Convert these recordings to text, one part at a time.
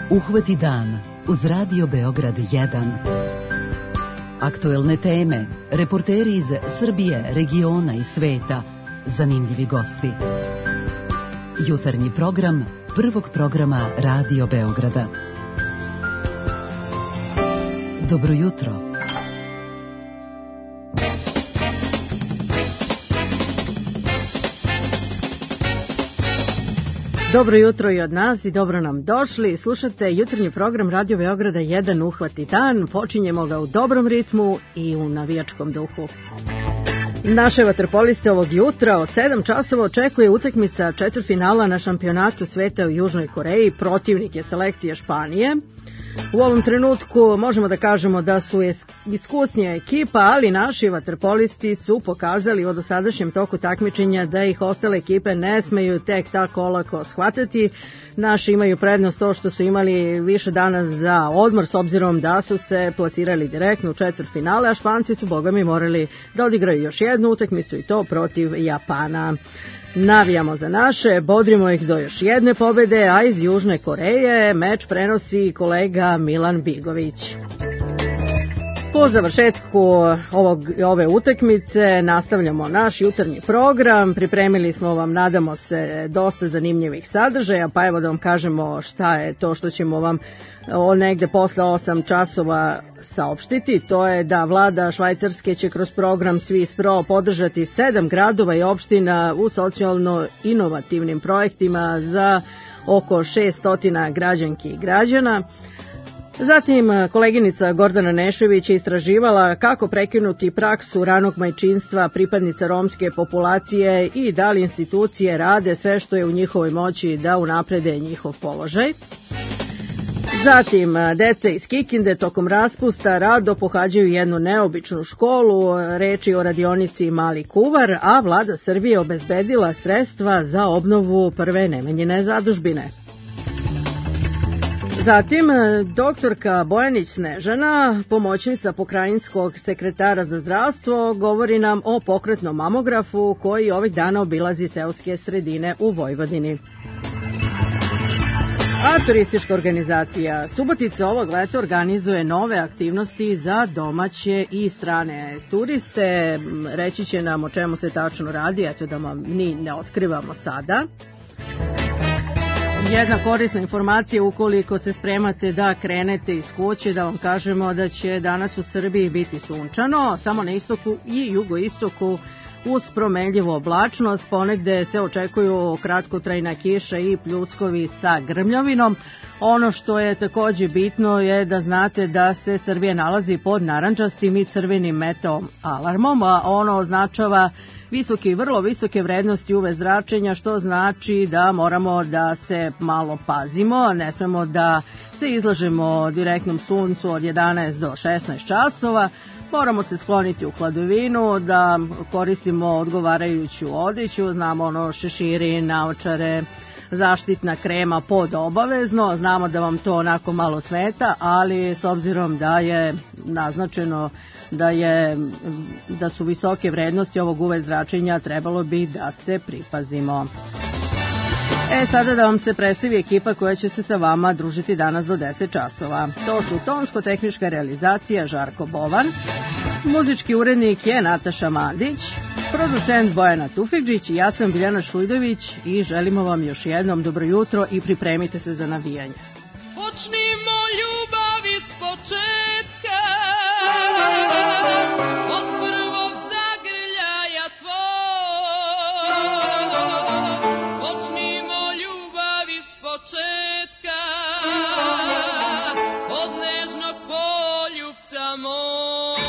Uhvati dan uz Radio Beograd 1. Aktuelne teme, reporteri iz Srbije, regiona i sveta, zanimljivi gosti. Jutarnji program prvog programa Radio Beograda. Dobro jutro. Dobro jutro i od nas i dobro nam došli. Slušate jutarnji program Radio Beograda 1 Uhvati dan. Počinjemo ga u dobrom ritmu i u navijačkom duhu. Naše vaterpoliste ovog jutra od 7 časova očekuje utakmica četvrtfinala na šampionatu sveta u Južnoj Koreji. Protivnik je selekcija Španije. U ovom trenutku možemo da kažemo da su iskusnija ekipa, ali naši vaterpolisti su pokazali u dosadašnjem toku takmičenja da ih ostale ekipe ne smeju tek tako olako shvatati. Naši imaju prednost to što su imali više dana za odmor s obzirom da su se plasirali direktno u četvrtfinale, a Španci su bogami morali da odigraju još jednu utakmicu i to protiv Japana. Navijamo za naše, bodrimo ih do još jedne pobede, a iz Južne Koreje meč prenosi kolega Milan Bigović. Po završetku ove utakmice nastavljamo naš jutarnji program. Pripremili smo vam, nadamo se, dosta zanimljivih sadržaja, pa evo da vam kažemo šta je to što ćemo vam negde posle 8 časova saopštiti. To je da vlada Švajcarske će kroz program Swiss Pro podržati 7 gradova i opština u socijalno-inovativnim projektima za oko 600 građanki i građana. Zatim, koleginica Gordana Nešević je istraživala kako prekinuti praksu ranog majčinstva pripadnica romske populacije i da li institucije rade sve što je u njihovoj moći da unaprede njihov položaj. Zatim, deca iz Kikinde tokom raspusta rado pohađaju jednu neobičnu školu, reč je o radionici Mali Kuvar, a vlada Srbije obezbedila sredstva za obnovu prve nemenjene zadužbine. Zatim, doktorka Bojanić Snežana, pomoćnica pokrajinskog sekretara za zdravstvo, govori nam o pokretnom mamografu koji ovih dana obilazi seoske sredine u Vojvodini. A turistička organizacija Subotica ovog leta organizuje nove aktivnosti za domaće i strane turiste. Reći će nam o čemu se tačno radi, eto da vam ni ne otkrivamo sada. Jedna korisna informacija ukoliko se spremate da krenete iz kuće, da vam kažemo da će danas u Srbiji biti sunčano, samo na istoku i jugoistoku uz promenljivu oblačnost, ponegde se očekuju kratkotrajna kiša i pljuskovi sa grmljavinom. Ono što je takođe bitno je da znate da se Srbija nalazi pod narandžastim i crvenim meteo alarmom, a ono označava visoke i vrlo visoke vrednosti UV zračenja, što znači da moramo da se malo pazimo, ne smemo da se izlažemo direktnom suncu od 11 do 16 časova, moramo se skloniti u hladovinu, da koristimo odgovarajuću odeću, znamo ono šeširi, naočare, zaštitna krema pod obavezno, znamo da vam to onako malo smeta, ali s obzirom da je naznačeno da su visoke vrednosti ovog UV zračenja, trebalo bi da se pripazimo. Sada da vam se predstavi ekipa koja će se sa vama družiti danas do 10 časova. To su tonsko-tehnička realizacija Žarko Bovan, muzički urednik je Nataša Mandić, producent Bojana Tufikđić i ja sam Biljana Šujdović i želimo vam još jednom dobro jutro i pripremite se za navijanje. Počnimo ljubav iz početka, od prvog zagrljaja tvoj. Počnimo ljubav iz početka, od nežnog poljubca moj.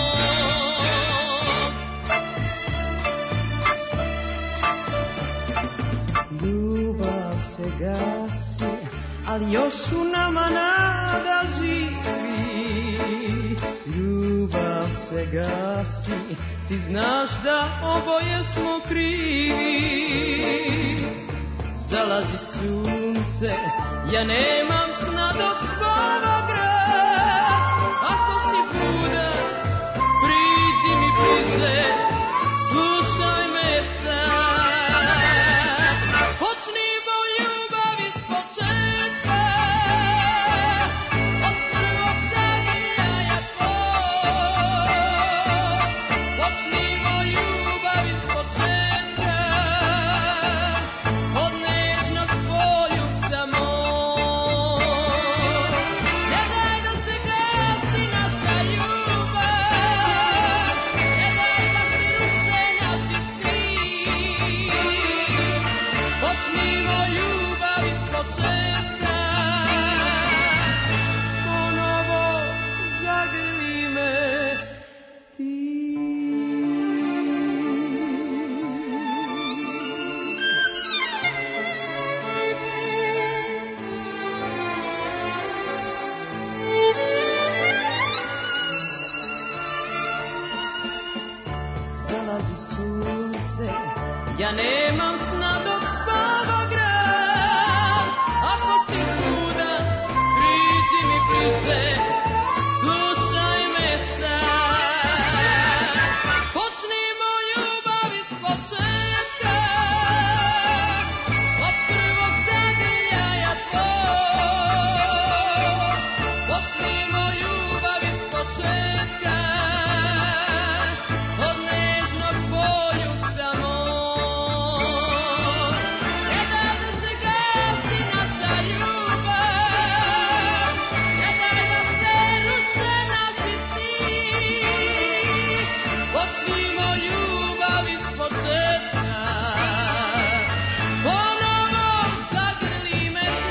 Ljubav se gasi, ali još u nama nada živi. Ljubav se gasi, ti znaš da oboje smo krivi. Zalazi sunce, ja nemam sna dok spava grad. Ako si budan, priđi mi bliže, slušaj me sad. Počnimo ljubav iz početka, počnimo ljubav ispočetka. Ponovo zagrli me ti. Zalazi sunce, ja nemam sna dok spava grad. Ako si budan, priđi mi bliže, slušaj me sad. Počnimo ljubav ispočetka, od prvog zagrljaja tvog. Počnimo ljubav ispočetka, od nežnog poljubca moj. Ne daj da se gasi naša ljubav, ne daj da se ruše naši sni. Počnimo ljubav ispočetka, ponovo zagrli me ti.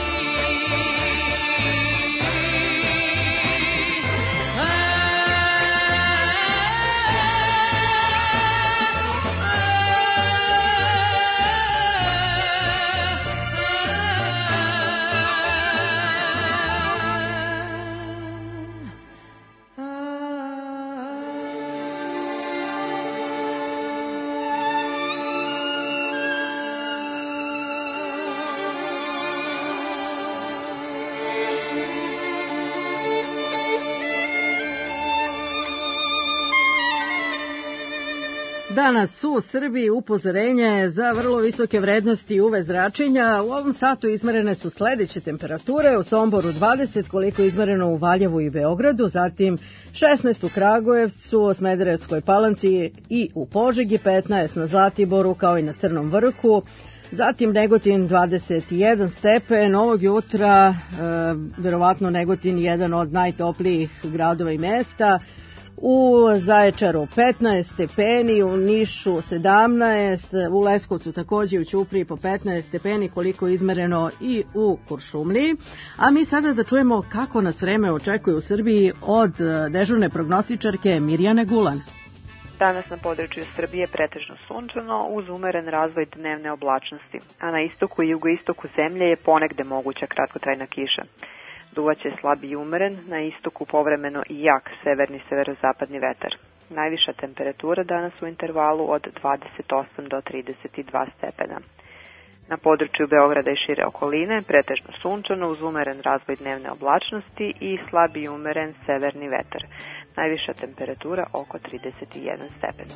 Danas u Srbiji upozorenje za vrlo visoke vrednosti UV zračenja. U ovom satu izmerene su sledeće temperature: u Somboru 20, koliko je izmereno u Valjevu i Beogradu, zatim 16 u Kragujevcu, Smederevskoj Palanci i u Požegi, 15 na Zlatiboru kao i na Crnom Vrhu, zatim Negotin 21 stepen. Ovog jutra verovatno Negotin jedan od najtoplijih gradova i mesta. U Zaječaru 15 stepeni, u Nišu 17, u Leskovcu takođe, u Ćupriji po 15 stepeni, koliko je izmereno i u Kuršumliji. A mi sada da čujemo kako nas vreme očekuje u Srbiji od dežurne prognostičarke Mirjane Gulan. Danas na području Srbije pretežno sunčano uz umeren razvoj dnevne oblačnosti, a na istoku i jugoistoku zemlje je ponegde moguća kratkotrajna kiša. Duvaće slab i umeren, na istoku povremeno i jak severni severozapadni vetar. Najviša temperatura danas u intervalu od 28 do 32 stepena. Na području Beograda i šire okoline pretežno sunčano uz umeren razvoj dnevne oblačnosti i slab i umeren severni vetar. Najviša temperatura oko 31 stepen.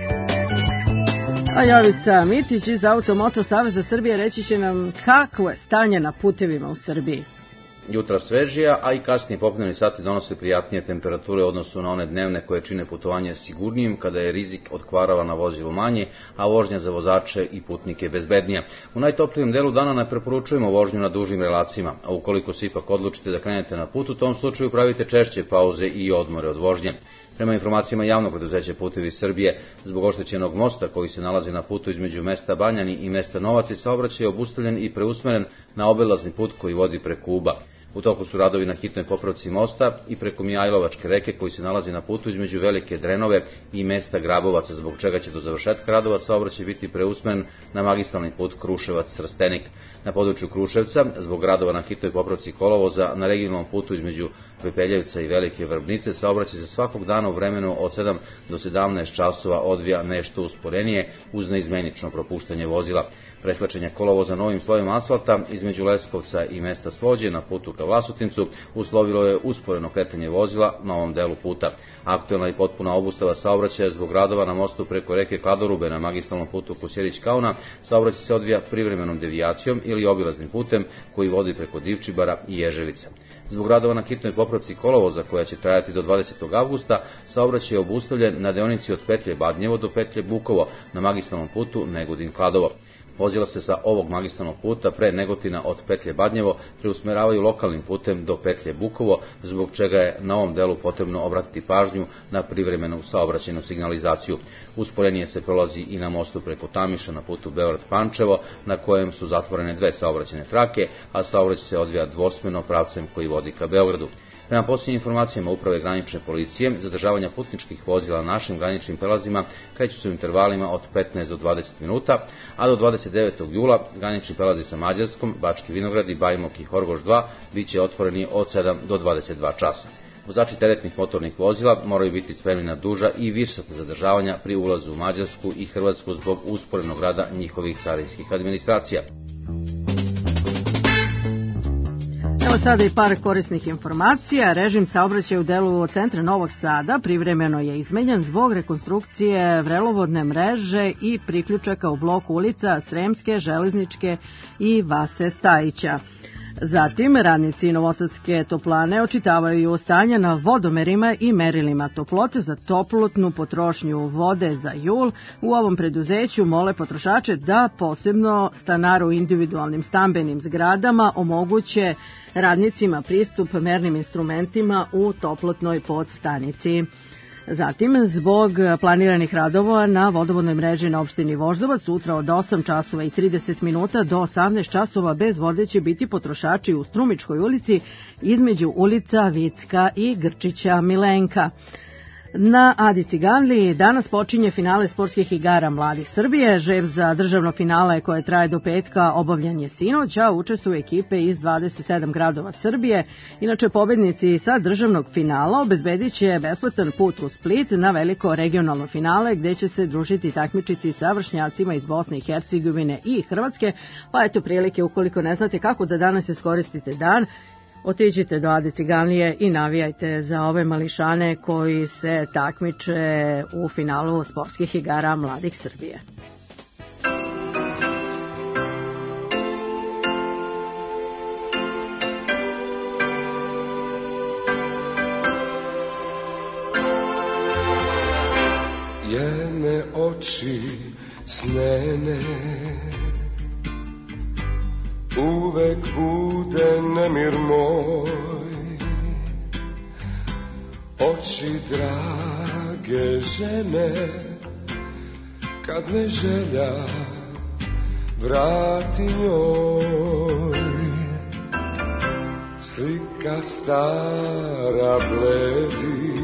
A Jovica Mitić iz Automoto Saveza Srbije reći će nam kakvo je stanje na putevima u Srbiji. Jutra svežija, a i kasnije popodnevni sati donose prijatnije temperature u odnosu na one dnevne koje čine putovanje sigurnijim kada je rizik od kvarova na vozilu manje, a vožnja za vozače i putnike bezbednija. U najtoplijem delu dana ne preporučujemo vožnju na dužim relacijama, a ukoliko se ipak odlučite da krenete na put, u tom slučaju pravite češće pauze i odmore od vožnje. Prema informacijama javnog preduzeća Putevi Srbije, zbog oštećenog mosta koji se nalazi na putu između mesta Banjani i mesta Novac, saobraćaj je obustavljen i preusmeren na obilazni put koji vodi preko Uba. U toku su radovi na hitnoj popravci mosta i preko Mijajlovačke reke koji se nalazi na putu između Velike Drenove i mesta Grabovaca, zbog čega će do završetka radova saobraćaj biti preusmeren na magistralni put Kruševac-Trstenik. Na području Kruševca, zbog radova na hitnoj popravci kolovoza, na regionalnom putu između Pepeljevca i Velike Vrbnice, saobraćaj za svakog dana u vremenu od 7 do 17 časova odvija nešto usporenije uz neizmenično propuštanje vozila. Preslačenje kolovoza novim slojem asfalta između Leskovca i mesta Svođe na putu ka Vlasotincu uslovilo je usporeno kretanje vozila na ovom delu puta. Aktuelna i potpuna obustava saobraćaja zbog radova na mostu preko reke Kladorube na magistralnom putu Kosjerić-Kauna, saobraćaj se odvija privremenom devijacijom ili obilaznim putem koji vodi preko Divčibara i Ježevica. Zbog radova na hitnoj popravci kolovoza koja će trajati do 20. avgusta, saobraćaj je obustavljen na deonici od petlje Badnjevo do petlje Bukovo na magistralnom putu Negodin-Kladovo. Vozila se sa ovog magistralnog puta pre Negotina od petlje Badnjevo preusmeravaju lokalnim putem do petlje Bukovo, zbog čega je na ovom delu potrebno obratiti pažnju na privremenu saobraćajnu signalizaciju. Usporenije se prolazi i na mostu preko Tamiša na putu Beograd-Pančevo, na kojem su zatvorene dve saobraćajne trake, a saobraćaj se odvija dvosmerno pravcem koji vodi ka Beogradu. Prema posljednjim informacijama Uprave granične policije, zadržavanja putničkih vozila na našim graničnim prelazima kreću se u intervalima od 15 do 20 minuta, a do 29. jula granični prelazi sa Mađarskom, Bački Vinograd i Bajmok i Horgoš 2 bit će otvoreni od 7 do 22 časa. Vozači teretnih motornih vozila moraju biti spremni na duža i viša zadržavanja pri ulazu u Mađarsku i Hrvatsku zbog usporenog rada njihovih carinskih administracija. Evo sada i par korisnih informacija. Režim saobraćaja u delu centra Novog Sada privremeno je izmenjen zbog rekonstrukcije vrelovodne mreže i priključaka u bloku ulica Sremske, Železničke i Vase Stajića. Zatim, radnici Novosadske toplane očitavaju stanje na vodomerima i merilima toplote za toplotnu potrošnju vode za jul. U ovom preduzeću mole potrošače da posebno stanari u individualnim stambenim zgradama omoguće radnicima pristup mernim instrumentima u toplotnoj podstanici. Zatim, zbog planiranih radova na vodovodnoj mreži na opštini Voždovac, sutra od 8 časova i 30 minuta do 18 časova bez vode će biti potrošači u Strumičkoj ulici između ulica Vicka i Grčića Milenka. Na Adi Ciganliji danas počinje finale sportskih igara Mladih Srbije. Žreb za državno finale koje traje do petka obavljan je sinoć, a učestvuju ekipe iz 27 gradova Srbije. Inače, pobednici sa državnog finala obezbedit će besplatan put u Split na veliko regionalno finale gde će se družiti i takmičiti sa vršnjacima iz Bosne i Hercegovine i Hrvatske. Pa eto prilike, ukoliko ne znate kako da danas iskoristite dan, otiđite do Ade Ciganlije i navijajte za ove mališane koji se takmiče u finalu sportskih igara Mladih Srbije. Jene oči snene, uvek bude nemir moj, oči drage žene, kad me želja vrati njoj. Slika stara bledi,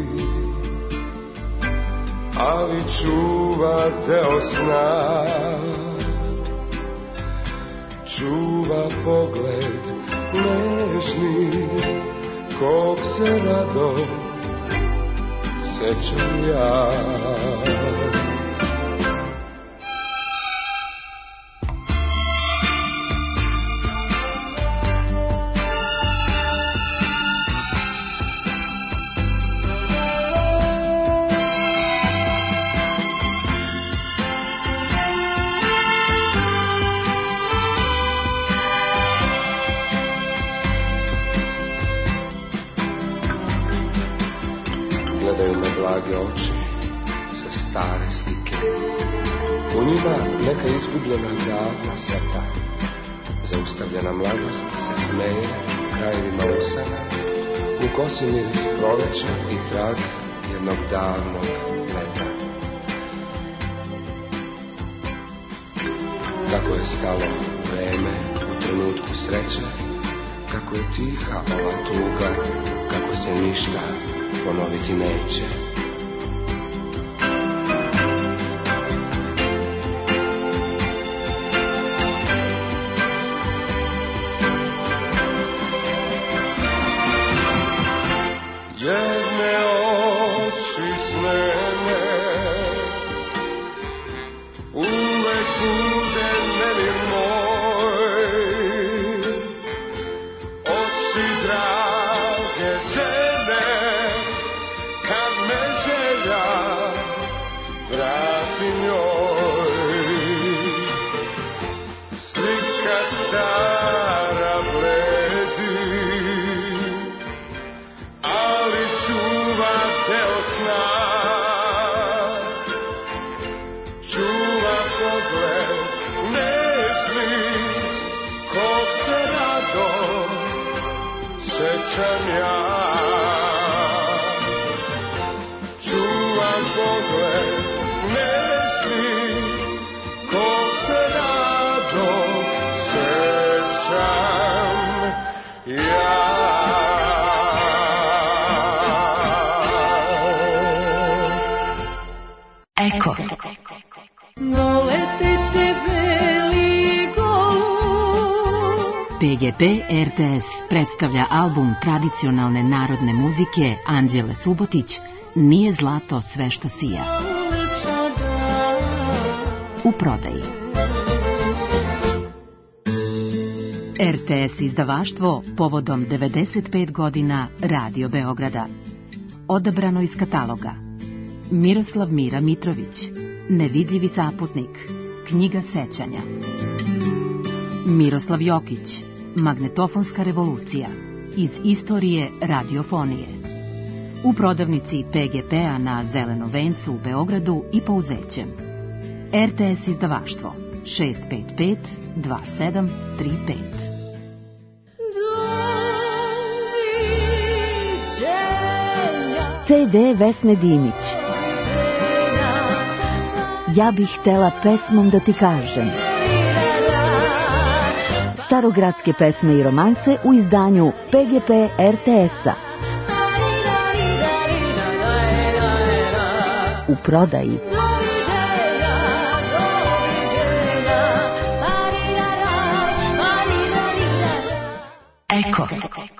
ali čuva deo sna, čuva pogled nežni, kog se rado sećam ja. Gledaju me blage oči sa stare slike, u njima neka izgubljena davna sata. Zaustavljena mladost se smeje krajevima usana, u kosi miris proleća i trag jednog davnog leta. Kako je stalo vreme u trenutku sreće, kako je tiha ova tuga, kako se ništa ponoviti neće. Jedne oči snene, uvek bude nemir moj, oči drage žene, kad me PGP RTS predstavlja album tradicionalne narodne muzike Anđele Subotić Nije zlato sve što sija. U prodaji. RTS izdavaštvo povodom 95 godina Radio Beograda. Odabrano iz kataloga: Miroslav Mira Mitrović, Nevidljivi saputnik, knjiga sećanja. Miroslav Jokić, Magnetofonska revolucija, iz istorije radiofonije. U prodavnici PGP-a na Zelenom vencu u Beogradu i Pouzećem. RTS izdavaštvo 655 2735. CD Vesne Dimić. Ja bih htela pesmom da ti kažem. Starogradske pesme i romanse u izdanju PGP RTS-a. U prodaji. Eko.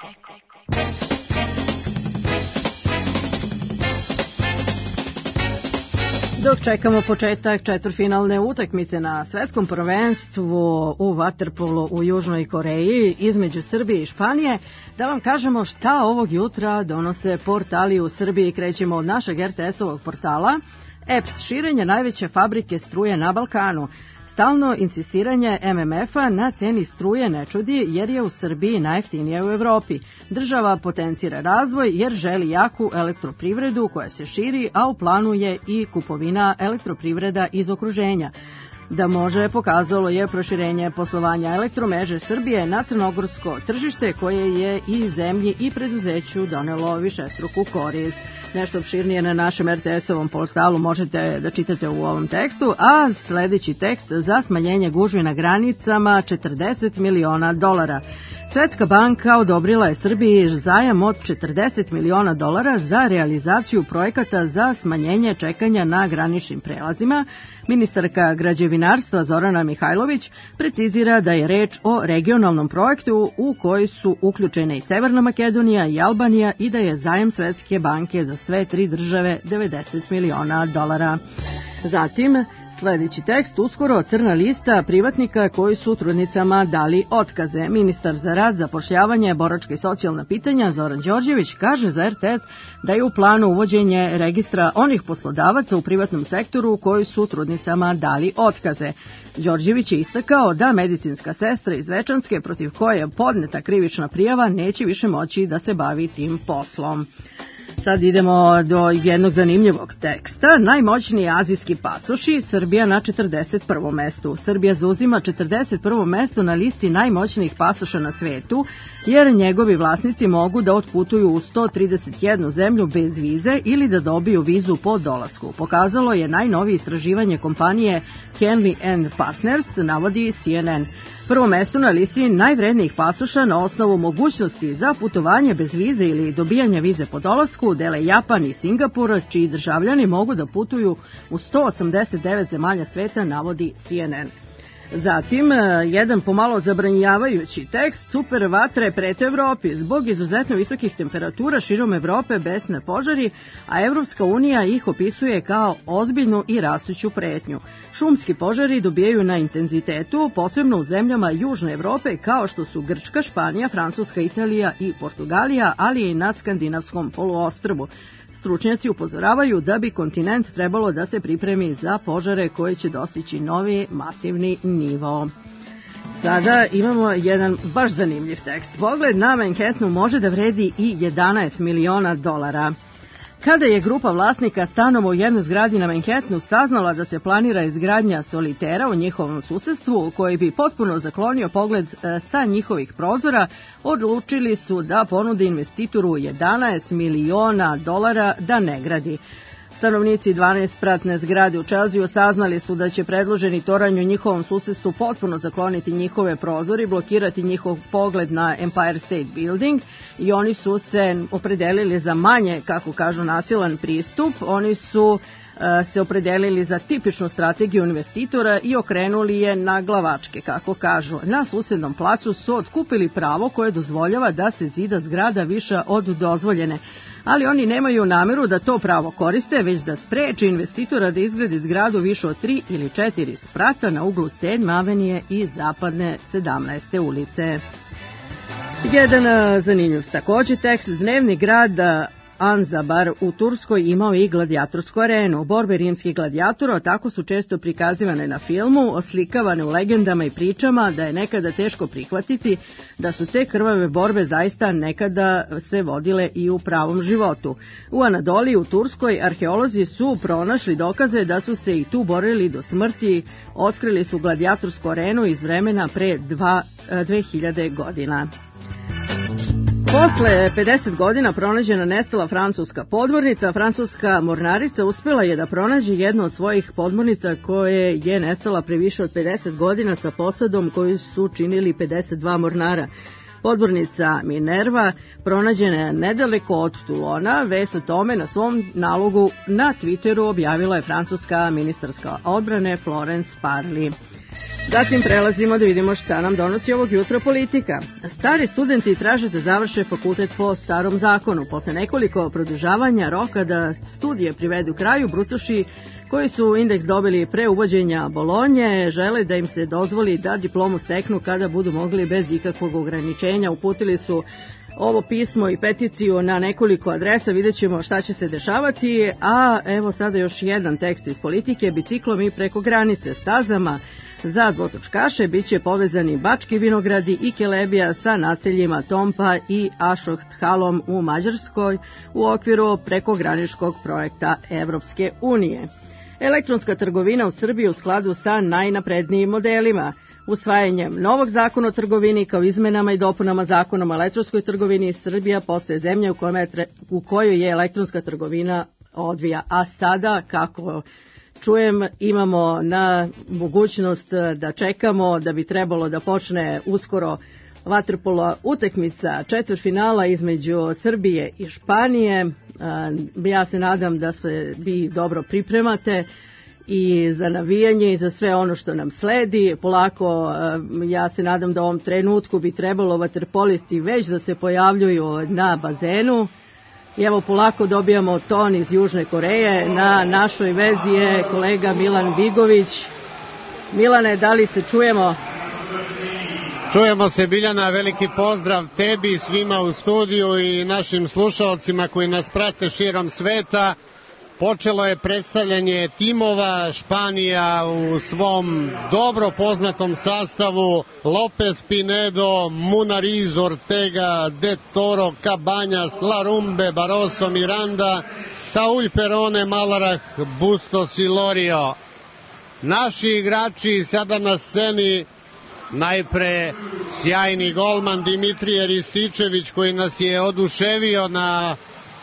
Dok čekamo početak četvrtfinalne utakmice na svetskom prvenstvu u vaterpolu u Južnoj Koreji između Srbije i Španije, da vam kažemo šta ovog jutra donose portali u Srbiji. Krećemo od našeg RTS-ovog portala. EPS širenje najveće fabrike struje na Balkanu. Stalno insistiranje MMF-a na ceni struje ne čudi jer je u Srbiji najjeftinija u Evropi. Država potencira razvoj jer želi jaku elektroprivredu koja se širi, a u planu je i kupovina elektroprivreda iz okruženja. Da može, pokazalo je proširenje poslovanja elektromreže Srbije na crnogorsko tržište koje je i zemlji i preduzeću donelo višestruku korist. Nešto opširnije na našem RTS-ovom portalu možete da čitate u ovom tekstu, a sledeći tekst za smanjenje gužvi na granicama $40 miliona. Svetska banka odobrila je Srbiji zajam od $40 miliona za realizaciju projekata za smanjenje čekanja na graničnim prelazima. Ministarka građevinarstva Zorana Mihajlović precizira da je reč o regionalnom projektu u koji su uključene i Severna Makedonija i Albanija i da je zajam Svetske banke za sve tri države $90 miliona. Zatim, sledeći tekst, uskoro crna lista privatnika koji su trudnicama dali otkaze. Ministar za rad, zapošljavanje, boračka i socijalna pitanja Zoran Đorđević kaže za RTS da je u planu uvođenje registra onih poslodavaca u privatnom sektoru koji su trudnicama dali otkaze. Đorđević je istakao da medicinska sestra iz Zvečanske protiv koje je podneta krivična prijava neće više moći da se bavi tim poslom. Sad idemo do jednog zanimljivog teksta. Najmoćniji azijski pasoši, Srbija na 41. mestu. Srbija zauzima 41. mesto na listi najmoćnijih pasoša na svetu, jer njegovi vlasnici mogu da otputuju u 131 zemlju bez vize ili da dobiju vizu po dolasku. Pokazalo je najnovije istraživanje kompanije Henley & Partners, navodi CNN. Prvo mesto na listi najvrednijih pasoša na osnovu mogućnosti za putovanje bez vize ili dobijanja vize po dolasku dele Japan i Singapur, čiji državljani mogu da putuju u 189 zemalja sveta, navodi CNN. Zatim, jedan pomalo zabranjavajući tekst, super vatre prete Evropi. Zbog izuzetno visokih temperatura širom Evrope besne požari, a Evropska unija ih opisuje kao ozbiljnu i rastuću pretnju. Šumski požari dobijaju na intenzitetu, posebno u zemljama Južne Evrope kao što su Grčka, Španija, Francuska, Italija i Portugalija, ali i na skandinavskom poluostrvu. Stručnjaci upozoravaju da bi kontinent trebalo da se pripremi za požare koji će dostići novi masivni nivo. Sada imamo jedan baš zanimljiv tekst. Pogled na Manhattanu može da vredi i $11 miliona. Kada je grupa vlasnika stanova u jednoj zgradi na Manhattanu saznala da se planira izgradnja solitera u njihovom susedstvu koji bi potpuno zaklonio pogled sa njihovih prozora, odlučili su da ponude investitoru $11 miliona da ne gradi. Stanovnici 12-spratne zgrade u Čelziju saznali su da će predloženi toranj u njihovom susedstvu potpuno zakloniti njihove prozori i blokirati njihov pogled na Empire State Building i oni su se opredelili za manje, kako kažu, nasilan pristup. Oni su se opredelili za tipičnu strategiju investitora i okrenuli je na glavačke, kako kažu. Na susednom placu su otkupili pravo koje dozvoljava da se zida zgrada viša od dozvoljene, ali oni nemaju nameru da to pravo koriste, već da spreči investitora da izgradi zgradu više od 3 ili 4 sprata na uglu 7. avenije i zapadne 17. ulice. Jedan zanimljiv takođe tekst. Dnevni grad Anzabar u Turskoj imao i gladijatorsku arenu. Borbe rimskih gladijatora tako su često prikazivane na filmu, oslikavane u legendama i pričama da je nekada teško prihvatiti da su te krvave borbe zaista nekada se vodile i u pravom životu. U Anadoliji u Turskoj arheolozi su pronašli dokaze da su se i tu borili do smrti, otkrili su gladijatorsku arenu iz vremena pre 2000 godina. Posle 50 godina pronađena nestala francuska podmornica. Francuska mornarica uspela je da pronađe jednu od svojih podmornica koje je nestala pre više od 50 godina sa posadom koju su činili 52 mornara. Podmornica Minerva pronađena je nedaleko od Toulona. Vest o tome na svom nalogu na Twitteru objavila je francuska ministarska odbrane Florence Parly. Zatim prelazimo da vidimo šta nam donosi ovog jutra politika. Stari studenti traže da završe fakultet po starom zakonu. Posle nekoliko produžavanja roka da studije privedu kraju, brucoši koji su indeks dobili pre uvođenja Bolonje žele da im se dozvoli da diplomu steknu kada budu mogli bez ikakvog ograničenja. Uputili su ovo pismo i peticiju na nekoliko adresa, vidjet ćemo šta će se dešavati, a evo sada još jedan tekst iz politike. Biciklom i preko granice stazama za dvotočkaše biće povezani Bački Vinogradi i Kelebija sa naseljima Tompa i Ašohthalom u Mađarskoj u okviru prekograničkog projekta Evropske unije. Elektronska trgovina u Srbiji u skladu sa najnaprednijim modelima. Usvajanjem novog zakona o trgovini kao izmenama i dopunama zakona o elektronskoj trgovini Srbija postaje zemlja u kojoj je elektronska trgovina odvija. A sada, kako čujem, imamo na mogućnost da čekamo da bi trebalo da počne uskoro vaterpolo utakmica četvrtfinala između Srbije i Španije. Ja se nadam da se vi dobro pripremate i za navijanje i za sve ono što nam sledi. Polako, ja se nadam da u ovom trenutku bi trebalo vaterpolisti već da se pojavljuju na bazenu. I evo polako dobijamo ton iz Južne Koreje. Na našoj vezi je kolega Milan Vigović. Milane, da li se čujemo? Čujemo se, Biljana, veliki pozdrav tebi, svima u studiju i našim slušalcima koji nas prate širom sveta. Počelo je predstavljanje timova. Španija u svom dobro poznatom sastavu: Lopez, Pinedo, Munariz, Ortega, De Toro, Cabañas, Larumbe, Barroso, Miranda, Taulj, Perone, Malarah, Bustos i Lorio. Naši igrači sada na sceni, najpre sjajni golman Dimitrije Rističević koji nas je oduševio na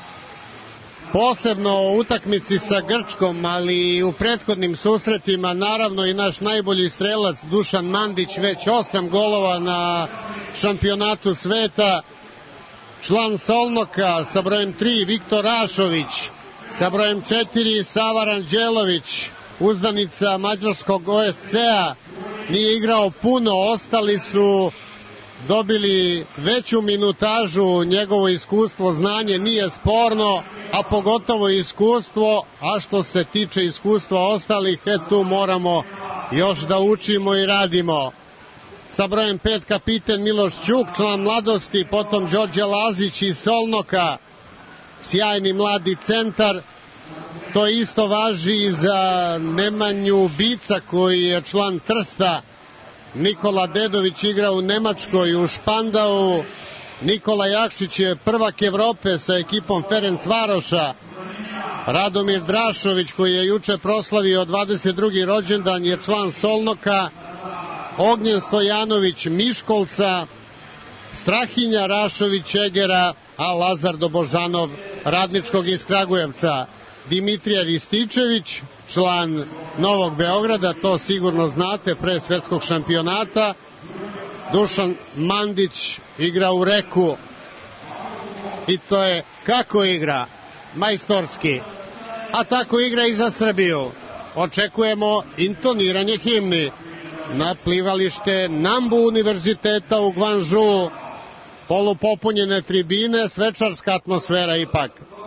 posebno u utakmici sa Grčkom, ali i u prethodnim susretima, naravno i naš najbolji strelac Dušan Mandić, već 8 golova na šampionatu sveta. Član Solnoka sa brojem 3 Viktor Rašović, sa brojem 4 Sava Ranđelović, uzdanica mađarskog OSC-a, nije igrao puno, ostali su dobili veću minutažu, njegovo iskustvo, znanje nije sporno, a pogotovo iskustvo, a što se tiče iskustva ostalih, tu moramo još da učimo i radimo. Sa brojem 5 kapiten Miloš Ćuk, član mladosti, potom Đorđe Lazić iz Solnoka, sjajni mladi centar. To isto važi i za Nemanju Bica koji je član Trsta. Nikola Dedović igra u Nemačkoj, u Špandau. Nikola Jakšić je prvak Evrope sa ekipom Ferencvaroša. Radomir Drašović koji je juče proslavio 22. rođendan je član Solnoka. Ognjen Stojanović Miškolca, Strahinja Rašović Egera, a Lazar Dobožanov Radničkog iz Kragujevca. Dimitrije Rističević, član Novog Beograda, to sigurno znate, pre svetskog šampionata. Dušan Mandić igra u Reku i to je kako igra, majstorski. a tako igra i za Srbiju. Očekujemo intoniranje himni na plivalište Nambu univerziteta u Gvanžu, polupopunjene tribine, svečarska atmosfera ipak.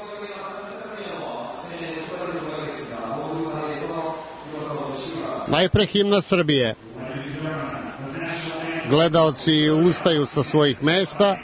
Najpre himna Srbije. Gledaoci ustaju sa svojih mesta.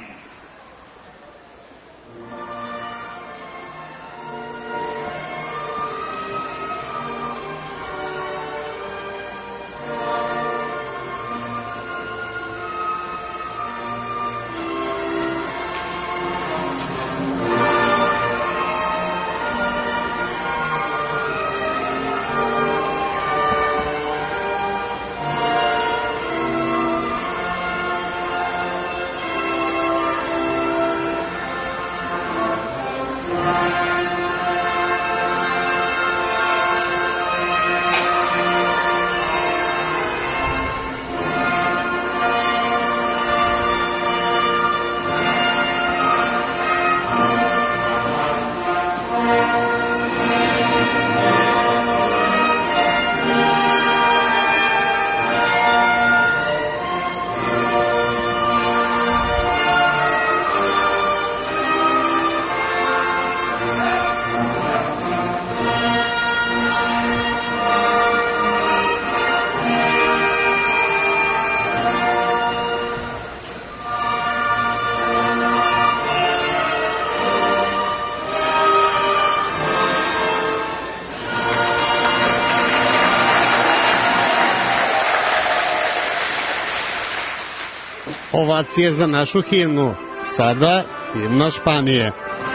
Ovacije za našu himnu. Sada himna Španije.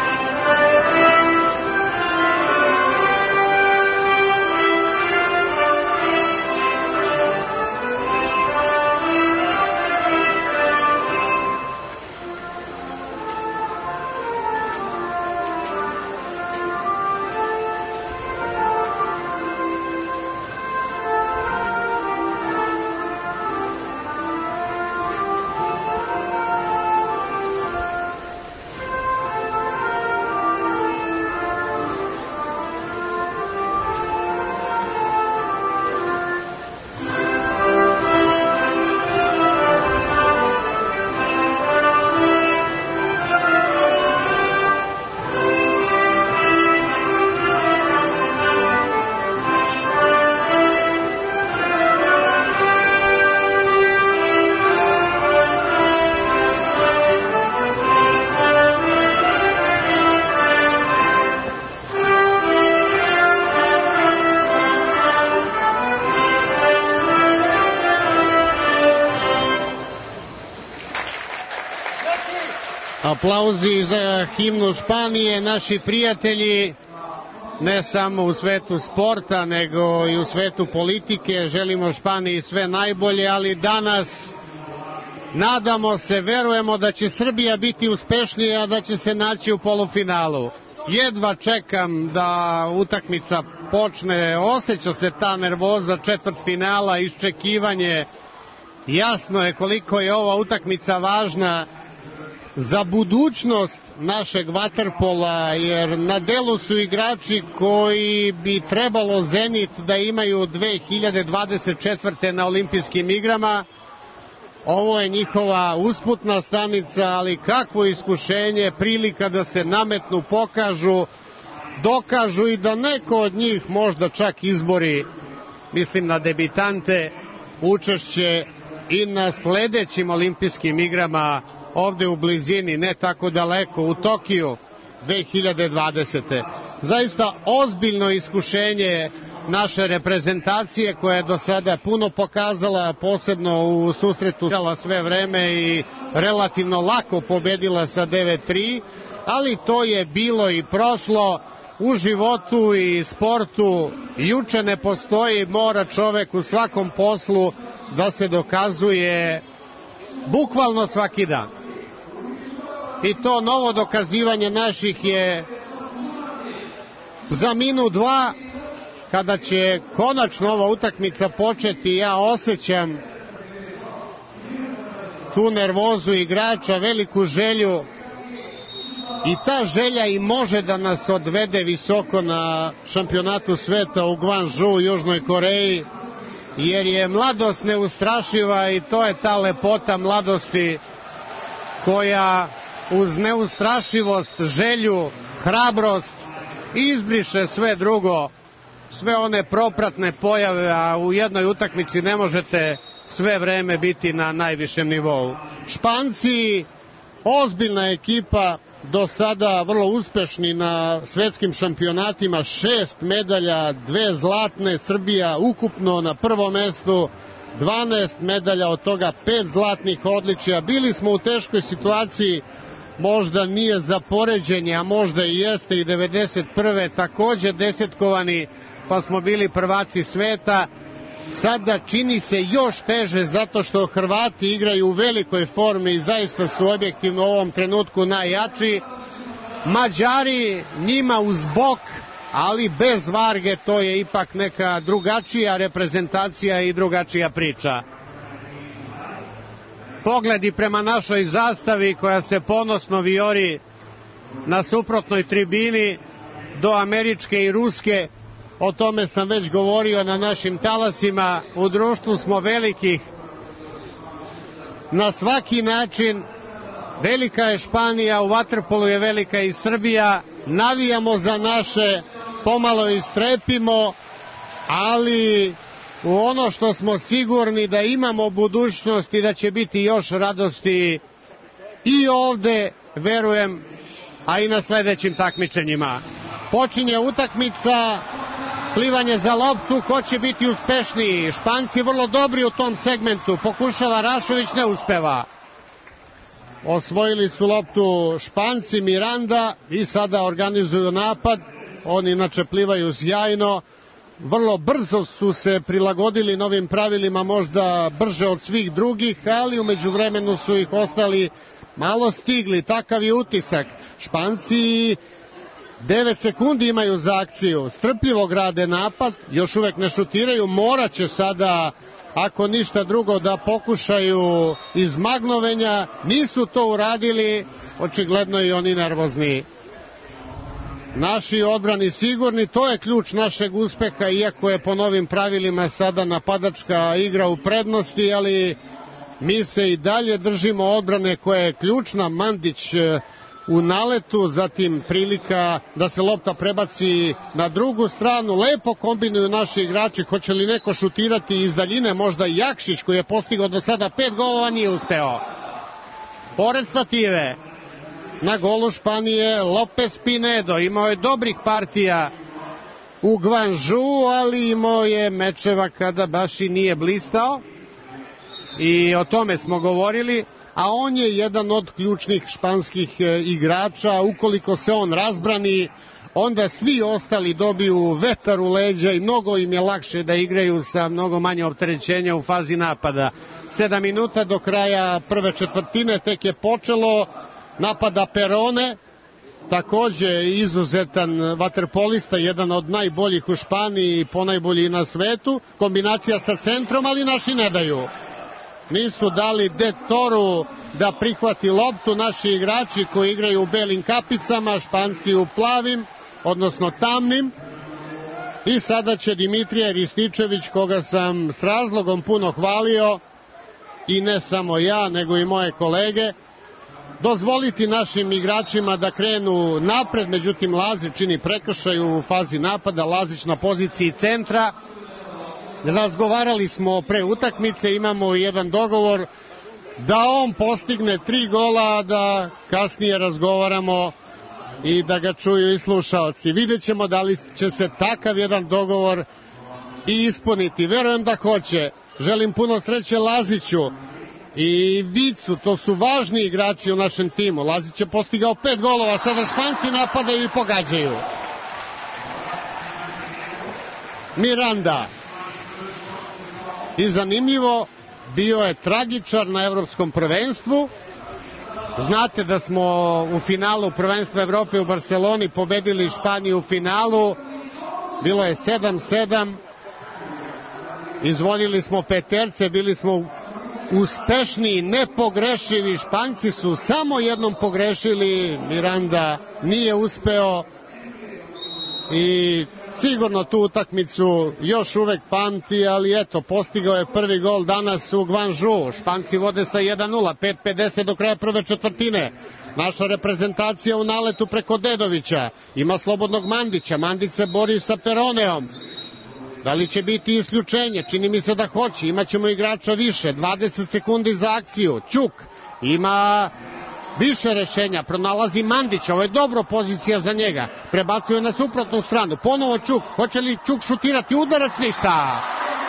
Aplauzi za himnu Španije, naši prijatelji, ne samo u svetu sporta, nego i u svetu politike. Želimo Španiji sve najbolje, ali danas nadamo se, verujemo da će Srbija biti uspešnija, da će se naći u polufinalu. Jedva čekam da utakmica počne, osjeća se ta nervoza četvrtfinala, iščekivanje. Jasno je koliko je ova utakmica važna za budućnost našeg vaterpola, jer na delu su igrači koji bi trebalo Zenit da imaju 2024. na olimpijskim igrama. Ovo je njihova usputna stanica, ali kakvo iskušenje, prilika da se nametnu, pokažu, dokažu i da neko od njih možda čak izbori, mislim na debitante, učešće i na sledećim olimpijskim igrama ovde u blizini, ne tako daleko, u Tokiju 2020. Zaista ozbiljno iskušenje naše reprezentacije koja je do sada puno pokazala, posebno u susretu sve vreme i relativno lako pobedila sa 9-3, ali to je bilo i prošlo. U životu i sportu juče ne postoji, mora čovek u svakom poslu da se dokazuje bukvalno svaki dan. I to novo dokazivanje naših je za minut, dva, kada će konačno ova utakmica početi. Ja osjećam tu nervozu igrača, veliku želju i ta želja i može da nas odvede visoko na šampionatu sveta u Gwanju u Južnoj Koreji, jer je mladost neustrašiva i to je ta lepota mladosti koja uz neustrašivost, želju, hrabrost izbriše sve drugo, sve one propratne pojave, a u jednoj utakmici ne možete sve vreme biti na najvišem nivou. Španci, ozbiljna ekipa, do sada vrlo uspešni na svetskim šampionatima, 6 medalja, 2 zlatne, Srbija ukupno na prvom mestu, 12 medalja, od toga 5 zlatnih odličja. Bili smo u teškoj situaciji, možda nije za poređenje, a možda i jeste, i 91. takođe desetkovani, pa smo bili prvaci sveta. Sada čini se još teže zato što Hrvati igraju u velikoj formi i zaista su objektivno u ovom trenutku najjači. Mađari njima uz bok, ali bez Varge, to je ipak neka drugačija reprezentacija i drugačija priča. Pogledi prema našoj zastavi koja se ponosno vijori na suprotnoj tribini do američke i ruske. O tome sam već govorio na našim talasima. U društvu smo velikih na svaki način. Velika je Španija, u vaterpolu je velika i Srbija. Navijamo za naše, pomalo istrepimo, ali u ono što smo sigurni da imamo budućnost i da će biti još radosti i ovde, verujem, a i na sledećim takmičenjima. Počinje utakmica, plivanje za loptu, ko će biti uspešniji. Španci vrlo dobri u tom segmentu, pokušava Rašović, ne uspeva. Osvojili su loptu Španci, Miranda, i sada organizuju napad. Oni inače plivaju sjajno, vrlo brzo su se prilagodili novim pravilima, možda brže od svih drugih, ali u međuvremenu su ih ostali malo stigli, takav je utisak. Španci 9 sekundi imaju za akciju, strpljivo grade napad, još uvek ne šutiraju, morat će sada, ako ništa drugo, da pokušaju iz magnovenja, nisu to uradili, očigledno i oni nervozni. Naši odbrani sigurni, to je ključ našeg uspeha, iako je po novim pravilima sada napadačka igra u prednosti, ali mi se i dalje držimo odbrane koja je ključna. Mandić u naletu, zatim prilika da se lopta prebaci na drugu stranu, lepo kombinuju naši igrači. Hoće li neko šutirati iz daljine, možda Jakšić koji je postigao do sada 5 golova, nije uspeo. Pored stative, na golu Španije Lopez Pinedo, imao je dobrih partija u Gwanju, ali imao je mečeva kada baš i nije blistao i o tome smo govorili, a on je jedan od ključnih španskih igrača. Ukoliko se on razbrani, onda svi ostali dobiju vetar u leđa i mnogo im je lakše da igraju sa mnogo manje opterećenja u fazi napada. 7 minuta do kraja prve četvrtine, tek je počelo. Napada Perone, takođe izuzetan vaterpolista, jedan od najboljih u Španiji i ponajbolji na svetu. Kombinacija sa centrom, ali naši ne daju. Nisu dali De Toru da prihvati loptu. Naši igrači koji igraju u belim kapicama, Španci u plavim, odnosno tamnim. I sada će Dimitrije Rističević, koga sam s razlogom puno hvalio, i ne samo ja, nego i moje kolege, dozvoliti našim igračima da krenu napred. Međutim, Lazić čini prekršaj u fazi napada, Lazić na poziciji centra. Razgovarali smo pre utakmice, imamo jedan dogovor da on postigne 3 gola, da kasnije razgovaramo i da ga čuju i slušaoci. Vidjet ćemo da li će se takav jedan dogovor i ispuniti. Verujem da hoće. Želim puno sreće Laziću i Vicu, to su važni igrači u našem timu. Lazić je postigao 5 golova, sada Španci napadaju i pogađaju. Miranda. I zanimljivo, bio je tragičar na evropskom prvenstvu. Znate da smo u finalu prvenstva Evrope u Barceloni pobedili Španiju u finalu. Bilo je 7-7. Izvonili smo peterce, bili smo uspešniji, nepogrešivi. Španci su samo jednom pogrešili, Miranda nije uspeo i sigurno tu utakmicu još uvek pamti, ali eto, postigao je prvi gol danas u Guangzhou. Španci vode sa 1:0, 5:50 do kraja prve četvrtine. Naša reprezentacija u naletu preko Dedovića, ima slobodnog Mandića, Mandić se bori sa Peroneom. Da li će biti isključenje? Čini mi se da hoće, imaćemo igrača više, 20 sekundi za akciju. Ćuk ima više rešenja, pronalazi Mandić, ovo je dobro pozicija za njega, prebacuje na suprotnu stranu, ponovo Ćuk, hoće li Ćuk šutirati udarac? Ništa.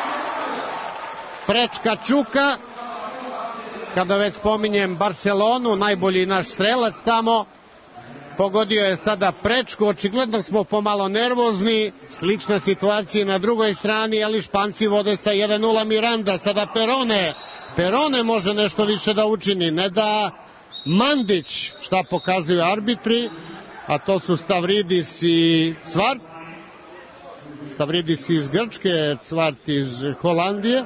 Prečka Ćuka, kada već spominjem Barcelonu, najbolji naš strelac tamo, pogodio je sada prečku, očigledno smo pomalo nervozni, slična situacija na drugoj strani, ali Španci vode sa 1:0. Miranda, sada Perone može nešto više da učini, ne da Mandić, šta pokazuju arbitri, a to su Stavridis i Cvart. Stavridis iz Grčke, Cvart iz Holandije.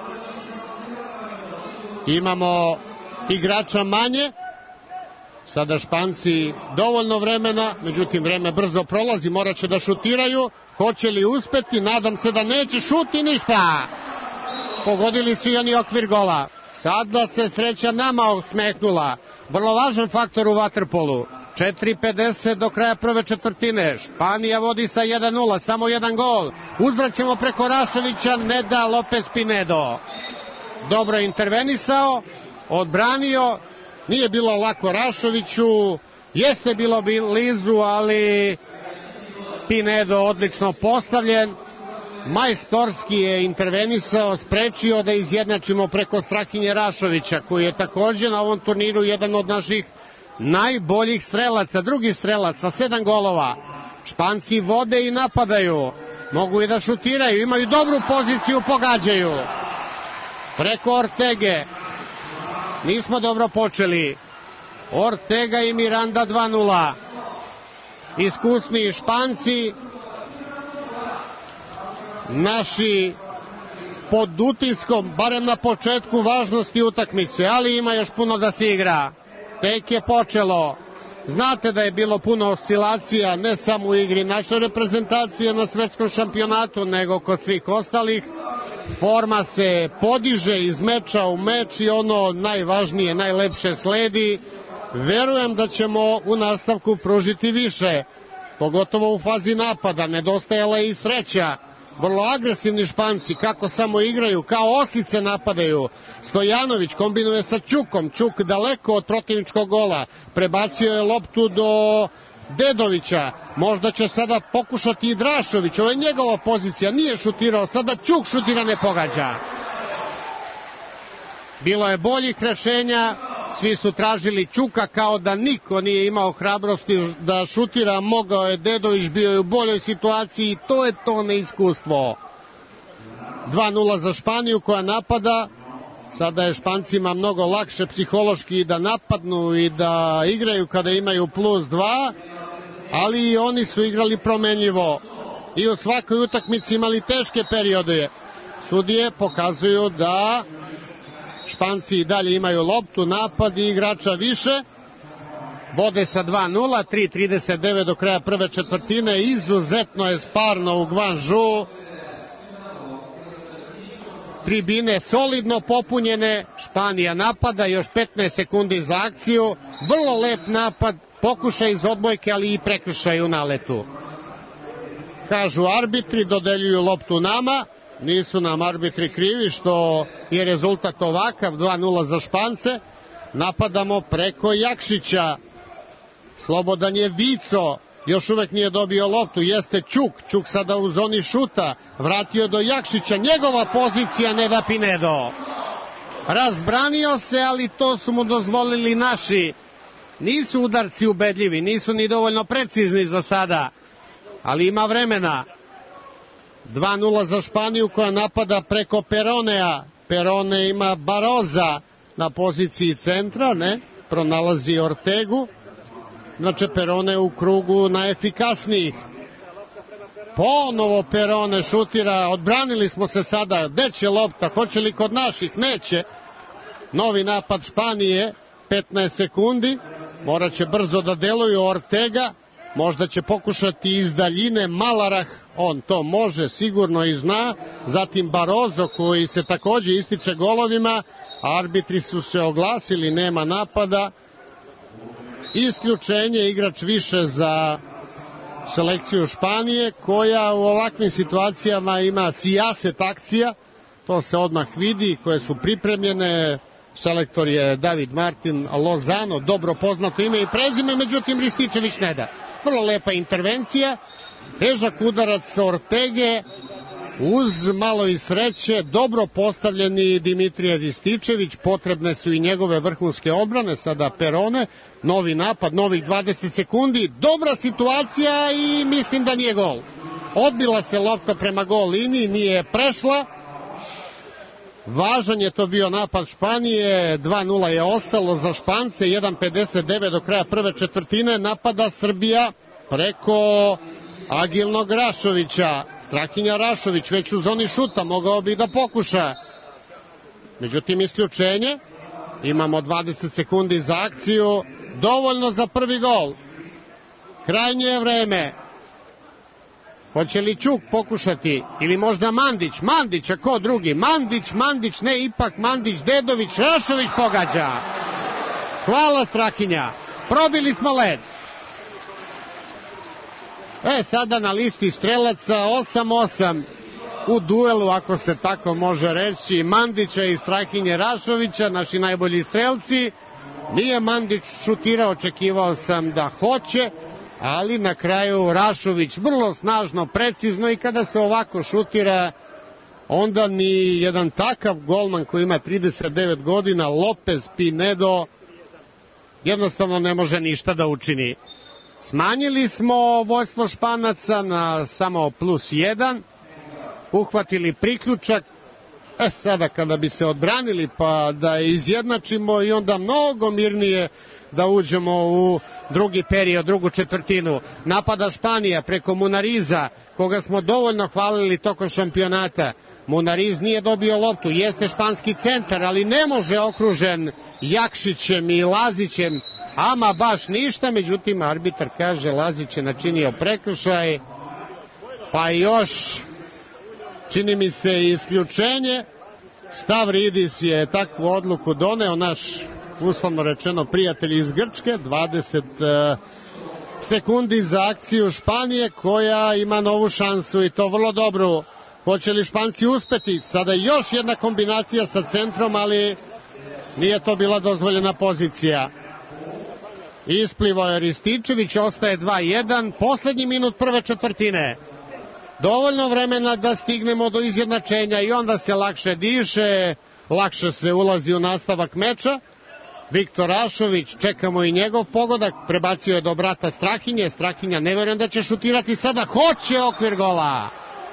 Imamo igrača manje, sada Španci dovoljno vremena, međutim vreme brzo prolazi, morat će da šutiraju, hoće li uspeti, nadam se da neće, šuti, ništa. Pogodili su i oni okvir gola. Sada se sreća nama osmehnula. Vrlo važan faktor u vaterpolu. 4:50 do kraja prve četvrtine. Španija vodi sa 1:0, samo jedan gol. Uzvraćamo preko Rašovića, ne da Lopez Pinedo. Dobro intervenisao, odbranio, nije bilo lako Rašoviću, jeste bilo blizu, ali Pinedo odlično postavljen. Majstorski je intervenisao, sprečio da izjednačimo preko Strahinje Rašovića, koji je također na ovom turniru jedan od naših najboljih strelaca, drugi strelac sa 7 golova. Španci vode i napadaju, mogu i da šutiraju, imaju dobru poziciju, pogađaju. Preko Ortege, nismo dobro počeli. Ortega i Miranda 2:0. Iskusni Španci, naši pod utiskom, barem na početku, važnosti utakmice, ali ima još puno da se igra. Tek je počelo. Znate da je bilo puno oscilacija, ne samo u igri naše reprezentacije na svetskom šampionatu, nego kod svih ostalih. Forma se podiže iz meča u meč i ono najvažnije, najlepše sledi. Verujem da ćemo u nastavku pružiti više, pogotovo u fazi napada. Nedostajala je i sreća. Vrlo agresivni Španci, kako samo igraju, kao osice napadaju. Stojanović kombinuje sa Ćukom, Ćuk daleko od protivničkog gola, prebacio je loptu do Dedovića, možda će sada pokušati i Drašović, ovo je njegova pozicija, nije šutirao, sada Ćuk šutira, ne pogađa. Bilo je boljih rešenja, svi su tražili Ćuka, kao da niko nije imao hrabrosti da šutira, mogao je Dedović, bio je u boljoj situaciji i to je to neiskustvo. 2:0 za Španiju koja napada, sada je Špancima mnogo lakše psihološki da napadnu i da igraju kada imaju +2, ali i oni su igrali promenljivo i u svakoj utakmici imali teške periode. Sudije pokazuju da Španci i dalje imaju loptu, napad i igrača više. Vode sa 2:0, 3:39 do kraja prve četvrtine. Izuzetno je sparno u Guangzhou. Tribine solidno popunjene, Španija napada, još 15 sekundi za akciju. Vrlo lep napad, pokušaj iz odbojke, ali i prekršaj u naletu. Kažu arbitri, dodeljuju loptu nama. Nisu nam arbitri krivi što je rezultat ovakav, 2:0 za Špance. Napadamo preko Jakšića. Slobodan je Vico, još uvek nije dobio loptu, jeste Ćuk. Ćuk sada u zoni šuta, vratio do Jakšića, njegova pozicija, ne da Pinedo. Razbranio se, ali to su mu dozvolili naši. Nisu udarci ubedljivi, nisu ni dovoljno precizni za sada, ali ima vremena. 2:0 za Španiju koja napada preko Peronea. Perone ima Baroza na poziciji centra, ne? Pronalazi Ortegu. Znači Perone u krugu najefikasnijih. Ponovo Perone šutira, odbranili smo se sada. Gde će lopta? Hoće li kod naših? Neće. Novi napad Španije, 15 sekundi. Morat će brzo da deluju. Ortega, možda će pokušati iz daljine. Malarah, on to može, sigurno i zna. Zatim Barozo, koji se takođe ističe golovima. Arbitri su se oglasili, nema napada. Isključenje, igrač više za selekciju Španije, koja u ovakvim situacijama ima sijaset akcija. To se odmah vidi, koje su pripremljene. Selektor je David Martin Lozano, dobro poznato ime i prezime, međutim Rističević ne da. Vrlo lepa intervencija, težak udarac Ortege, uz malo i sreće, dobro postavljeni Dimitrije Rističević, potrebne su i njegove vrhunske odbrane, sada Perone, novi napad, novih 20 sekundi, dobra situacija i mislim da nije gol. Odbila se lopta prema gol liniji, nije prešla. Važan je to bio napad Španije, 2:0 je ostalo za Špance, 1:59 do kraja prve četvrtine. Napada Srbija preko agilnog Rašovića. Strahinja Rašović već u zoni šuta, mogao bi da pokuša. Međutim, isključenje. Imamo 20 sekundi za akciju, dovoljno za prvi gol. Krajnje je vreme. Hoće li Ćuk pokušati ili možda Mandić? Mandić, a ko drugi? Mandić, ne, ipak Mandić, Dedović, Rašović pogađa. Hvala Strahinja. Probili smo led. Sada na listi strelaca 8-8 u duelu, ako se tako može reći, Mandića i Strahinje Rašovića, naši najbolji strelci. Nije Mandić šutirao, očekivao sam da hoće, ali na kraju Rašović vrlo snažno, precizno, i kada se ovako šutira, onda ni jedan takav golman koji ima 39 godina, Lopez Pinedo, jednostavno ne može ništa da učini. Smanjili smo vođstvo Španaca na samo +1, uhvatili priključak. Sada kada bi se odbranili pa da izjednačimo i onda mnogo mirnije da uđemo u drugi period, drugu četvrtinu. Napada Španija preko Munariza, koga smo dovoljno hvalili tokom šampionata. Munariz nije dobio loptu, jeste španski centar, ali ne može okružen Jakšićem i Lazićem, ama baš ništa. Međutim, arbitar kaže Lazić je načinio prekršaj, pa još čini mi se isključenje. Stavridis je takvu odluku doneo, naš uslovno rečeno prijatelj iz Grčke. 20 sekundi za akciju Španije, koja ima novu šansu i to vrlo dobru. Hoće li Španci uspeti? Sada još jedna kombinacija sa centrom, ali nije to bila dozvoljena pozicija. Isplivao je Rističević, ostaje 2:1, poslednji minut prve četvrtine. Dovoljno vremena da stignemo do izjednačenja i onda se lakše diše, lakše se ulazi u nastavak meča. Viktor Rašović, čekamo i njegov pogodak, prebacio je do brata Strahinje. Strahinja, ne verujem da će šutirati sada, hoće, okvir gola.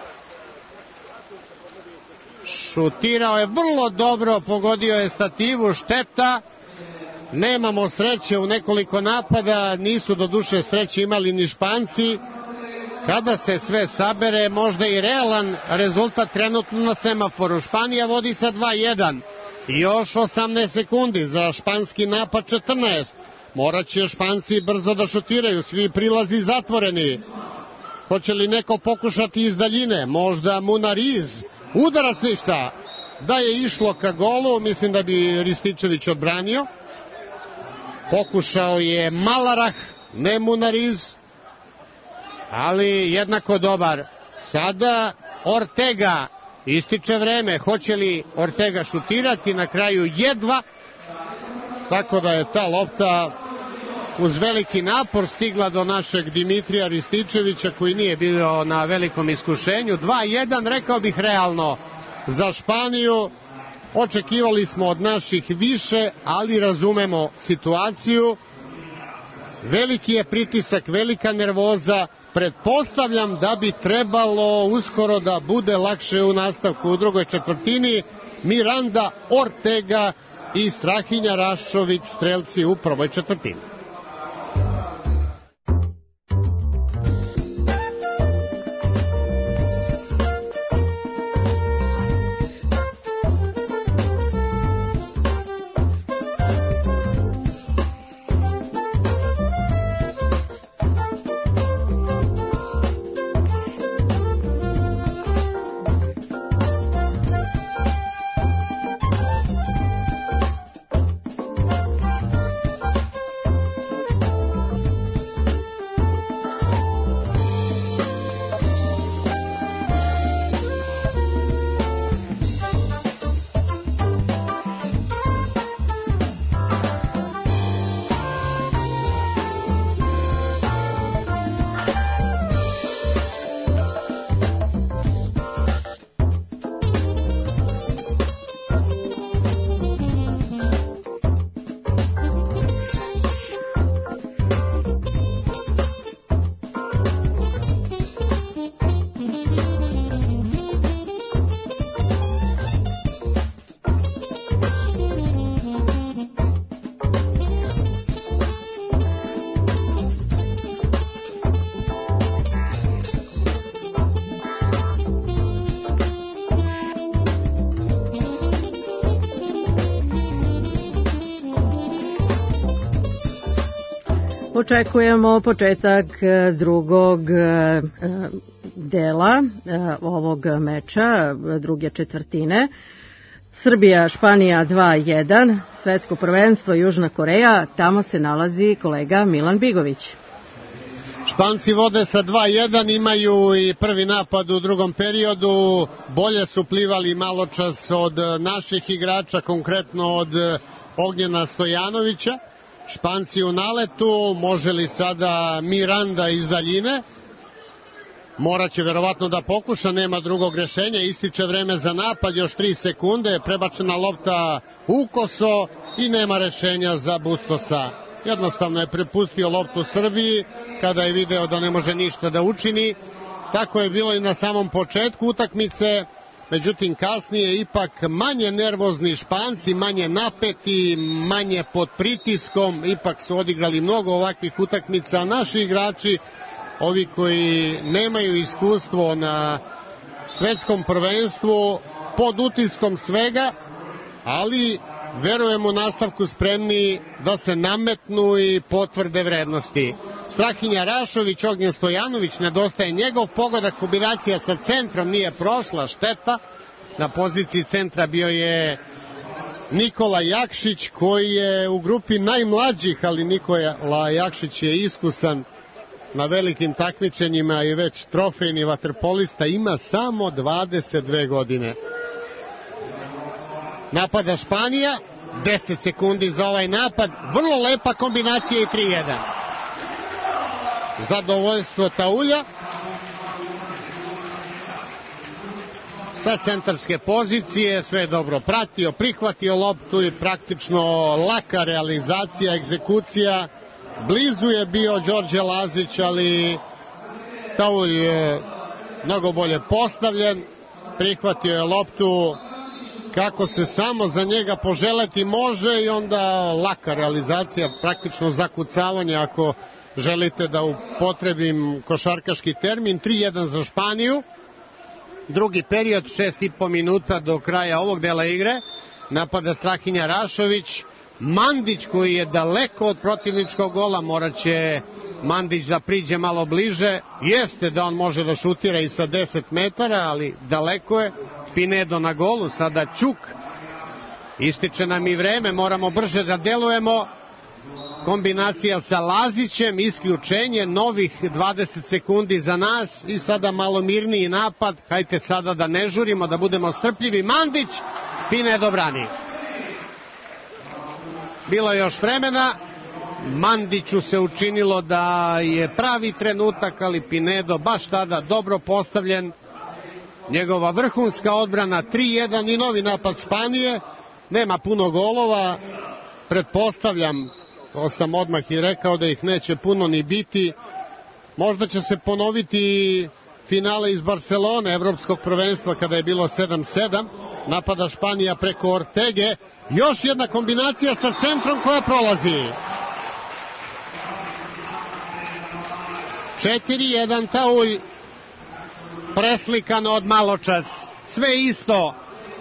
Šutirao je vrlo dobro, pogodio je stativu, šteta. Nemamo sreće u nekoliko napada, nisu do duše sreće imali ni Španci. Kada se sve sabere, možda i realan rezultat trenutno na semaforu. Španija vodi sa 2:1. Još 18 sekundi za španski napad 14. Morat će Španci brzo da šutiraju, svi prilazi zatvoreni. Hoće li neko pokušati iz daljine? Možda Munariz. Udarac ništa. Da je išlo ka golu, mislim da bi Rističević odbranio. Pokušao je Malarah, ne Munariz, ali jednako dobar. Sada Ortega, ističe vreme, hoće li Ortega šutirati? Na kraju jedva, tako da je ta lopta uz veliki napor stigla do našeg Dimitrija Rističevića, koji nije bio na velikom iskušenju. 2:1, rekao bih realno za Španiju. Očekivali smo od naših više, ali razumemo situaciju. Veliki je pritisak, velika nervoza. Pretpostavljam da bi trebalo uskoro da bude lakše u nastavku u drugoj četvrtini. Miranda, Ortega i Strahinja Rašović, strelci u prvoj četvrtini. Očekujemo početak drugog dela ovog meča, druge četvrtine. Srbija, Španija 2-1, svetsko prvenstvo Južna Koreja, tamo se nalazi kolega Milan Bigović. Španci vode sa 2-1, imaju i prvi napad u drugom periodu, bolje su plivali malo čas od naših igrača, konkretno od Ognjena Stojanovića. Španci u naletu, može li sada Miranda iz daljine? Moraće verovatno da pokuša, nema drugog rešenja, ističe vreme za napad, još 3 sekunde, prebačena lopta ukoso i nema rešenja za Bustosa. Jednostavno je prepustio loptu Srbiji kada je video da ne može ništa da učini. Tako je bilo i na samom početku utakmice, međutim kasnije ipak manje nervozni Španci, manje napeti, manje pod pritiskom, ipak su odigrali mnogo ovakvih utakmica, a naši igrači, ovi koji nemaju iskustvo na svetskom prvenstvu, pod utiskom svega, ali verujemo u nastavku spremni da se nametnu i potvrde vrednosti. Strahinja Rašović, Ognjen Stojanović, nedostaje njegov pogodak, kombinacija sa centrom nije prošla, šteta. Na poziciji centra bio je Nikola Jakšić, koji je u grupi najmlađih, ali Nikola Jakšić je iskusan na velikim takmičenjima i već trofejni vaterpolista, ima samo 22 godine. Napada Španija, 10 sekundi za ovaj napad, vrlo lepa kombinacija i 3-1. Zadovoljstvo Taulja. Sa centarske pozicije sve je dobro pratio, prihvatio loptu i praktično laka realizacija, egzekucija. Blizu je bio Đorđe Lazić, ali Taulj je mnogo bolje postavljen, prihvatio je loptu kako se samo za njega poželeti može i onda laka realizacija, praktično zakucavanje ako želite da upotrebim košarkaški termin. 3-1 za Španiju. Drugi period, 6,5 minuta do kraja ovog dela igre. Napada Strahinja Rašović. Mandić koji je daleko od protivničkog gola, morat će Mandić da priđe malo bliže. Jeste da on može da šutira i sa 10 metara, ali daleko je. Pinedo na golu, sada Ćuk. Ističe nam i vreme, moramo brže da delujemo. Kombinacija sa Lazićem, isključenje, novih 20 sekundi za nas i sada malo mirniji napad. Hajte sada da ne žurimo, da budemo strpljivi. Mandić, Pinedo brani. Bilo je još vremena, Mandiću se učinilo da je pravi trenutak, ali Pinedo baš tada dobro postavljen. Njegova vrhunska odbrana, 3-1 i novi napad Španije. Nema puno golova, pretpostavljam, to sam odmah i rekao da ih neće puno ni biti. Možda će se ponoviti finale iz Barcelone, evropskog prvenstva, kada je bilo 7-7. Napada Španija preko Ortege. Još jedna kombinacija sa centrom koja prolazi. 4-1 Taulj. Preslikano od maločas. Sve isto.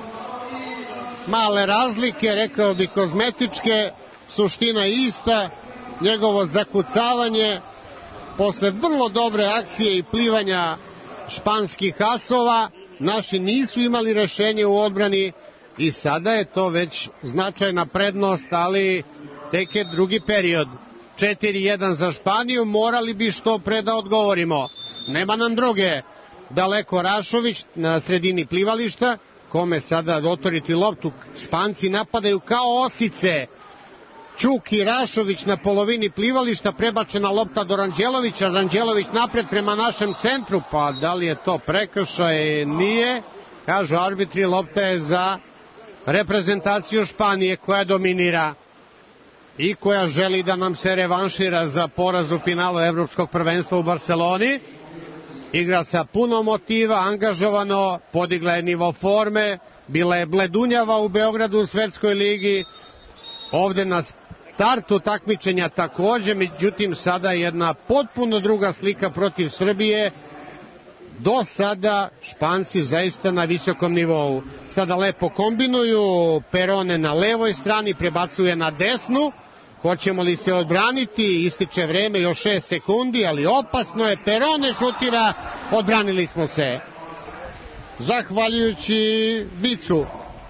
Male razlike, rekao bi kozmetičke. Suština je ista. Njegovo zakucavanje posle vrlo dobre akcije i plivanja španskih asova. Naši nisu imali rešenje u odbrani i sada je to već značajna prednost, ali tek je drugi period. 4-1 za Španiju, morali bi što pre da odgovorimo. Nema nam druge. Daleko Rašović na sredini plivališta, kome sada otvoriti loptu. Španci napadaju kao osice. Ćuk i Rašović na polovini plivališta, prebačena lopta do Ranđelovića, Ranđelović napred prema našem centru, pa da li je to prekršaj? Nije. Kažu arbitri, lopta je za reprezentaciju Španije koja dominira i koja želi da nam se revanšira za poraz u finalu evropskog prvenstva u Barceloni. Igra sa puno motiva, angažovano, podigla je nivo forme, bila je bledunjava u Beogradu u svetskoj ligi, ovde na startu takmičenja takođe, međutim sada jedna potpuno druga slika protiv Srbije. Do sada Španci zaista na visokom nivou. Sada lepo kombinuju, Perone na levoj strani, prebacuje na desnu, Hoćemo li se odbraniti? Ističe vreme, još 6 sekundi, ali opasno je. Perone šutira, odbranili smo se. Zahvaljujući Vicu.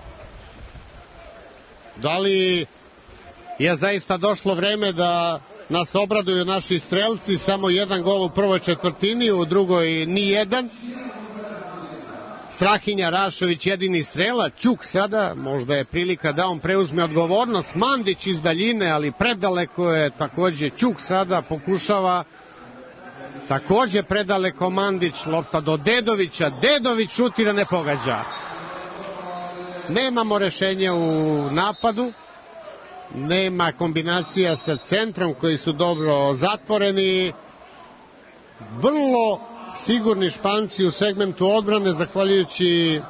Da li je zaista došlo vreme da nas obraduju naši strelci? Samo jedan gol u prvoj četvrtini, u drugoj ni jedan. Strahinja Rašović jedini strela, Ćuk sada, možda je prilika da on preuzme odgovornost. Mandić iz daljine, ali predaleko je takođe Ćuk sada pokušava. Takođe predaleko Mandić, lopta do Dedovića. Dedović šutira, ne pogađa. Nemamo rešenja u napadu. Nema kombinacija sa centrom koji su dobro zatvoreni. Vrlo sigurni Španci u segmentu odbrane, zahvaljujući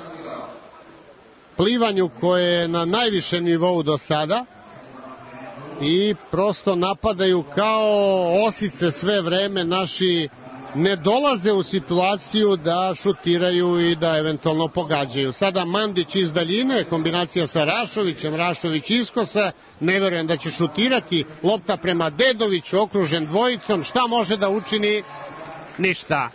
plivanju koje je na najvišem nivou do sada, i prosto napadaju kao osice sve vreme. Naši ne dolaze u situaciju da šutiraju i da eventualno pogađaju. Sada Mandić iz daljine, kombinacija sa Rašovićem, Rašović iskosa, ne verujem da će šutirati, lopta prema Dedoviću, okružen dvojicom, šta može da učini? Ništa.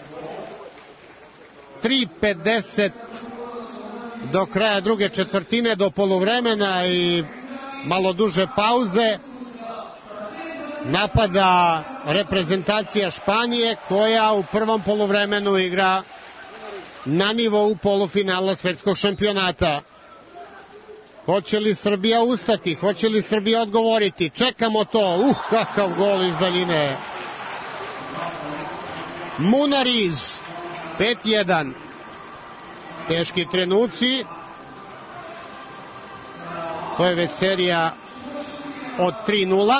3:50 do kraja druge četvrtine, do poluvremena i malo duže pauze. Napada reprezentacija Španije, koja u prvom poluvremenu igra na nivou polufinala svetskog šampionata. Hoće li Srbija ustati? Hoće li Srbija odgovoriti? Čekamo to. Kakav gol iz daljine. Munariz, 5:1. Teški trenuci. To je već serija od 3:0.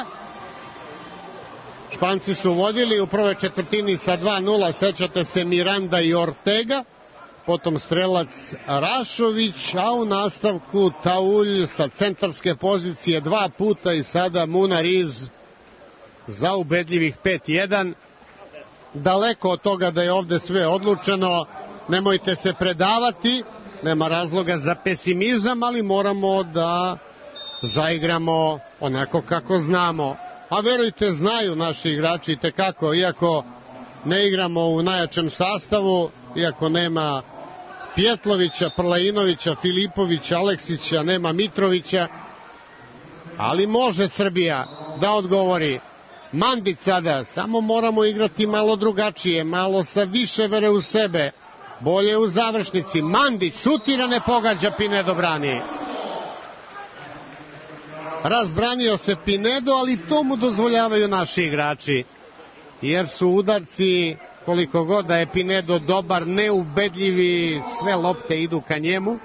Španci su vodili u prvoj četvrtini sa 2:0, sećate se Miranda i Ortega, potom strelac Rašović, a u nastavku Taulj sa centarske pozicije 2 puta i sada Munariz za ubedljivih 5:1. Daleko od toga da je ovde sve odlučeno, nemojte se predavati, nema razloga za pesimizam, ali moramo da zaigramo onako kako znamo. A verujte, znaju naši igrači i tekako, iako ne igramo u najjačem sastavu, iako nema Pjetlovića, Prlajinovića, Filipovića, Aleksića, nema Mitrovića, ali može Srbija da odgovori. Mandić sada, samo moramo igrati malo drugačije, malo sa više vere u sebe, bolje u završnici. Mandić šutira, ne pogađa, Pinedo brani. Razbranio se Pinedo, ali to mu dozvoljavaju naši igrači, jer su udarci, koliko god da je Pinedo dobar, neubedljivi, sve lopte idu ka njemu.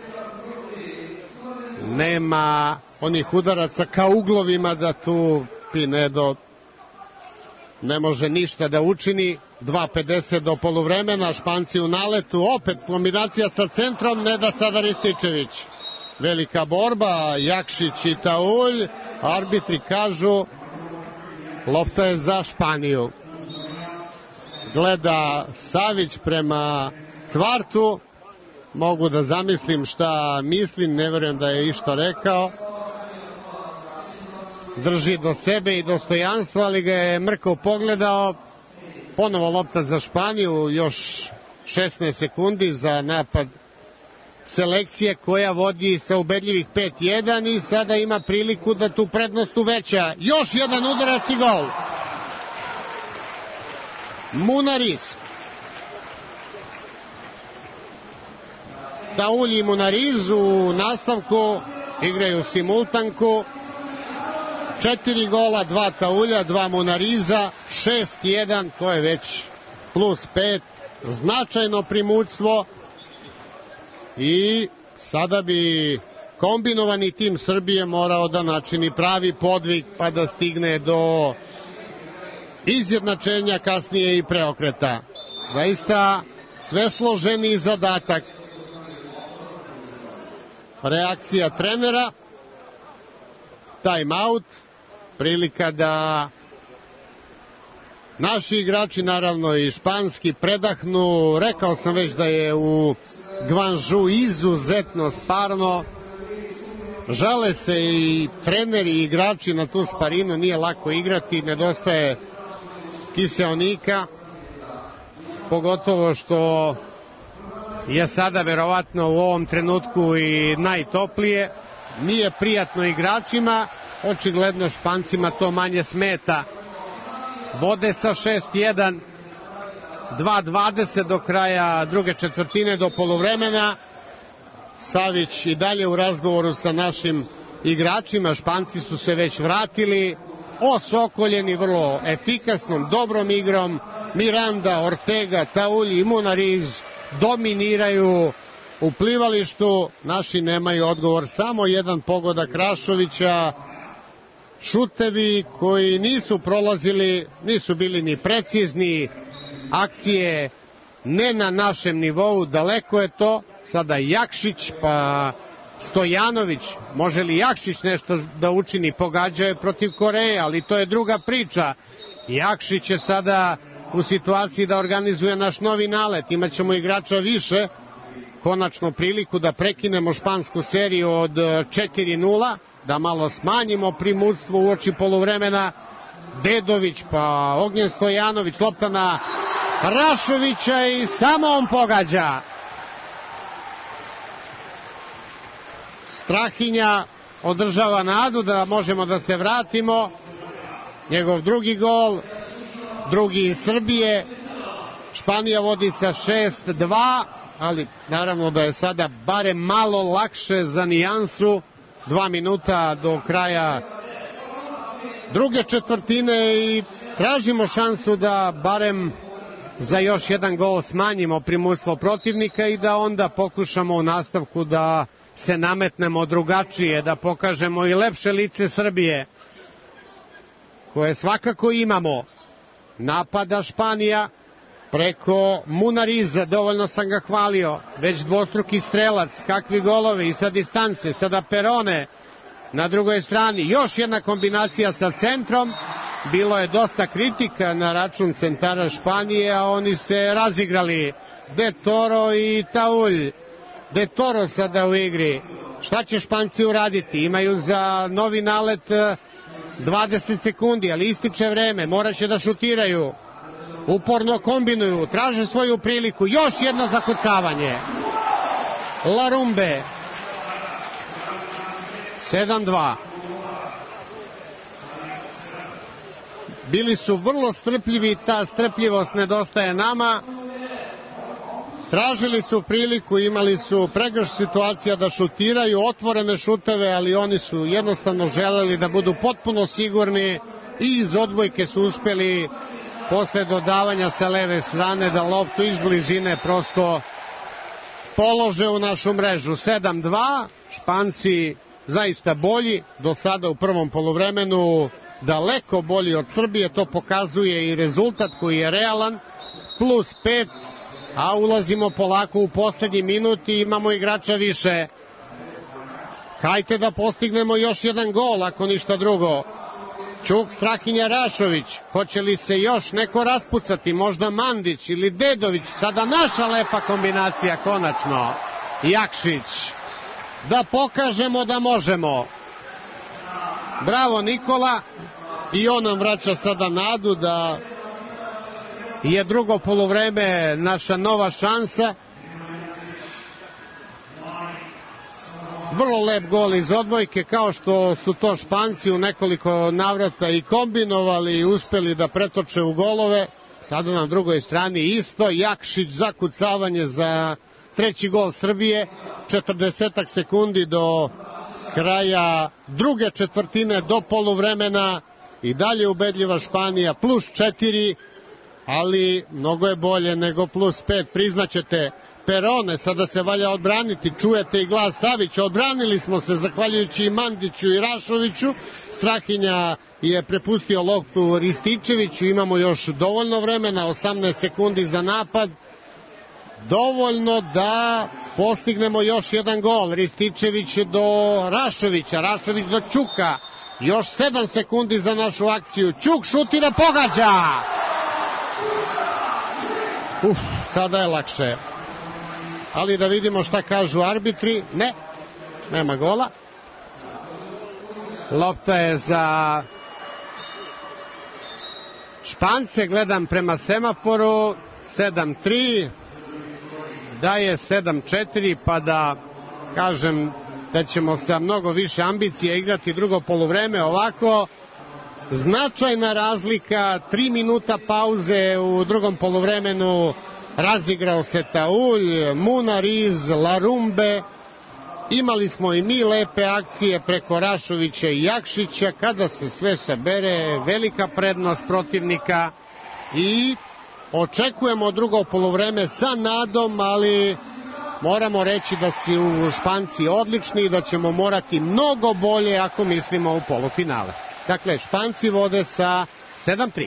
Nema onih udaraca ka uglovima da tu Pinedo ne može ništa da učini. 2:50 do poluvremena, Španci u naletu, opet kombinacija sa centrom, ne da sada Rističević. Velika borba, Jakšić i Taulj, arbitri kažu lopta je za Španiju. Gleda Savić prema Cvartu, mogu da zamislim šta mislim, ne verujem da je išta rekao. Drži do sebe i dostojanstva, ali ga je mrko pogledao. Ponovo lopta za Španiju, još 16 sekundi za napad selekcije koja vodi sa ubedljivih 5:1 i sada ima priliku da tu prednost uveća. Još jedan udarac i gol. Munariz. Taulj i Munariz u nastavku igraju simultanku. 4 gola, 2 Taulja, 2 Munariza, 6:1, to je već plus 5, značajno primućstvo. I sada bi kombinovani tim Srbije morao da načini pravi podvig pa da stigne do izjednačenja, kasnije i preokreta. Zaista sve složeniji zadatak. Reakcija trenera, time out, prilika da naši igrači, naravno i španski, predahnu. Rekao sam već da je u Gvanžu izuzetno sparno. Žale se i treneri i igrači na tu Sparinu, nije lako igrati, nedostaje kiseonika, pogotovo što je sada verovatno u ovom trenutku i najtoplije. Nije prijatno igračima, očigledno Špancima to manje smeta. Vode sa 6-1, 2:20 do kraja druge četvrtine, do poluvremena. Savić i dalje u razgovoru sa našim igračima, Španci su se već vratili, osokoljeni vrlo efikasnom, dobrom igrom. Miranda, Ortega, Taulji i Munariz dominiraju u plivalištu. Naši nemaju odgovor, samo jedan pogodak Rašovića. Šutevi koji nisu prolazili, nisu bili ni precizni, akcije ne na našem nivou, daleko je to. Sada Jakšić, pa Stojanović. Može li Jakšić nešto da učini? Pogađao je protiv Koreje, ali to je druga priča. Jakšić je sada u situaciji da organizuje naš novi nalet. Imaćemo igrača više, konačno priliku da prekinemo špansku seriju od 4:0, da malo smanjimo primudstvo u oči poluvremena. Dedović, pa Ognjen Stojanović, lopta na Rašovića i samo on pogađa. Strahinja održava nadu da možemo da se vratimo. Njegov drugi gol, drugi iz Srbije. Španija vodi sa 6:2, ali naravno da je sada barem malo lakše za nijansu. 2 minuta do kraja druge četvrtine i tražimo šansu da barem za još jedan gol smanjimo primudstvo protivnika i da onda pokušamo u nastavku da se nametnemo drugačije, da pokažemo i lepše lice Srbije, koje svakako imamo. Napada Španija preko Munariza, dovoljno sam ga hvalio, već dvostruki strelac, kakvi golovi i sa distance. Sada Perone na drugoj strani, još jedna kombinacija sa centrom. Bilo je dosta kritika na račun centara Španije, a oni se razigrali. De Toro i Taulj. De Toro sada u igri. Šta će Španci uraditi? Imaju za novi nalet 20 sekundi, ali ističe vreme, morat će da šutiraju. Uporno kombinuju, traže svoju priliku, još jedno zakucavanje. Larumbe. 7:2. Bili su vrlo strpljivi, ta strpljivost nedostaje nama. Tražili su priliku, imali su pregrš situacija da šutiraju, otvorene šuteve, ali oni su jednostavno želeli da budu potpuno sigurni i iz odbojke su uspeli posle dodavanja sa leve strane da loptu iz blizine prosto polože u našu mrežu. 7:2, Španci zaista bolji do sada u prvom poluvremenu, daleko bolji od Srbije, to pokazuje i rezultat koji je realan, +5, a ulazimo polako u poslednji minut i imamo igrača više. Hajde da postignemo još jedan gol, ako ništa drugo. Čuk, Strahinja, Rašović. Hoće li se još neko raspucati? Možda Mandić ili Dedović. Sada naša lepa kombinacija, konačno. Jakšić. Da pokažemo da možemo. Bravo Nikola. I on nam vraća sada nadu da je drugo poluvreme naša nova šansa. Vrlo lep gol iz odbojke, kao što su to Španci u nekoliko navrata i kombinovali i uspeli da pretoče u golove. Sada na drugoj strani isto, Jakšić, zakucavanje za treći gol Srbije. 40 sekundi do kraja druge četvrtine, do poluvremena. I dalje ubedljiva Španija, +4, ali mnogo je bolje nego +5, priznaćete. Perone, sada se valja odbraniti, čujete i glas Savića, odbranili smo se zahvaljujući i Mandiću i Rašoviću. Strahinja je prepustio loptu Rističeviću, imamo još dovoljno vremena, 18 sekundi za napad, dovoljno da postignemo još jedan gol. Rističević do Rašovića, Rašović do Čuka, još 7 sekundi za našu akciju. Čuk šutira, pogađa! Sada je lakše. Ali da vidimo šta kažu arbitri. Ne, nema gola. Lopta je za Špance, gledam prema semaforu, 7-3, da je 7-4, pa da kažem da ćemo sa mnogo više ambicije igrati drugo poluvreme. Ovako, značajna razlika, 3 minuta pauze u drugom poluvremenu, razigrao se Taulj, Munariz, Larumbe. Imali smo i mi lepe akcije preko Rašovića i Jakšića. Kada se sve sabere, velika prednost protivnika i očekujemo drugo poluvreme sa nadom, ali moramo reći da su Španci odlični i da ćemo morati mnogo bolje ako mislimo u polufinale. Dakle, Španci vode sa 7-3.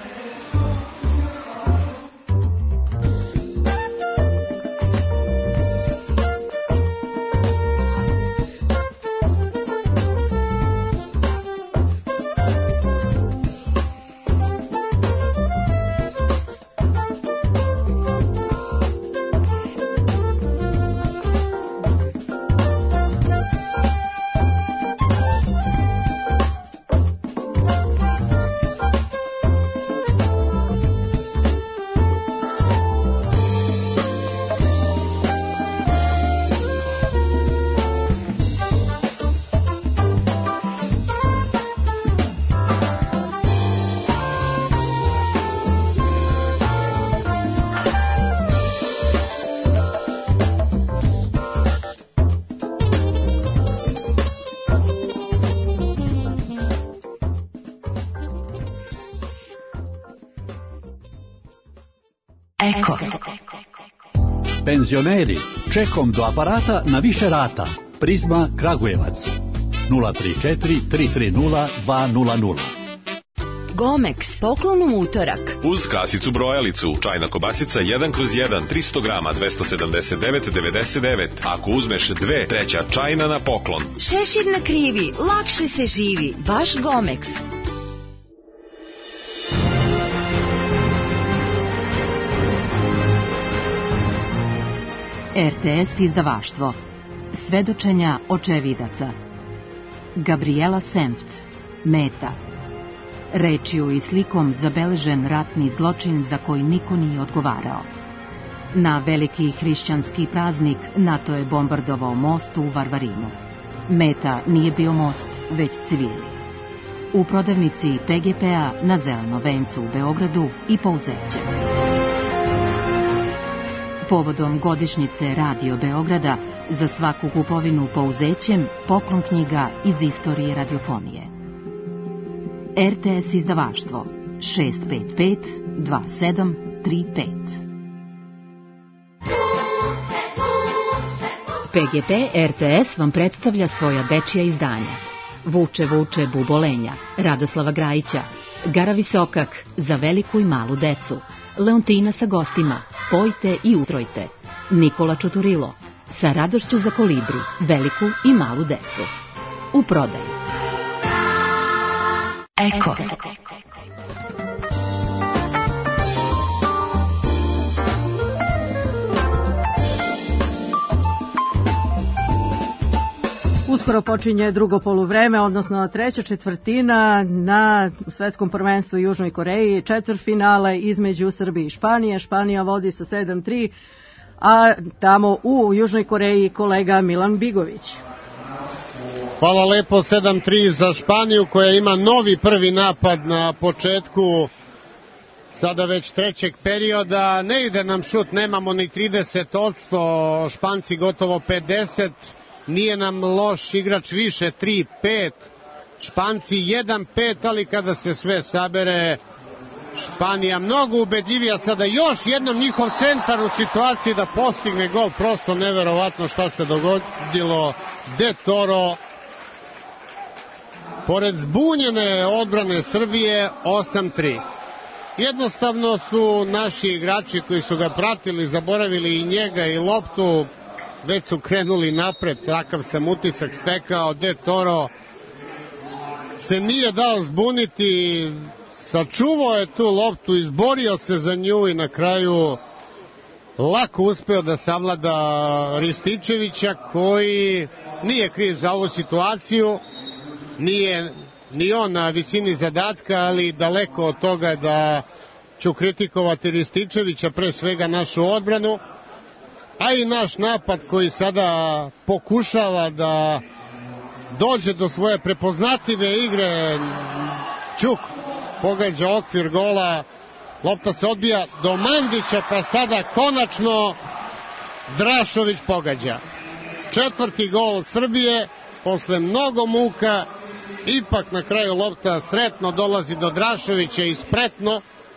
Eko. Penzioneri, čekom do aparata na više rata. Prizma Kragujevac. 034 330 200. Gomex, poklon u utorak. Uz kasicu brojalicu, čajna kobasica 1/1, 300 grama, 279,99. Ako uzmeš 2, treća čajna na poklon. Šešir na krivi, lakše se živi. Vaš Gomex. RTS izdavaštvo. Svedočenja očevidaca. Gabriela Senft. Meta. Rečju i slikom zabeležen ratni zločin za koji niko nije odgovarao. Na veliki hrišćanski praznik NATO je bombardovao most u Varvarinu. Meta nije bio most, već civili. U prodavnici PGP-a na Zelenom vencu u Beogradu i Pouzeće. Povodom godišnjice Radio Beograda za svaku kupovinu Pouzećem poklon knjiga iz istorije radiofonije. RTS izdavaštvo 655 2735. PGP RTS vam predstavlja svoja dečija izdanja. Vuče vuče bubolenja, Radoslava Grajića, Gara Visokak za veliku i malu decu, Leontina sa gostima, Pojte i utrojte, Nikola Čuturilo, Sa radošću za kolibri, veliku i malu decu. U prodaju. Eko. Uskoro počinje drugo poluvreme, odnosno treća četvrtina na svetskom prvenstvu u Južnoj Koreji, četvrtfinale između Srbije i Španije. Španija vodi sa 7-3, a tamo u Južnoj Koreji kolega Milan Bigović. Hvala lepo, 7-3 za Španiju koja ima novi prvi napad na početku sada već trećeg perioda. Ne ide nam šut, nemamo ni 30%, Španci gotovo 50%. Nije nam loš igrač više, 3-5, Španci 1-5, ali kada se sve sabere, Španija mnogo ubedljivija. Sada još jednom njihov centar u situaciji da postigne gol, prosto neverovatno šta se dogodilo. De Toro, pored zbunjene odbrane Srbije, 8-3. Jednostavno su naši igrači koji su ga pratili, zaboravili i njega i loptu, već su krenuli napred, takav sam utisak stekao. De Toro se nije dao zbuniti, sačuvao je tu loptu, izborio se za nju i na kraju lako uspeo da savlada Rističevića, koji nije kriv za ovu situaciju. nije ni on na visini zadatka, ali daleko od toga da ću kritikovati Rističevića, pre svega našu odbranu, a i naš napad koji sada pokušava da dođe do svoje prepoznatljive igre. Ćuk pogađa okvir gola, lopta se odbija do Mandića, pa sada konačno Drašović pogađa. 4. gol Srbije posle mnogo muka, ipak na kraju lopta sretno dolazi do Drašovića i spretno.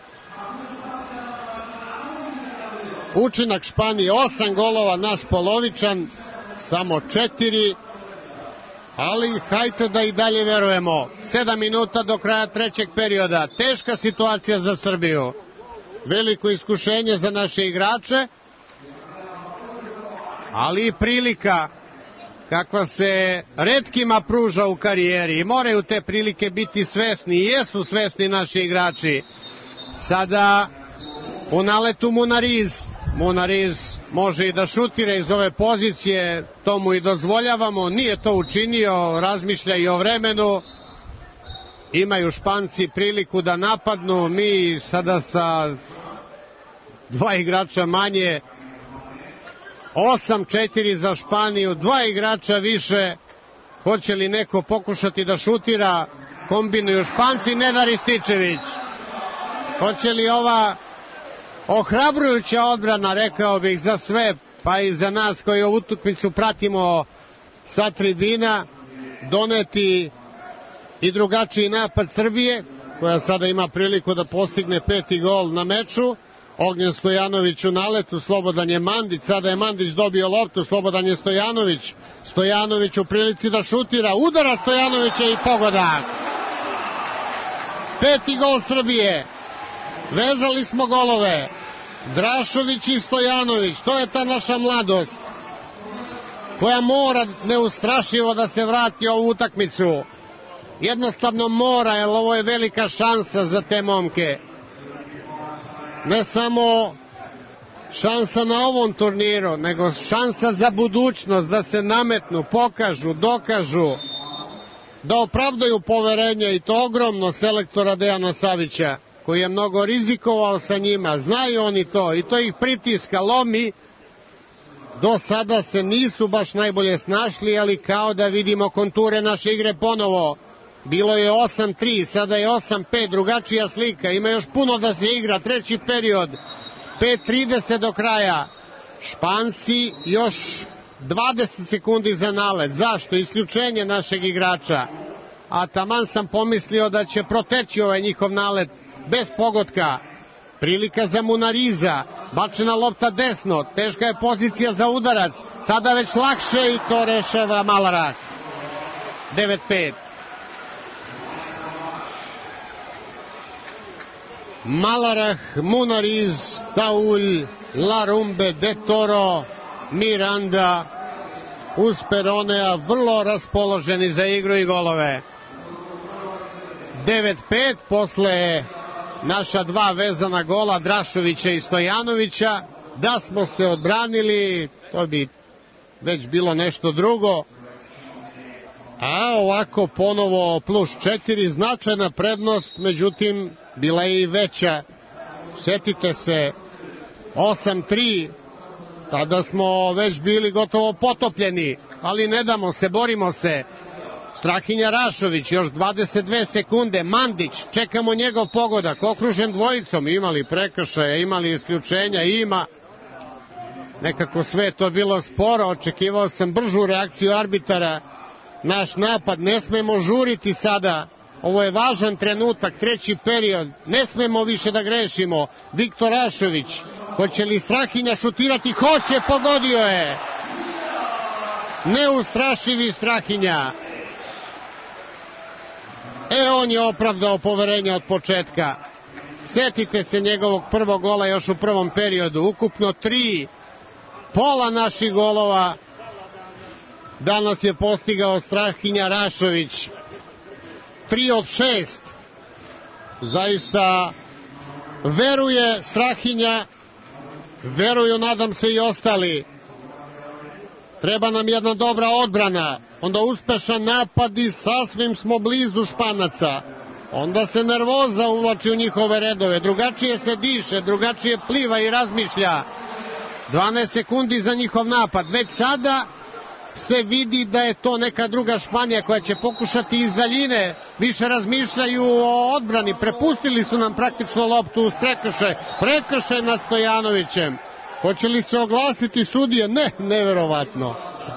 Učinak Španije 8 golova, naš polovičan samo 4, ali hajte da i dalje verujemo. 7 minuta do kraja trećeg perioda, teška situacija za Srbiju, veliko iskušenje za naše igrače, ali i prilika kakva se retkima pruža u karijeri i moraju te prilike biti svesni i jesu svesni naši igrači. Sada u naletu Munariz može i da šutira iz ove pozicije, to mu i dozvoljavamo, nije to učinio, razmišlja i o vremenu. Imaju Španci priliku da napadnu, mi sada sa 2 igrača manje, 8-4 za Španiju, 2 igrača više. Hoće li neko pokušati da šutira? Kombinuju Španci, Nenad Rističević. Hoće li ova ohrabrujuća odbrana, rekao bih za sve, pa i za nas koji ovu utakmicu pratimo sa tribina, doneti i drugačiji napad Srbije, koja sada ima priliku da postigne 5. gol na meču. Ognjen Stojanović u naletu, slobodan je Mandić, sada je Mandić dobio loptu, slobodan je Stojanović. Stojanović u prilici da šutira, udara Stojanovića i pogodak. 5. gol Srbije. Vezali smo golove. Drašović i Stojanović, to je ta naša mladost koja mora neustrašivo da se vrati u ovu utakmicu. Jednostavno mora, jer ovo je velika šansa za te momke. Ne samo šansa na ovom turniru, nego šansa za budućnost, da se nametnu, pokažu, dokažu, da opravdaju poverenje, i to ogromno, selektora Dejana Savića, koji je mnogo rizikovao sa njima. Znaju oni to i to ih pritiska, lomi. Do sada se nisu baš najbolje snašli, ali kao da vidimo konture naše igre ponovo. Bilo je 8-3, sada je 8-5, drugačija slika, ima još puno da se igra, treći period, 5:30 do kraja. Španci još 20 sekundi za nalet. Zašto? Isključenje našeg igrača. A taman sam pomislio da će proteći ovaj njihov nalet bez pogotka. Prilika za Munariza, bačena lopta desno, teška je pozicija za udarac, sada već lakše i to rešava Malarah. 9-5. Malarah, Munariz, Taulj, Larumbe, De Toro, Miranda, uz Peronea, vrlo raspoloženi za igru i golove. 9-5 posle naša 2 vezana gola Drašovića i Stojanovića. Da smo se odbranili, to bi već bilo nešto drugo. A ovako ponovo +4, značajna prednost, međutim bila je i veća. Sjetite se, 8-3, tada smo već bili gotovo potopljeni, ali ne damo se, borimo se. Strahinja Rašović, još 22 sekunde, Mandić, čekamo njegov pogodak, okružen dvojicom, imali prekršaje, imali isključenja, ima. Nekako sve to bilo sporo, očekivao sam bržu reakciju arbitara. Naš napad, ne smemo žuriti sada, ovo je važan trenutak, treći period, ne smemo više da grešimo. Viktor Rašović, hoće li Strahinja šutirati? Hoće, pogodio je. Neustrašivi Strahinja. On je opravdao poverenje od početka. Sjetite se njegovog prvog gola još u prvom periodu, ukupno 3, pola naših golova danas je postigao Strahinja Rašović. 3 od 6. Zaista veruje Strahinja, veruju, nadam se, i ostali. Treba nam jedna dobra odbrana. onda uspešan napad i sasvim smo blizu Španaca. Onda se nervoza uvlači u njihove redove, drugačije se diše, drugačije pliva i razmišlja. 12 sekundi za njihov napad. Već sada se vidi da je to neka druga Španija koja će pokušati iz daljine. Više razmišljaju o odbrani. Prepustili su nam praktično loptu uz prekršaj. Prekršaj nad Stojanovićem. Hoće li se oglasiti sudije? Ne, neverovatno.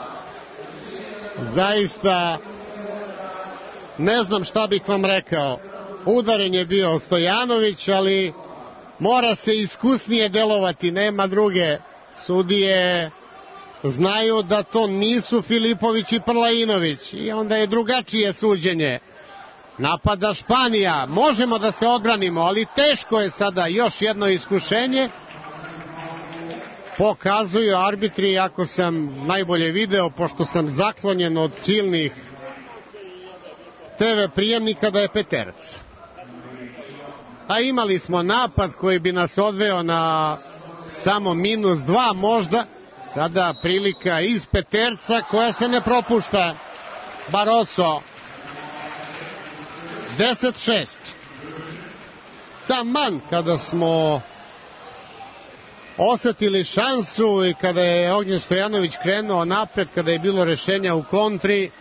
Zaista ne znam šta bih vam rekao. Udaren je bio Stojanović, ali mora se iskusnije delovati, nema druge. Sudije znaju da to nisu Filipović i Prlainović i onda je drugačije suđenje. Napada Španija, možemo da se odbranimo, ali teško je sada. Još jedno iskušenje. Pokazuju arbitri, ako sam najbolje video, pošto sam zaklonjen od silnih TV prijemnika, da je peterac. A imali smo napad koji bi nas odveo na samo -2 možda. Sada prilika iz peterca koja se ne propušta. Barroso. 10-6. Taman kada smo osetili šansu i kada je Ognjen Stojanović krenuo napred, kada je bilo rešenja u kontri,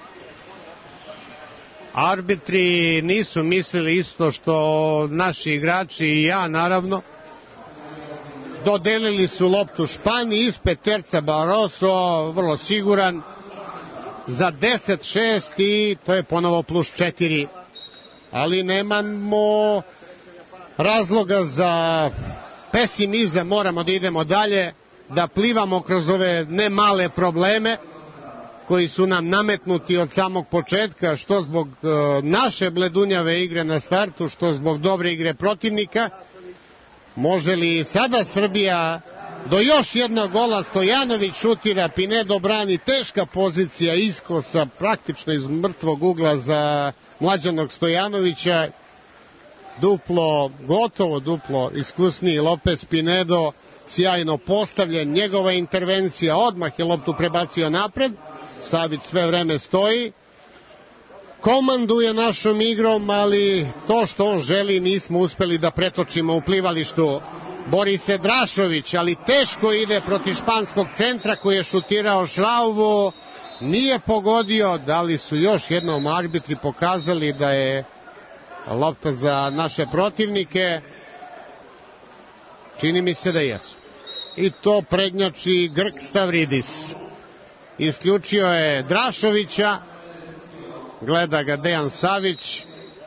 arbitri nisu mislili isto što naši igrači i ja naravno. Dodelili su loptu Španiji, iz peterca Barroso, vrlo siguran, za 10-6 i to je ponovo +4. Ali nemamo razloga za pesimizam, moramo da idemo dalje, da plivamo kroz ove nemale probleme koji su nam nametnuti od samog početka, što zbog naše bledunjave igre na startu, što zbog dobre igre protivnika. Može li sada Srbija do još jednog gola? Stojanović šutira, Pinedo brani, teška pozicija iskosa, praktično iz mrtvog ugla za mlađanog Stojanovića. Duplo, gotovo duplo iskusniji Lopez Pinedo, sjajno postavljen, njegova intervencija, odmah je loptu prebacio napred. Savić sve vreme stoji, komanduje našom igrom, ali to što on želi nismo uspeli da pretočimo u plivalištu. Bori se Drašović, ali teško ide protiv španskog centra koji je šutirao Šrauvu, nije pogodio. Da li su još jednom arbitri pokazali da je lopta za naše protivnike? Čini mi se da jesu. I to prednjači Grk Stavridis. Isključio je Drašovića, gleda ga Dejan Savić.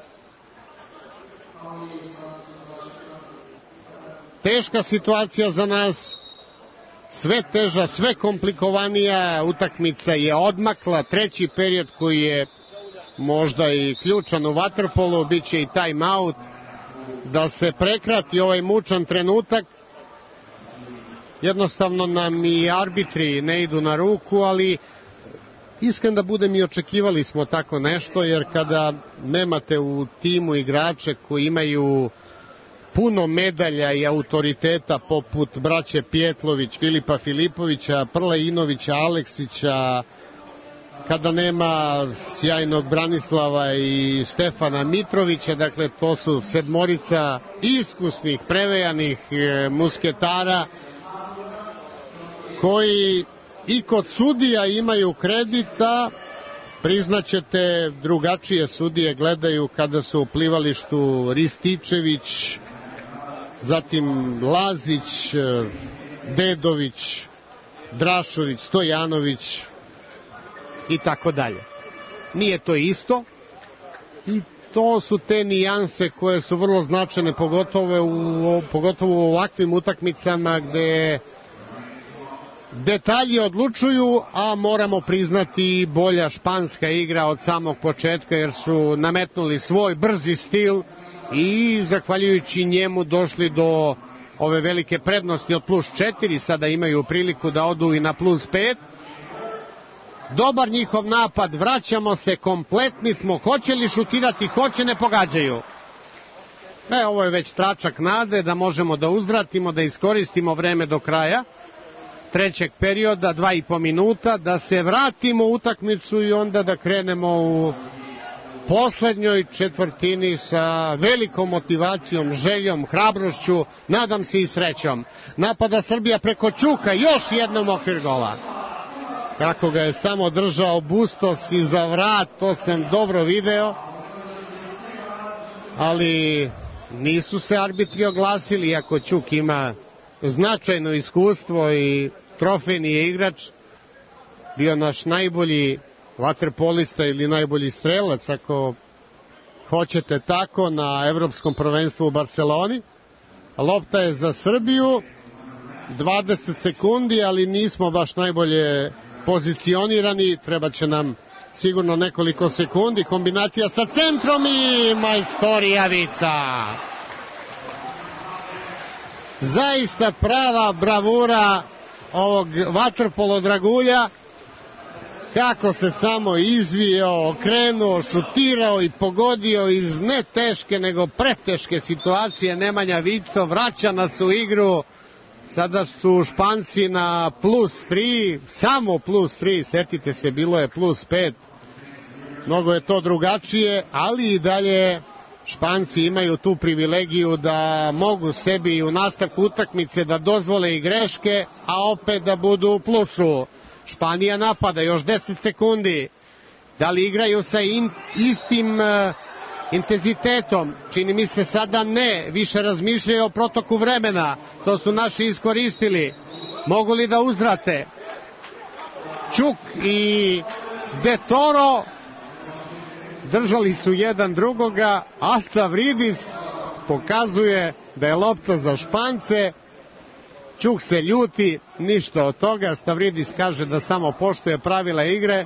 Teška situacija za nas, sve teža, sve komplikovanija, utakmica je odmakla, treći period koji je možda i ključan u vaterpolu, bit će i time out, da se prekrati ovaj mučan trenutak. Jednostavno nam i arbitri ne idu na ruku, ali iskren da budem i očekivali smo tako nešto, jer kada nemate u timu igrače koji imaju puno medalja i autoriteta poput braće Pjetlović, Filipa Filipovića, Prlainovića, Aleksića, kada nema sjajnog Branislava i Stefana Mitrovića, dakle to su sedmorica iskusnih, prevejanih musketara koji i kod sudija imaju kredita. Priznaćete, drugačije sudije gledaju kada su u plivalištu Rističević, zatim Lazić, Dedović, Drašović, Stojanović i tako dalje. Nije to isto i to su te nijanse koje su vrlo značajne, pogotovo u ovakvim utakmicama gde detalji odlučuju, a moramo priznati bolja španska igra od samog početka, jer su nametnuli svoj brzi stil i zahvaljujući njemu došli do ove velike prednosti od +4, sada imaju priliku da odu i na +5. Dobar njihov napad, vraćamo se, kompletni smo, hoće li šutirati, hoće, ne pogađaju. Ovo je već tračak nade da možemo da uzvratimo, da iskoristimo vreme do kraja. trećeg perioda, 2,5 minuta, da se vratimo u utakmicu i onda da krenemo u poslednjoj četvrtini sa velikom motivacijom, željom, hrabrošću, nadam se i srećom. Napada Srbija preko Ćuka, još jednom okvir gola. Kako ga je samo držao Bustos iza vrat, to sam dobro video, ali nisu se arbitri oglasili, iako Ćuk ima značajno iskustvo i trofejni je igrač, bio naš najbolji vaterpolista ili najbolji strelac, ako hoćete tako, na evropskom prvenstvu u Barceloni. Lopta je za Srbiju, 20 sekundi, ali nismo baš najbolje pozicionirani, treba će nam sigurno nekoliko sekundi. Kombinacija sa centrom i majstorija Vica. Zaista prava bravura ovog vaterpolo dragulja, kako se samo izvio, okrenuo, šutirao i pogodio iz ne teške nego preteške situacije. Nemanja Vico vraća nas u igru. Sada su Španci na +3, samo +3, setite se, bilo je +5. Mnogo je to drugačije, ali i dalje Španci imaju tu privilegiju da mogu sebi u nastavku utakmice da dozvole i greške, a opet da budu u plusu. Španija napada, još 10 sekundi. Da li igraju sa istim intenzitetom? Čini mi se sada ne, više razmišljaju o protoku vremena. To su naši iskoristili. Mogu li da uzvrate? Ćuk i De Toro držali su jedan drugoga. Stavridis pokazuje da je lopta za Špance. Ćuk se ljuti, ništa od toga. Stavridis kaže da samo poštuje pravila igre.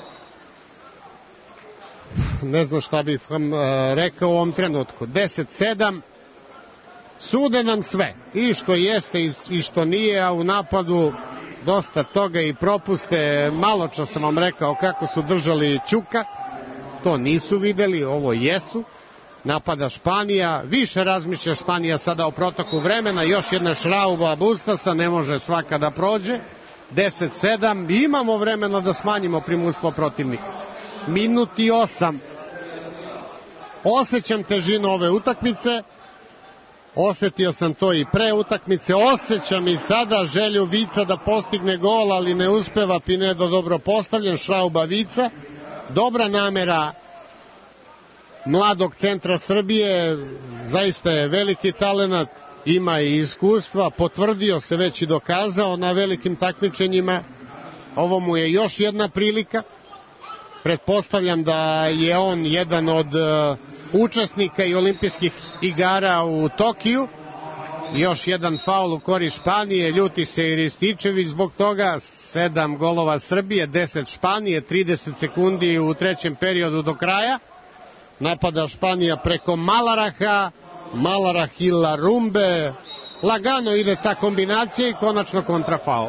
Ne znam šta bih vam rekao u ovom trenutku. 10-7. Sude nam sve. I što jeste i što nije, a u napadu dosta toga i propuste. Malo čas sam vam rekao kako su držali Ćuka. To nisu videli, ovo jesu. Napada Španija, više razmišlja Španija sada o protoku vremena, još jedna šrauba Bustosa, ne može svaka da prođe. 10-7, imamo vremena da smanjimo prisustvo protivnika. Minut i 8. Osjećam težinu ove utakmice, osetio sam to i pre utakmice, osjećam i sada želju Vica da postigne gol, ali ne uspeva. Pinedo dobro postavljen, šrauba Vica, dobra namera mladog centra Srbije, zaista je veliki talenat, ima i iskustva, potvrdio se već i dokazao na velikim takmičenjima. Ovo mu je još jedna prilika. Pretpostavljam da je on jedan od učesnika i olimpijskih igara u Tokiju. Još jedan faul u korist Španije, ljuti se i Rističević zbog toga. 7 golova Srbije, 10 Španije, 30 sekundi u trećem periodu do kraja. Napada Španija preko Malaraha, Malarah i Larumbe. Lagano ide ta kombinacija i konačno kontrafaul.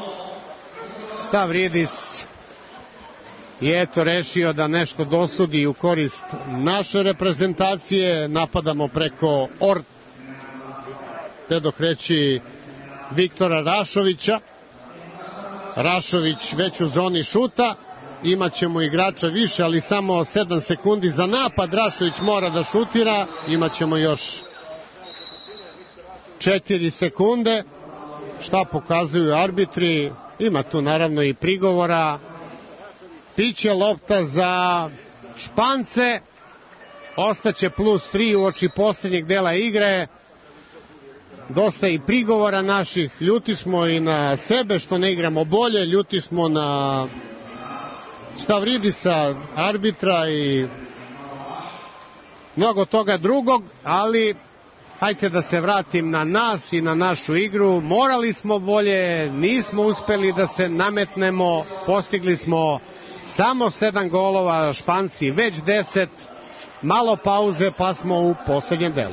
Stavridis je eto rešio da nešto dosudi u korist naše reprezentacije. Napadamo preko te dok reći Viktora Rašovića. Rašović već u zoni šuta. Imaćemo igrača više, ali samo 7 sekundi za napad. Rašović mora da šutira. Imaćemo još 4 sekunde. Šta pokazuju arbitri? Ima tu naravno i prigovora. Piće lopta za Špance. Ostaće +3 u oči posljednjeg dela igre. Dosta i prigovora naših. Ljuti smo i na sebe što ne igramo bolje. Ljuti smo na Stavridisa, arbitra i mnogo toga drugog, ali hajde da se vratim na nas i na našu igru. Morali smo bolje, nismo uspeli da se nametnemo, postigli smo samo 7 golova, Španci već 10, malo pauze pa smo u posljednjem delu.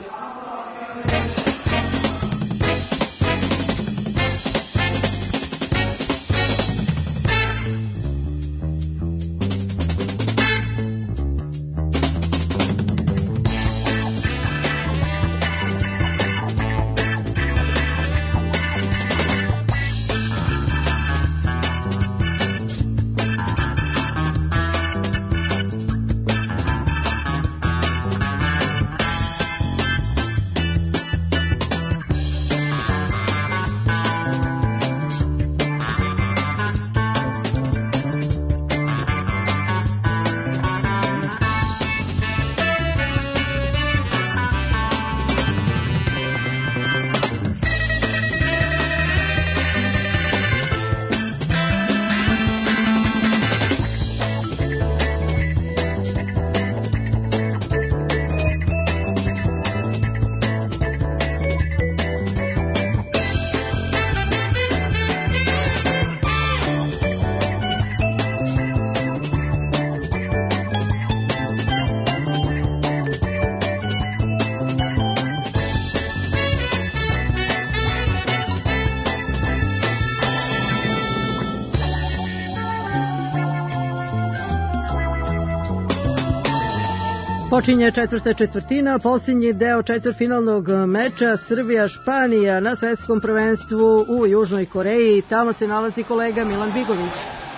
Počinje četvrta četvrtina, posljednji deo četvrtfinalnog meča Srbija-Španija na svetskom prvenstvu u Južnoj Koreji. Tamo se nalazi kolega Milan Bigović.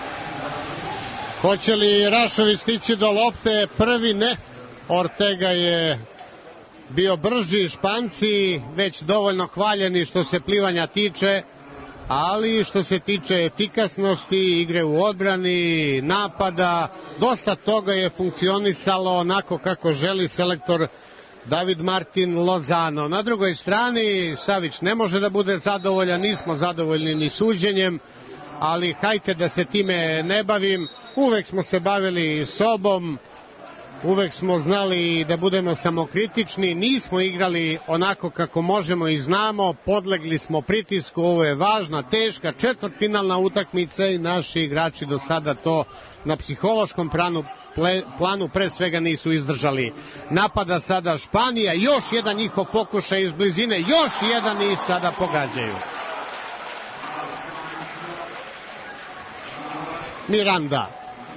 Hoće li Rašović stići do lopte? Prvi ne. Ortega je bio brži, Španci već dovoljno hvaljeni što se plivanja tiče, ali što se tiče efikasnosti, igre u odbrani, napada, dosta toga je funkcionisalo onako kako želi selektor David Martin Lozano. Na drugoj strani Savić ne može da bude zadovoljan, nismo zadovoljni ni suđenjem, ali hajte da se time ne bavim. Uvek smo se bavili sobom, uvek smo znali da budemo samokritični, nismo igrali onako kako možemo i znamo, podlegli smo pritisku, ovo je važna, teška četvrtfinalna utakmica i naši igrači do sada to na psihološkom planu pre svega nisu izdržali. Napada sada Španija, još jedan njihov pokušaj iz blizine, još jedan i sada pogađaju. Miranda.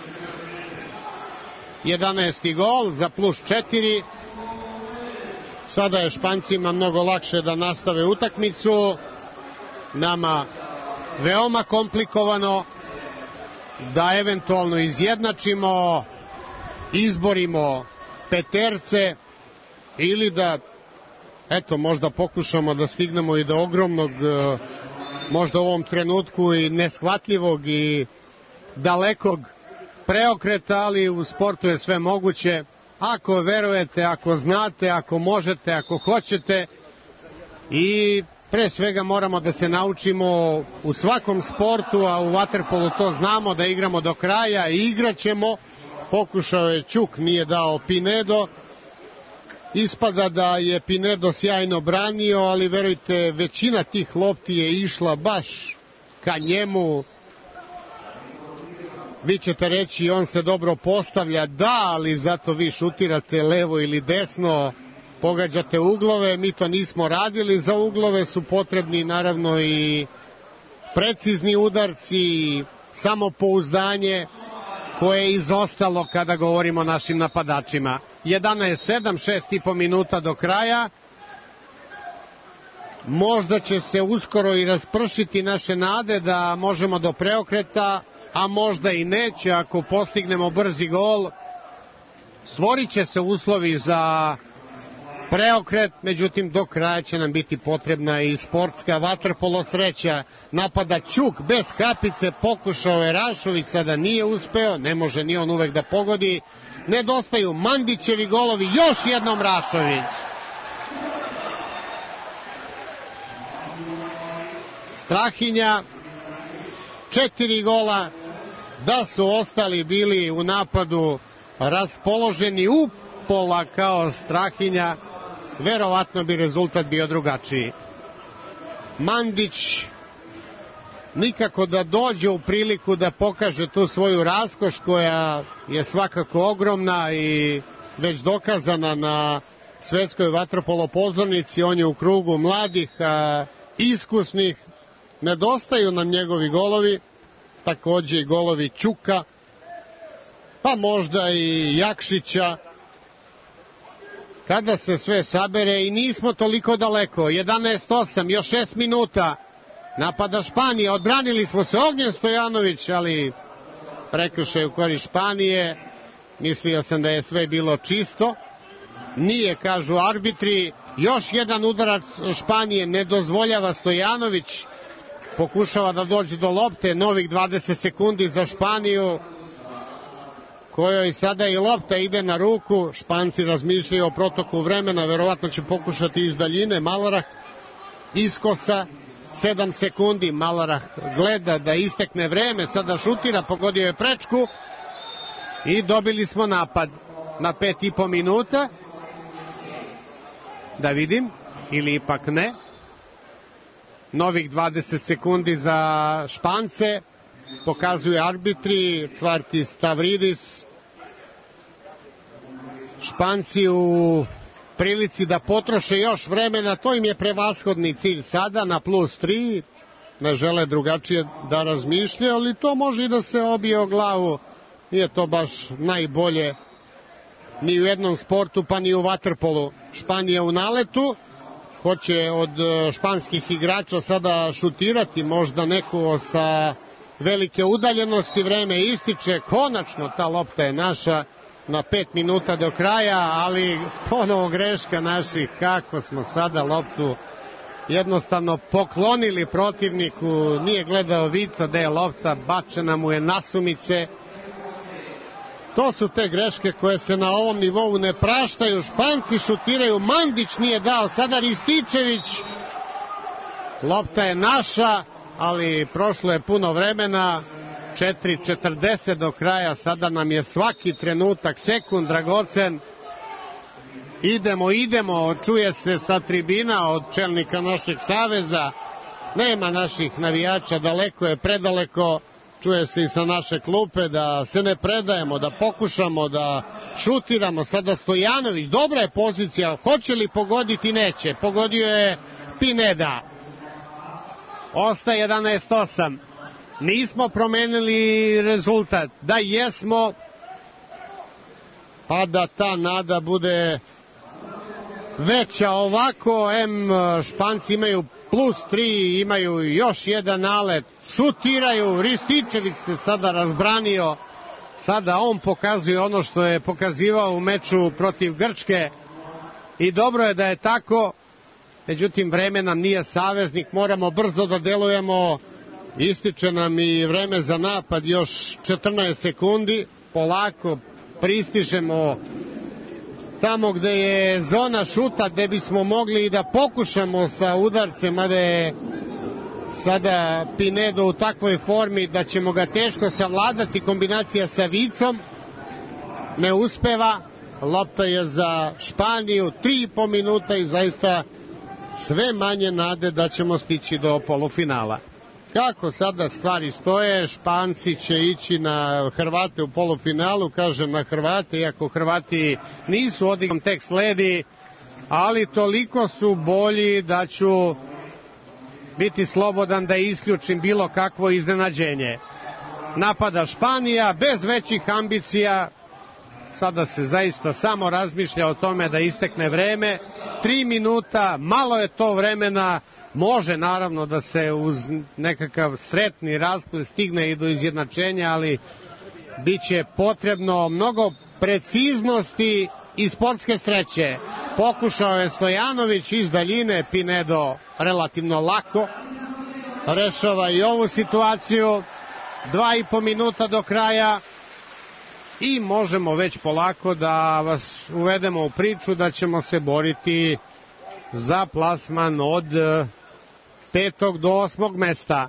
11. gol za +4. Sada je Špancima mnogo lakše da nastave utakmicu. Nama veoma komplikovano da eventualno izjednačimo, izborimo peterce ili da možda pokušamo da stignemo i do ogromnog, možda u ovom trenutku i neshvatljivog i dalekog preokreta, ali u sportu je sve moguće. Ako verujete, ako znate, ako možete, ako hoćete, i pre svega moramo da se naučimo u svakom sportu, a u vaterpolu to znamo, da igramo do kraja i igraćemo. Pokušao je Ćuk, nije dao Pinedo. Ispada da je Pinedo sjajno branio, ali verujte, većina tih lopti je išla baš ka njemu. Vi ćete reći, on se dobro postavlja, da, ali zato vi šutirate levo ili desno, pogađate uglove, mi to nismo radili, za uglove su potrebni naravno i precizni udarci, samopouzdanje koje je izostalo kada govorimo o našim napadačima. 11:7, 6,5 minuta do kraja. Možda će se uskoro i raspršiti naše nade da možemo do preokreta, a možda i neće ako postignemo brzi gol. Stvorit će se uslovi za preokret, međutim do kraja će nam biti potrebna i sportska vaterpolo sreća. Napada Ćuk bez kapice, pokušao je Rašović, sada nije uspeo, ne može ni on uvek da pogodi. Nedostaju Mandićevi golovi, još jednom Rašović. Strahinja, 4 gola. Da su ostali bili u napadu raspoloženi upola kao Strahinja, verovatno bi rezultat bio drugačiji. Mandić nikako da dođe u priliku da pokaže tu svoju raskoš koja je svakako ogromna i već dokazana na svetskoj vaterpolo pozornici. On je u krugu mladih, iskusnih. Nedostaju nam njegovi golovi, takođe i golovi Ćuka, pa možda i Jakšića. Kada se sve sabere i nismo toliko daleko. 11:8, još 6 minuta. Napada Španija, odbranili smo se, Ognjen Stojanović, ali prekršaj u korist Španije. Mislio sam da je sve bilo čisto. Nije, kažu arbitri. Još jedan udarac Španije, ne dozvoljava Stojanović. Pokušava da dođe do lopte, novih 20 sekundi za Španiju, kojoj sada i lopta ide na ruku. Španci razmišljaju o protoku vremena, verovatno će pokušati iz daljine. Malarah iskosa, 7 sekundi, Malarah gleda da istekne vreme, sada šutira, pogodio je prečku i dobili smo napad na 5,5 minuta. Da vidim, ili ipak ne. Novih 20 sekundi za Špance, pokazuje arbitri, Cvarti Stavridis. Španci u prilici da potroše još vremena, to im je prevashodni cilj sada na +3, ne žele drugačije da razmišljaju, ali to može i da se obije o glavu, nije to baš najbolje ni u jednom sportu, pa ni u vaterpolu. Španija u naletu, hoće od španskih igrača sada šutirati, možda neko sa velike udaljenosti, vreme ističe, konačno ta lopta je naša na 5 minuta do kraja, ali ponovo greška naših, kako smo sada loptu jednostavno poklonili protivniku, nije gledao Vica da je lopta, bačena mu je nasumice. To su te greške koje se na ovom nivou ne praštaju. Španci šutiraju, Mandić nije dao, sada Rističević, lopta je naša, ali prošlo je puno vremena, 4:40 do kraja, sada nam je svaki trenutak, sekund dragocen. Idemo, čuje se sa tribina od čelnika našeg saveza, nema naših navijača, daleko je, predaleko, čuje se i sa naše klupe da se ne predajemo, da pokušamo da šutiramo. Sada Stojanović, dobra je pozicija, hoće li pogoditi? Neće, pogodio je Pineda. Ostaje 11:8. Nismo promenili rezultat. Da jesmo, pa da ta nada bude veća. Ovako, Španci imaju +3, imaju još jedan nalet, šutiraju, Rističević se sada razbranio, sada on pokazuje ono što je pokazivao u meču protiv Grčke i dobro je da je tako, međutim vreme nam nije saveznik, moramo brzo da delujemo, ističe nam i vreme za napad, još 14 sekundi, polako pristižemo tamo gde je zona šuta, gde bismo mogli da pokušamo sa udarcem, mada je sada Pinedo u takvoj formi da ćemo ga teško savladati. Kombinacija sa Vicom ne uspeva, lopta je za Španiju, 3,5 minuta i zaista sve manje nade da ćemo stići do polufinala. Kako sada stvari stoje, Španci će ići na Hrvate u polufinalu, kažem na Hrvate, iako Hrvati nisu odigrani, tek sledi, ali toliko su bolji da ću biti slobodan da isključim bilo kakvo iznenađenje. Napada Španija, bez većih ambicija, sada se zaista samo razmišlja o tome da istekne vreme, 3 minuta, malo je to vremena. Može naravno da se uz nekakav sretni rasplet stigne i do izjednačenja, ali bit će potrebno mnogo preciznosti i sportske sreće. Pokušao je Stojanović iz daljine, Pinedo relativno lako rešava i ovu situaciju. 2,5 minuta do kraja i možemo već polako da vas uvedemo u priču da ćemo se boriti za plasman od 5. do 8. mesta.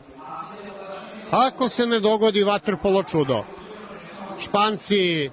Ako se ne dogodi vaterpolo čudo. Španci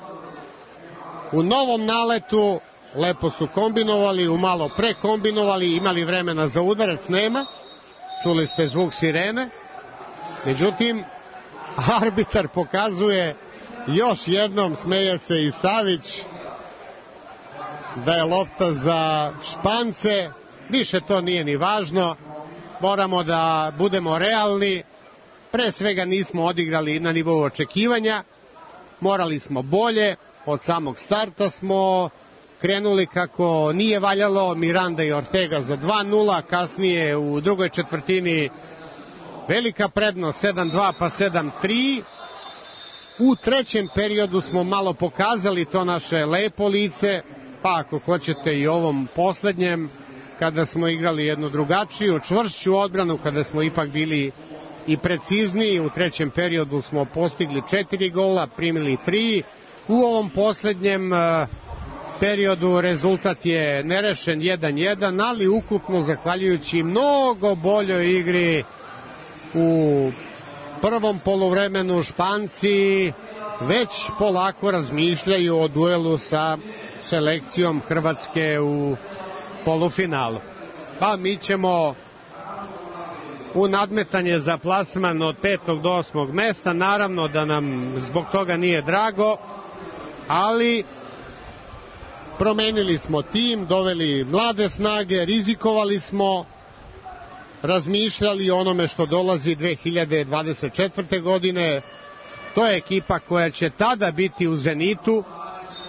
u novom naletu lepo su kombinovali, umalo prekombinovali, imali vremena za udarac, nema. Čuli ste zvuk sirene. Međutim, arbitar pokazuje još jednom, smeje se i Savić, da je lopta za Špance. Više to nije ni važno. Moramo da budemo realni. Pre svega nismo odigrali na nivou očekivanja. Morali smo bolje. Od samog starta smo krenuli kako nije valjalo. Miranda i Ortega za 2:0. Kasnije u drugoj četvrtini velika prednost 7:2 pa 7:3. U trećem periodu smo malo pokazali to naše lepo lice, pa ako hoćete i ovom poslednjem, kada smo igrali jednu drugačiju, čvršću odbranu, kada smo ipak bili i precizniji. U trećem periodu smo postigli 4 gola, primili 3. U ovom poslednjem periodu rezultat je nerešen 1:1, ali ukupno zahvaljujući mnogo boljoj igri u prvom poluvremenu Španci već polako razmišljaju o duelu sa selekcijom Hrvatske u polufinalu. Pa mi ćemo u nadmetanje za plasman od 5. do 8. mesta. Naravno da nam zbog toga nije drago, ali promenili smo tim, doveli mlade snage, rizikovali smo, razmišljali o onome što dolazi 2024. godine. To je ekipa koja će tada biti u zenitu.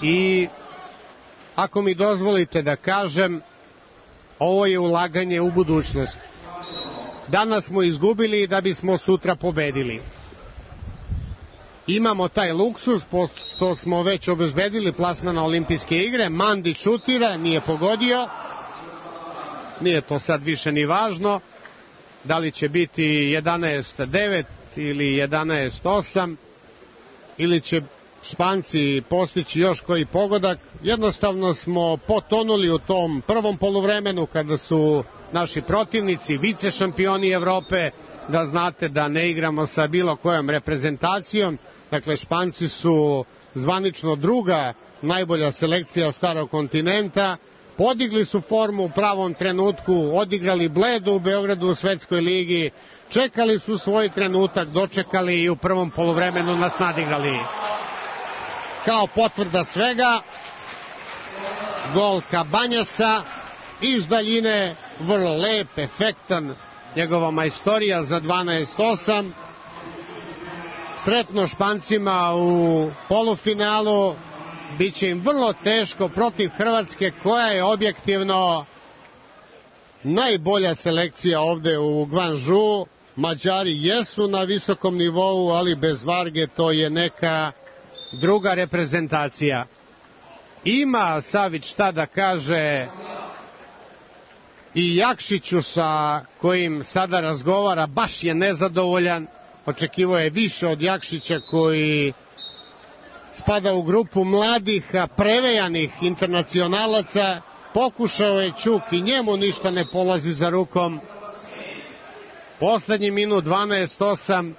i ako mi dozvolite da kažem, ovo je ulaganje u budućnost. Danas smo izgubili da bismo sutra pobedili. Imamo taj luksus, pošto smo već obezbedili plasman na olimpijske igre. Mandić šutira, nije pogodio. Nije to sad više ni važno. Da li će biti 11-9 ili 11-8 ili će Španci postići još koji pogodak. Jednostavno smo potonuli u tom prvom poluvremenu kada su naši protivnici vice šampioni Evrope, da znate da ne igramo sa bilo kojom reprezentacijom. Dakle, Španci su zvanično druga najbolja selekcija starog kontinenta. Podigli su formu u pravom trenutku, odigrali bledo u Beogradu u Svetskoj ligi, čekali su svoj trenutak, dočekali i u prvom poluvremenu nas nadigrali. Kao potvrda svega, gol Cabanjasa iz daljine, vrlo lep, efektan, njegova majstorija za 12-8. Sretno Špancima u polufinalu, bit će im vrlo teško protiv Hrvatske, koja je objektivno najbolja selekcija ovde u Gvanžu. Mađari jesu na visokom nivou, ali bez Varge to je neka druga reprezentacija. Ima Savić šta da kaže i Jakšiću sa kojim sada razgovara, baš je nezadovoljan. Očekivao je više od Jakšića koji spada u grupu mladih, prevejanih internacionalaca. Pokušao je Ćuk i njemu ništa ne polazi za rukom. Poslednji minut 12-8.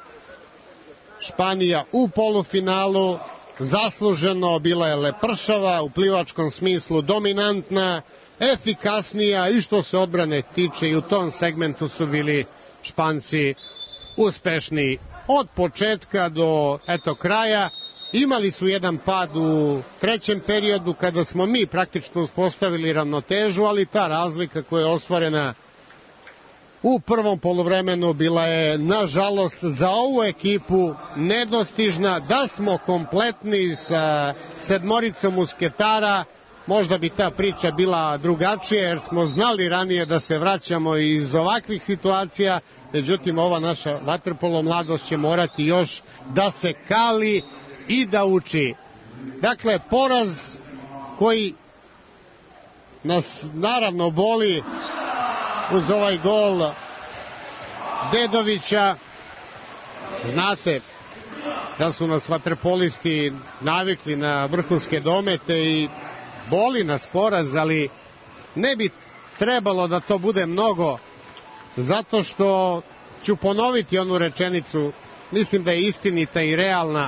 Španija u polufinalu, zasluženo, bila je lepršava, u plivačkom smislu dominantna, efikasnija i što se odbrane tiče i u tom segmentu su bili Španci uspešni od početka do kraja. Imali su jedan pad u trećem periodu kada smo mi praktično uspostavili ravnotežu, ali ta razlika koja je ostvarena u prvom poluvremenu bila je, nažalost, za ovu ekipu nedostižna. Da smo kompletni sa sedmoricom musketara, možda bi ta priča bila drugačija, jer smo znali ranije da se vraćamo iz ovakvih situacija. Međutim, ova naša vaterpolo mladost će morati još da se kali i da uči. Dakle, poraz koji nas naravno boli uz ovaj gol Dedovića. Znate da su nas vaterpolisti navikli na vrhunske domete i boli nas poraz, ali ne bi trebalo da to bude mnogo, zato što ću ponoviti onu rečenicu, mislim da je istinita i realna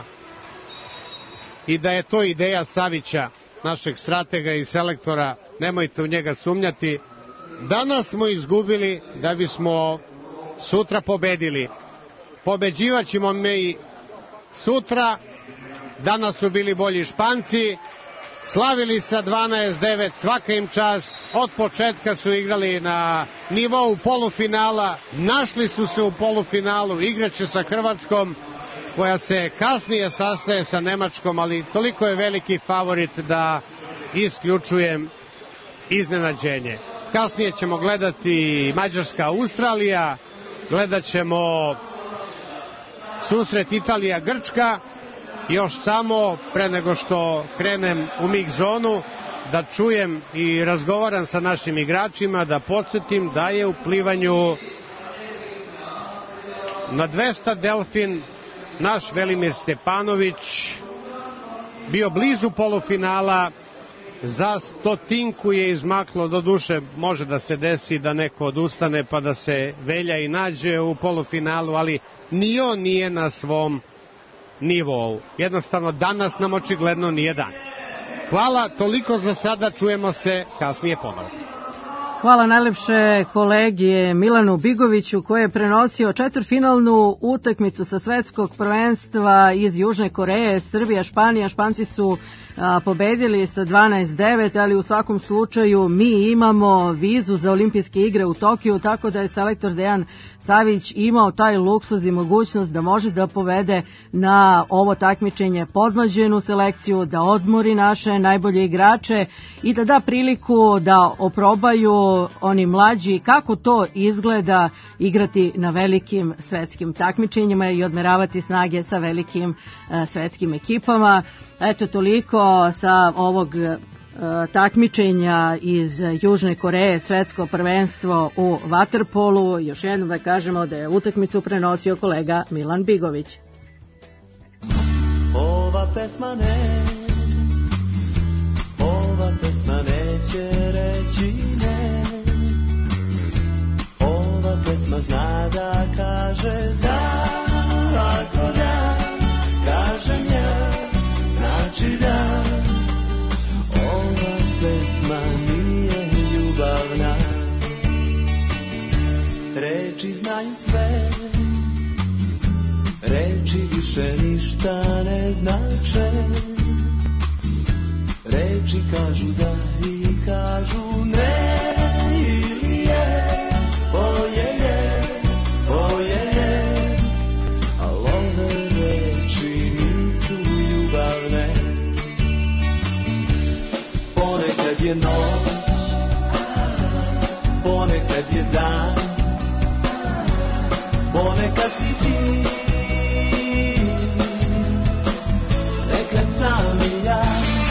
i da je to ideja Savića, našeg stratega i selektora, nemojte u njega sumnjati. Danas smo izgubili da bismo sutra pobedili. Pobeđivaćemo mi sutra. Danas su bili bolji Španci, slavili sa 12-9, svaka im čast. Od početka su igrali na nivou polufinala, našli su se u polufinalu, igraće sa Hrvatskom, koja se kasnije sastaje sa Nemačkom, ali toliko je veliki favorit da isključujem iznenađenje. Kasnije ćemo gledati Mađarska-Australija, gledat ćemo susret Italija-Grčka. Još samo pre nego što krenem u mix zonu da čujem i razgovaram sa našim igračima, da podsjetim da je u plivanju na 200 delfin naš Velimir Stepanović bio blizu polufinala, za stotinku je izmaklo, do duše može da se desi da neko odustane pa da se Velja i nađe u polufinalu, ali ni on nije na svom nivou. Jednostavno danas nam očigledno nije dan. Hvala, toliko za sada, čujemo se kasnije ponovo. Hvala najlepše kolegi Milanu Bigoviću koji je prenosio četvrtfinalnu utakmicu sa svetskog prvenstva iz Južne Koreje, Srbija, Španija. Španci su pobedili sa 12-9, ali u svakom slučaju mi imamo vizu za olimpijske igre u Tokiju, tako da je selektor Dejan Savić imao taj luksuz i mogućnost da može da povede na ovo takmičenje podmlađenu selekciju, da odmori naše najbolje igrače i da da priliku da oprobaju oni mlađi kako to izgleda igrati na velikim svetskim takmičenjima i odmeravati snage sa velikim svetskim ekipama. Eto, toliko sa ovog takmičenja iz Južne Koreje, svetsko prvenstvo u vaterpolu. Još jednom da kažemo da je utakmicu prenosio kolega Milan Bigović. Ova pesma neće reći ne. Ova pesma zna da kaže da, ako da, kažem ja, znači da. Ova pesma nije ljubavna, reči znaju sve, reči više ništa ne znače. Reči kažu da i kažu ne, ili je, oje, al ove reči nisu ljubavne. Ponekad je noć, ponekad je dan, ponekad si ti, nekad sam i ja.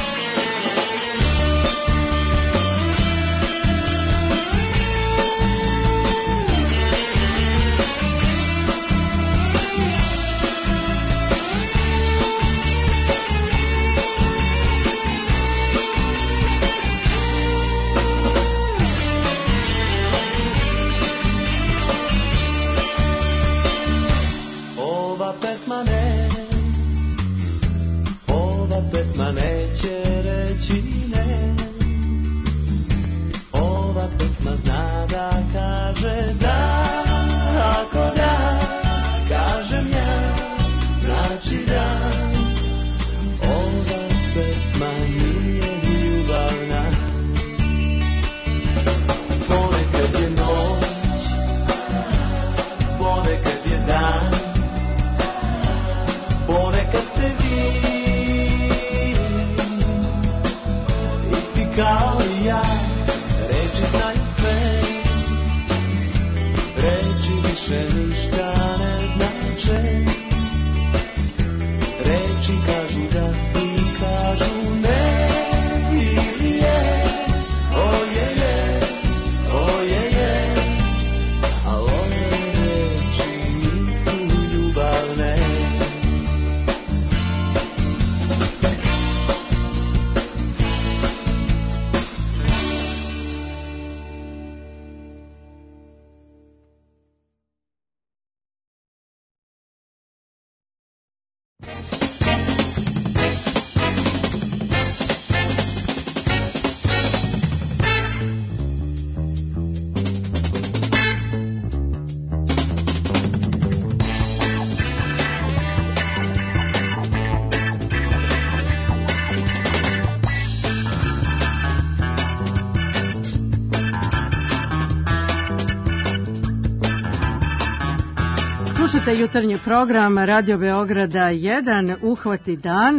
Slušajte jutarnji program Radio Beograda 1, uhvati dan.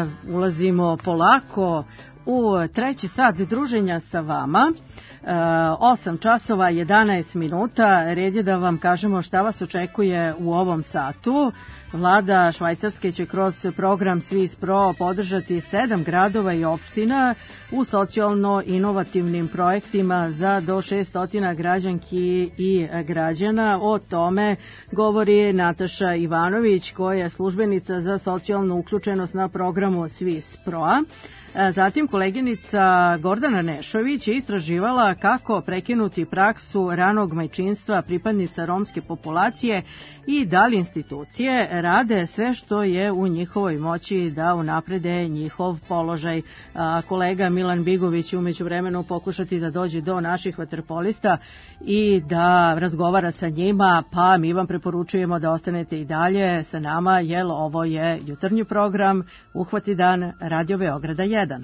Ulazimo polako u treći sat druženja sa vama. 8 časova 11 minuta. Red je da vam kažemo šta vas očekuje u ovom satu. Vlada Švajcarske će kroz program Swiss Pro podržati 7 gradova i opština u socijalno-inovativnim projektima za do 600 građanki i građana. O tome govori Nataša Ivanović, koja je službenica za socijalnu uključenost na programu Swiss Pro. Zatim koleginica Gordana Nešović je istraživala kako prekinuti praksu ranog majčinstva pripadnica romske populacije i da li institucije rade sve što je u njihovoj moći da unaprede njihov položaj. Kolega Milan Bigović će umeđu vremenu pokušati da dođe do naših vaterpolista i da razgovara sa njima, pa mi vam preporučujemo da ostanete i dalje sa nama, jer ovo je jutarnji program Uhvati dan Radio Beograda 1.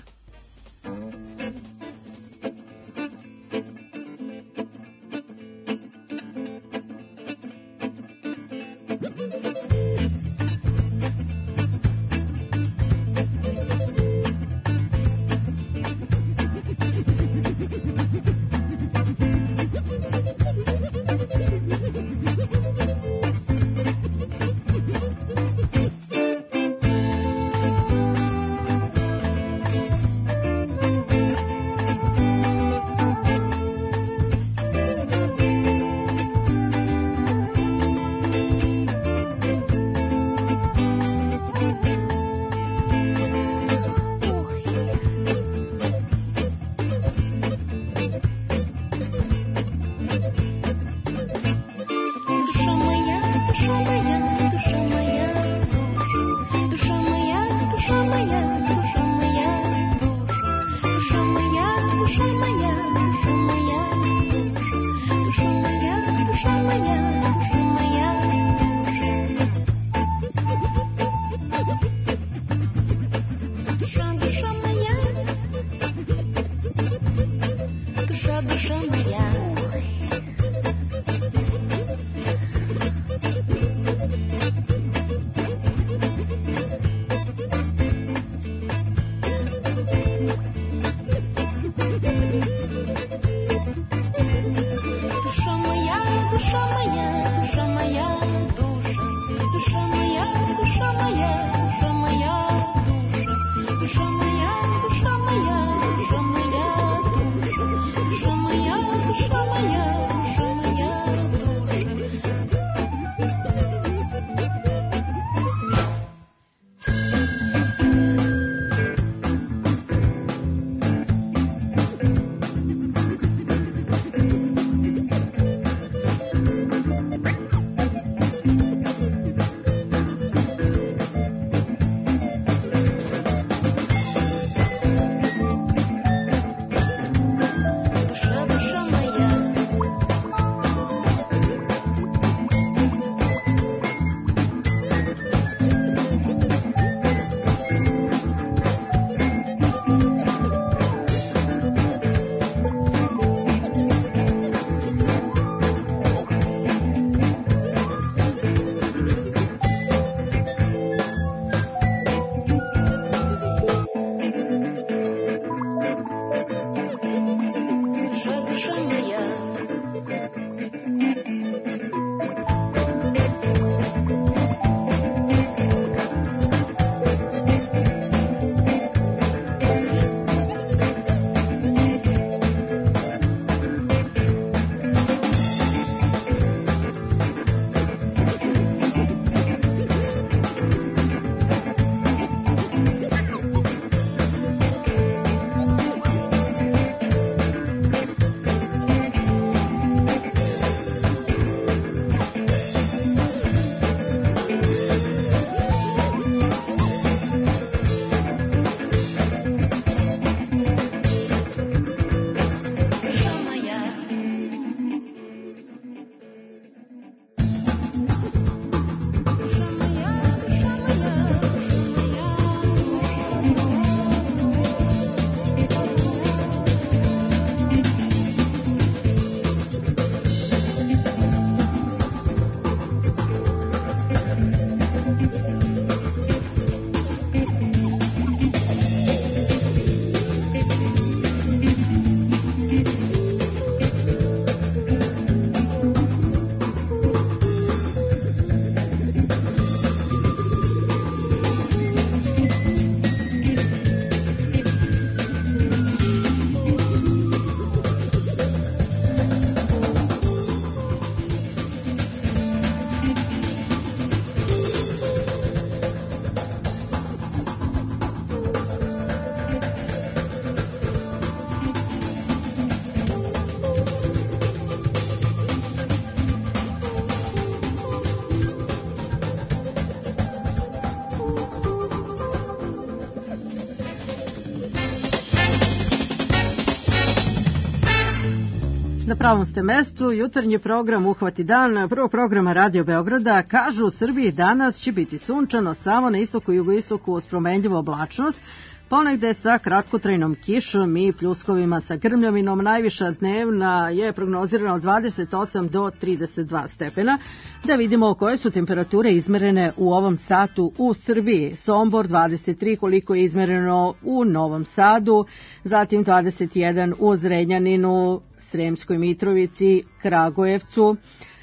Na pravom ste mestu, jutarnji program Uhvati dan, prvog programa Radio Beograda. Kažu, u Srbiji danas će biti sunčano, samo na istoku i jugoistoku uz promenljivu oblačnost, ponegde sa kratkotrajnom kišom i pljuskovima sa grmljavinom. Najviša dnevna je prognozirana od 28 do 32 stepena. Da vidimo koje su temperature izmerene u ovom satu u Srbiji. Sombor 23, koliko je izmereno u Novom Sadu, zatim 21 u Zrenjaninu, Sremskoj Mitrovici, Kragujevcu,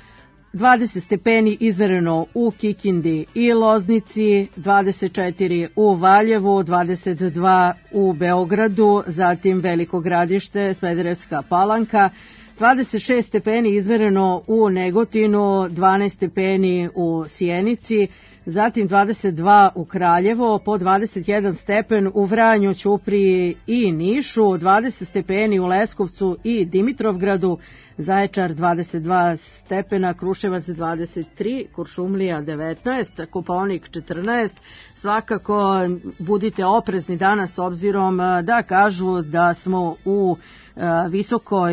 20 stepeni izmereno u Kikindi i Loznici, 24 u Valjevu, 22 u Beogradu, zatim Veliko Gradište, Smederevska Palanka, 26 stepeni izmereno u Negotinu, 12 stepeni u Sjenici, zatim 22 u Kraljevo, po 21 stepen u Vranju, Ćupriji i Nišu, 20 stepeni u Leskovcu i Dimitrovgradu, Zaječar 22 stepena, Kruševac 23, Kuršumlija 19, Kopaonik 14. Svakako budite oprezni danas obzirom da kažu da smo u visokoj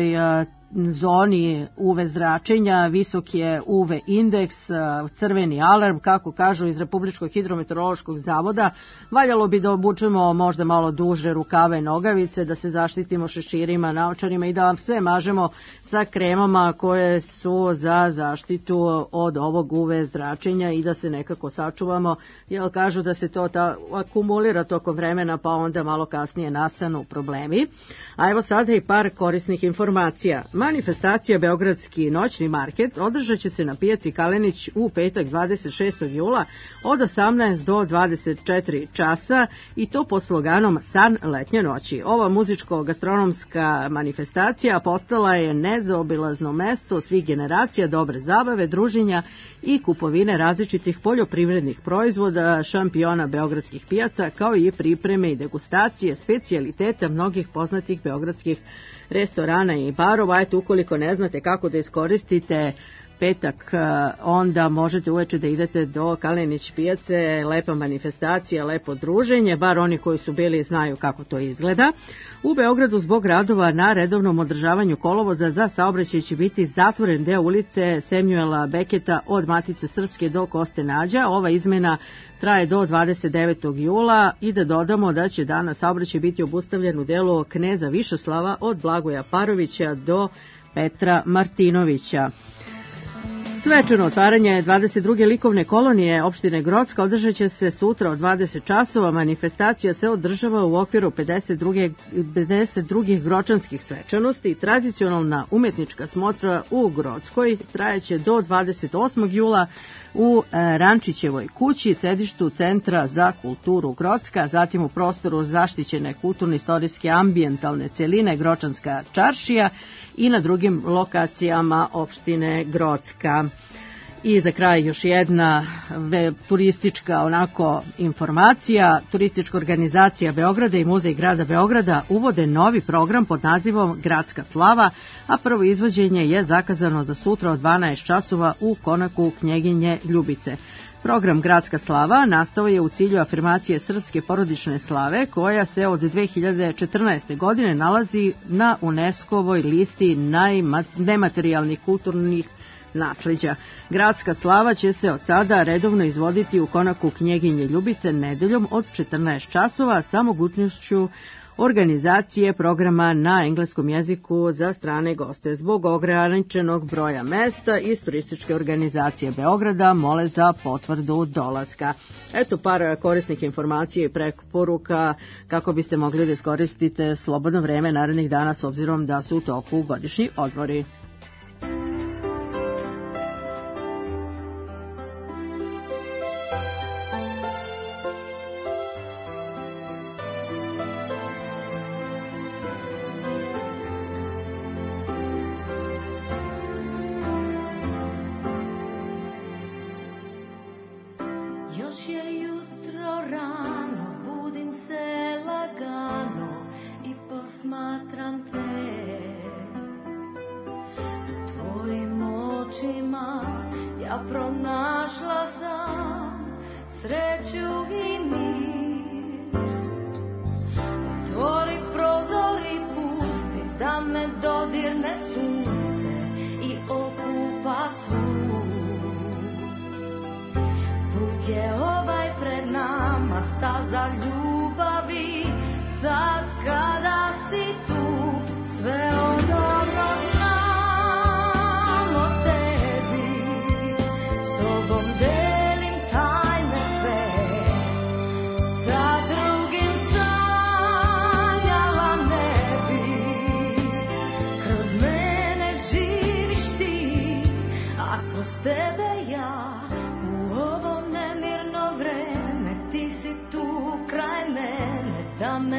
zoni UV zračenja, visok je UV indeks, crveni alarm, kako kažu iz Republičkog hidrometeorološkog zavoda. Valjalo bi da obučemo možda malo duže rukave, nogavice, da se zaštitimo šeširima, naočarima i da vam sve mažemo sa kremama koje su za zaštitu od ovog UV zračenja i da se nekako sačuvamo, jer kažu da se to akumulira tokom vremena pa onda malo kasnije nastanu problemi. A evo sada i par korisnih informacija. Manifestacija Beogradski noćni market održat će se na pijaci Kalenić u petak 26. jula od 18 do 24 časa i to pod sloganom San letnje noći. Ova muzičko-gastronomska manifestacija postala je nezaobilazno mesto svih generacija dobre zabave, druženja i kupovine različitih poljoprivrednih proizvoda, šampiona beogradskih pijaca, kao i pripreme i degustacije specijaliteta mnogih poznatih beogradskih restorana i barova. Eto, ukoliko ne znate kako da iskoristite petak, onda možete uveče da idete do Kalenić pijace, lepa manifestacija, lepo druženje, bar oni koji su bili znaju kako to izgleda. U Beogradu zbog radova na redovnom održavanju kolovoza za saobraćaj će biti zatvoren deo ulice Samuela Beketa od Matice Srpske do Koste Nađa. Ova izmena traje do 29. jula i da dodamo da će danas saobraćaj biti obustavljen u delu Kneza Višeslava od Blagoja Parovića do Petra Martinovića. Svečano otvaranje 22. likovne kolonije opštine Grocka održat će se sutra od 20 časova. Manifestacija se održava u okviru 52. gročanskih svečanosti. Tradicionalna umetnička smotra u Grockoj trajeće do 28. jula u Rančićevoj kući, sedištu Centra za kulturu Grocka, zatim u prostoru zaštićene kulturno-istorijske ambijentalne celine Gročanska čaršija i na drugim lokacijama opštine Grocka. I za kraj još jedna turistička informacija. Turistička organizacija Beograda i Muzej grada Beograda uvode novi program pod nazivom Gradska slava, a prvo izvođenje je zakazano za sutra od 12 časova u konaku Knjeginje Ljubice. Program Gradska slava nastao je u cilju afirmacije srpske porodične slave, koja se od 2014. godine nalazi na UNESCO-voj listi nematerijalnih kulturnih nasleđa. Gradska slava će se od sada redovno izvoditi u konaku Knjeginje Ljubice nedeljom od 14 časova sa mogućnošću organizacije programa na engleskom jeziku za strane goste. Zbog ograničenog broja mesta iz turističke organizacije Beograda mole za potvrdu dolaska. Eto par korisnih informacija i preporuka kako biste mogli da iskoristite slobodno vreme narednih dana s obzirom da su u toku godišnji odmori. Otvori prozor i pusti da me dodirne sunce. me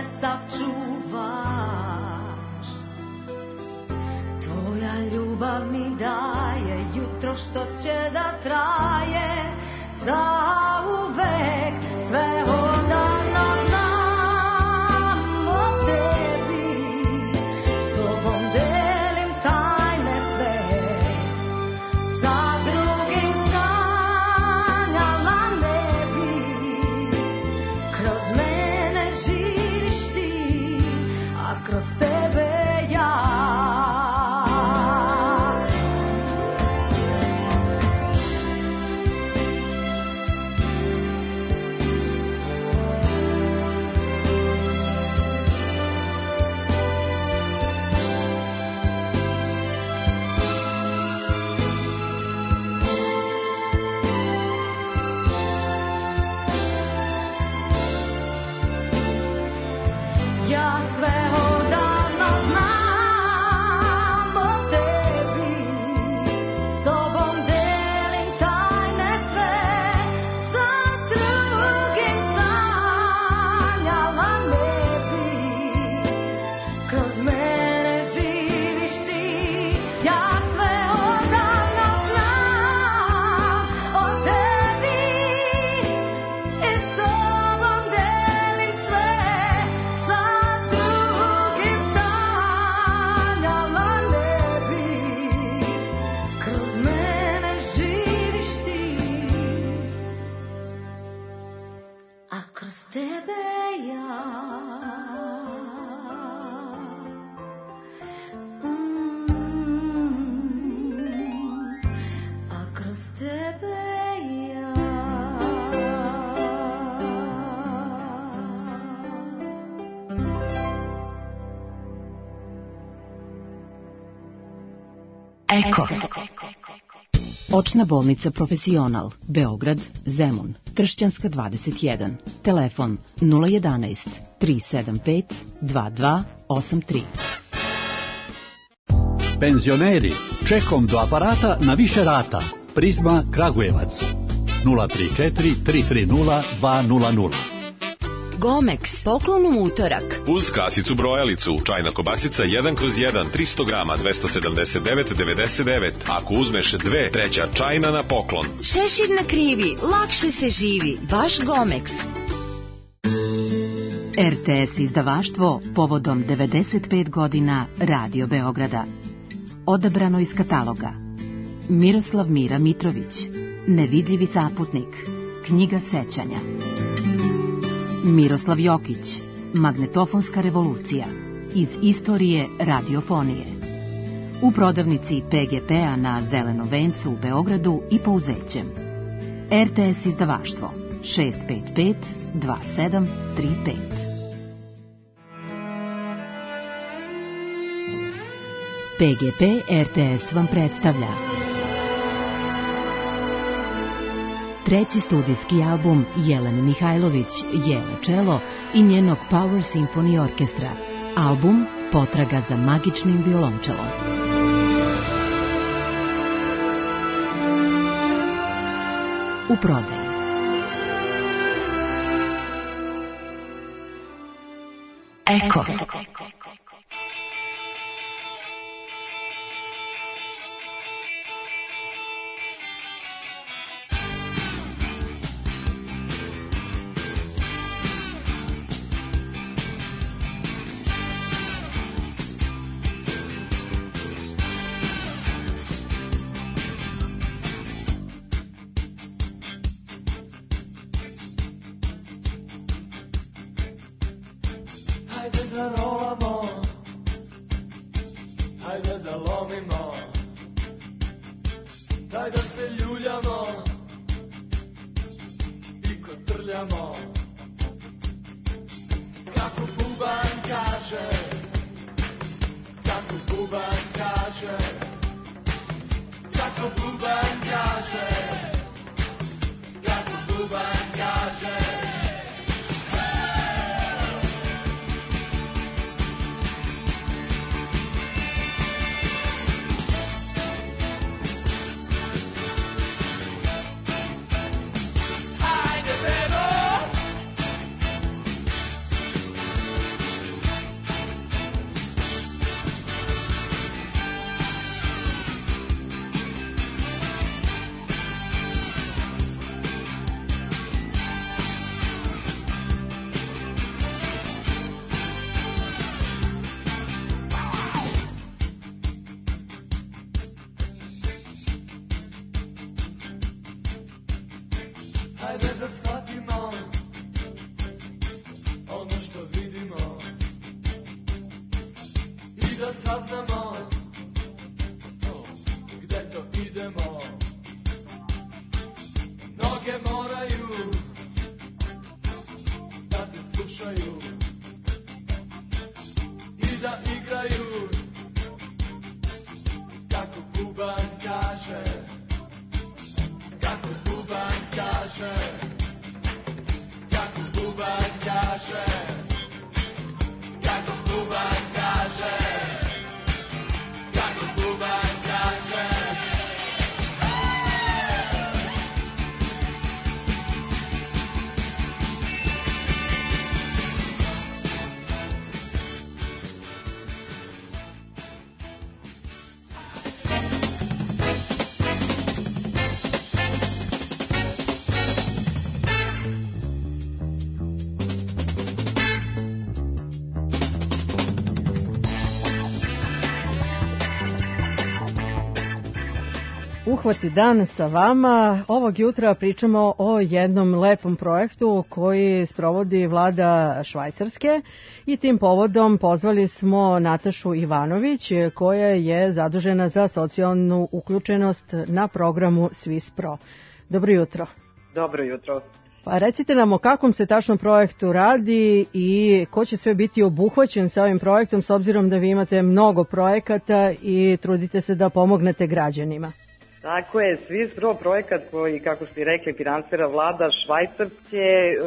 sačuvaš. Tvoja ljubav mi daje jutro što će da traje zauvek, sve odavno znam o tebi, s tobom delim tajne sve, sa drugim sanjala ne bi, kroz mene živiš ti, a kroz tebe ja. Ja sve odavno znam o tebi, s tobom delim tajne sve, sa drugim sanjala ne bi, kroz mene živiš ti. Ja sve odavno znam o tebi i s tobom delim sve, sa drugim sanjala ne bi, kroz mene živiš ti, a kroz tebe ja. A kroz tebe ja. Eko. Očna bolnica Profesional, Beograd, Zemun, Tršćanska 21, telefon 011 375 2283. Penzioneri, čekom do aparata na više rata. Prizma Kragujevac 034 330 200. Gomex, poklon u utorak. Uz kasicu brojalicu, čajna kobasica 1/1, 300 grama, 279,99. Ako uzmeš dve, treća čajna na poklon. Šešir na krivi, lakše se živi. Vaš Gomex. RTS izdavaštvo povodom 95 godina Radio Beograda. Odabrano iz kataloga: Miroslav Mira Mitrović, Nevidljivi saputnik, knjiga sećanja. Miroslav Jokić, Magnetofonska revolucija, iz istorije radiofonije. U prodavnici PGP-a na Zelenom vencu u Beogradu i Pouzećem. RTS izdavaštvo 655 2735. PGP RTS vam predstavlja treći studijski album Jelene Mihajlović, Jele Čelo i njenog Power Symphony Orkestra. Album Potraga za magičnim violončelom. U prodaji. Eko. Uhvati dan sa vama. Ovog jutra pričamo o jednom lepom projektu koji sprovodi vlada Švajcarske i tim povodom pozvali smo Natašu Ivanović koja je zadužena za socijalnu uključenost na programu Swiss Pro. Dobro jutro. Dobro jutro. Pa recite nam o kakvom se tačno projektu radi i ko će sve biti obuhvaćen sa ovim projektom s obzirom da vi imate mnogo projekata i trudite se da pomognete građanima. Tako je, Swiss Pro projekat koji, kako ste rekli, finansira vlada Švajcarske,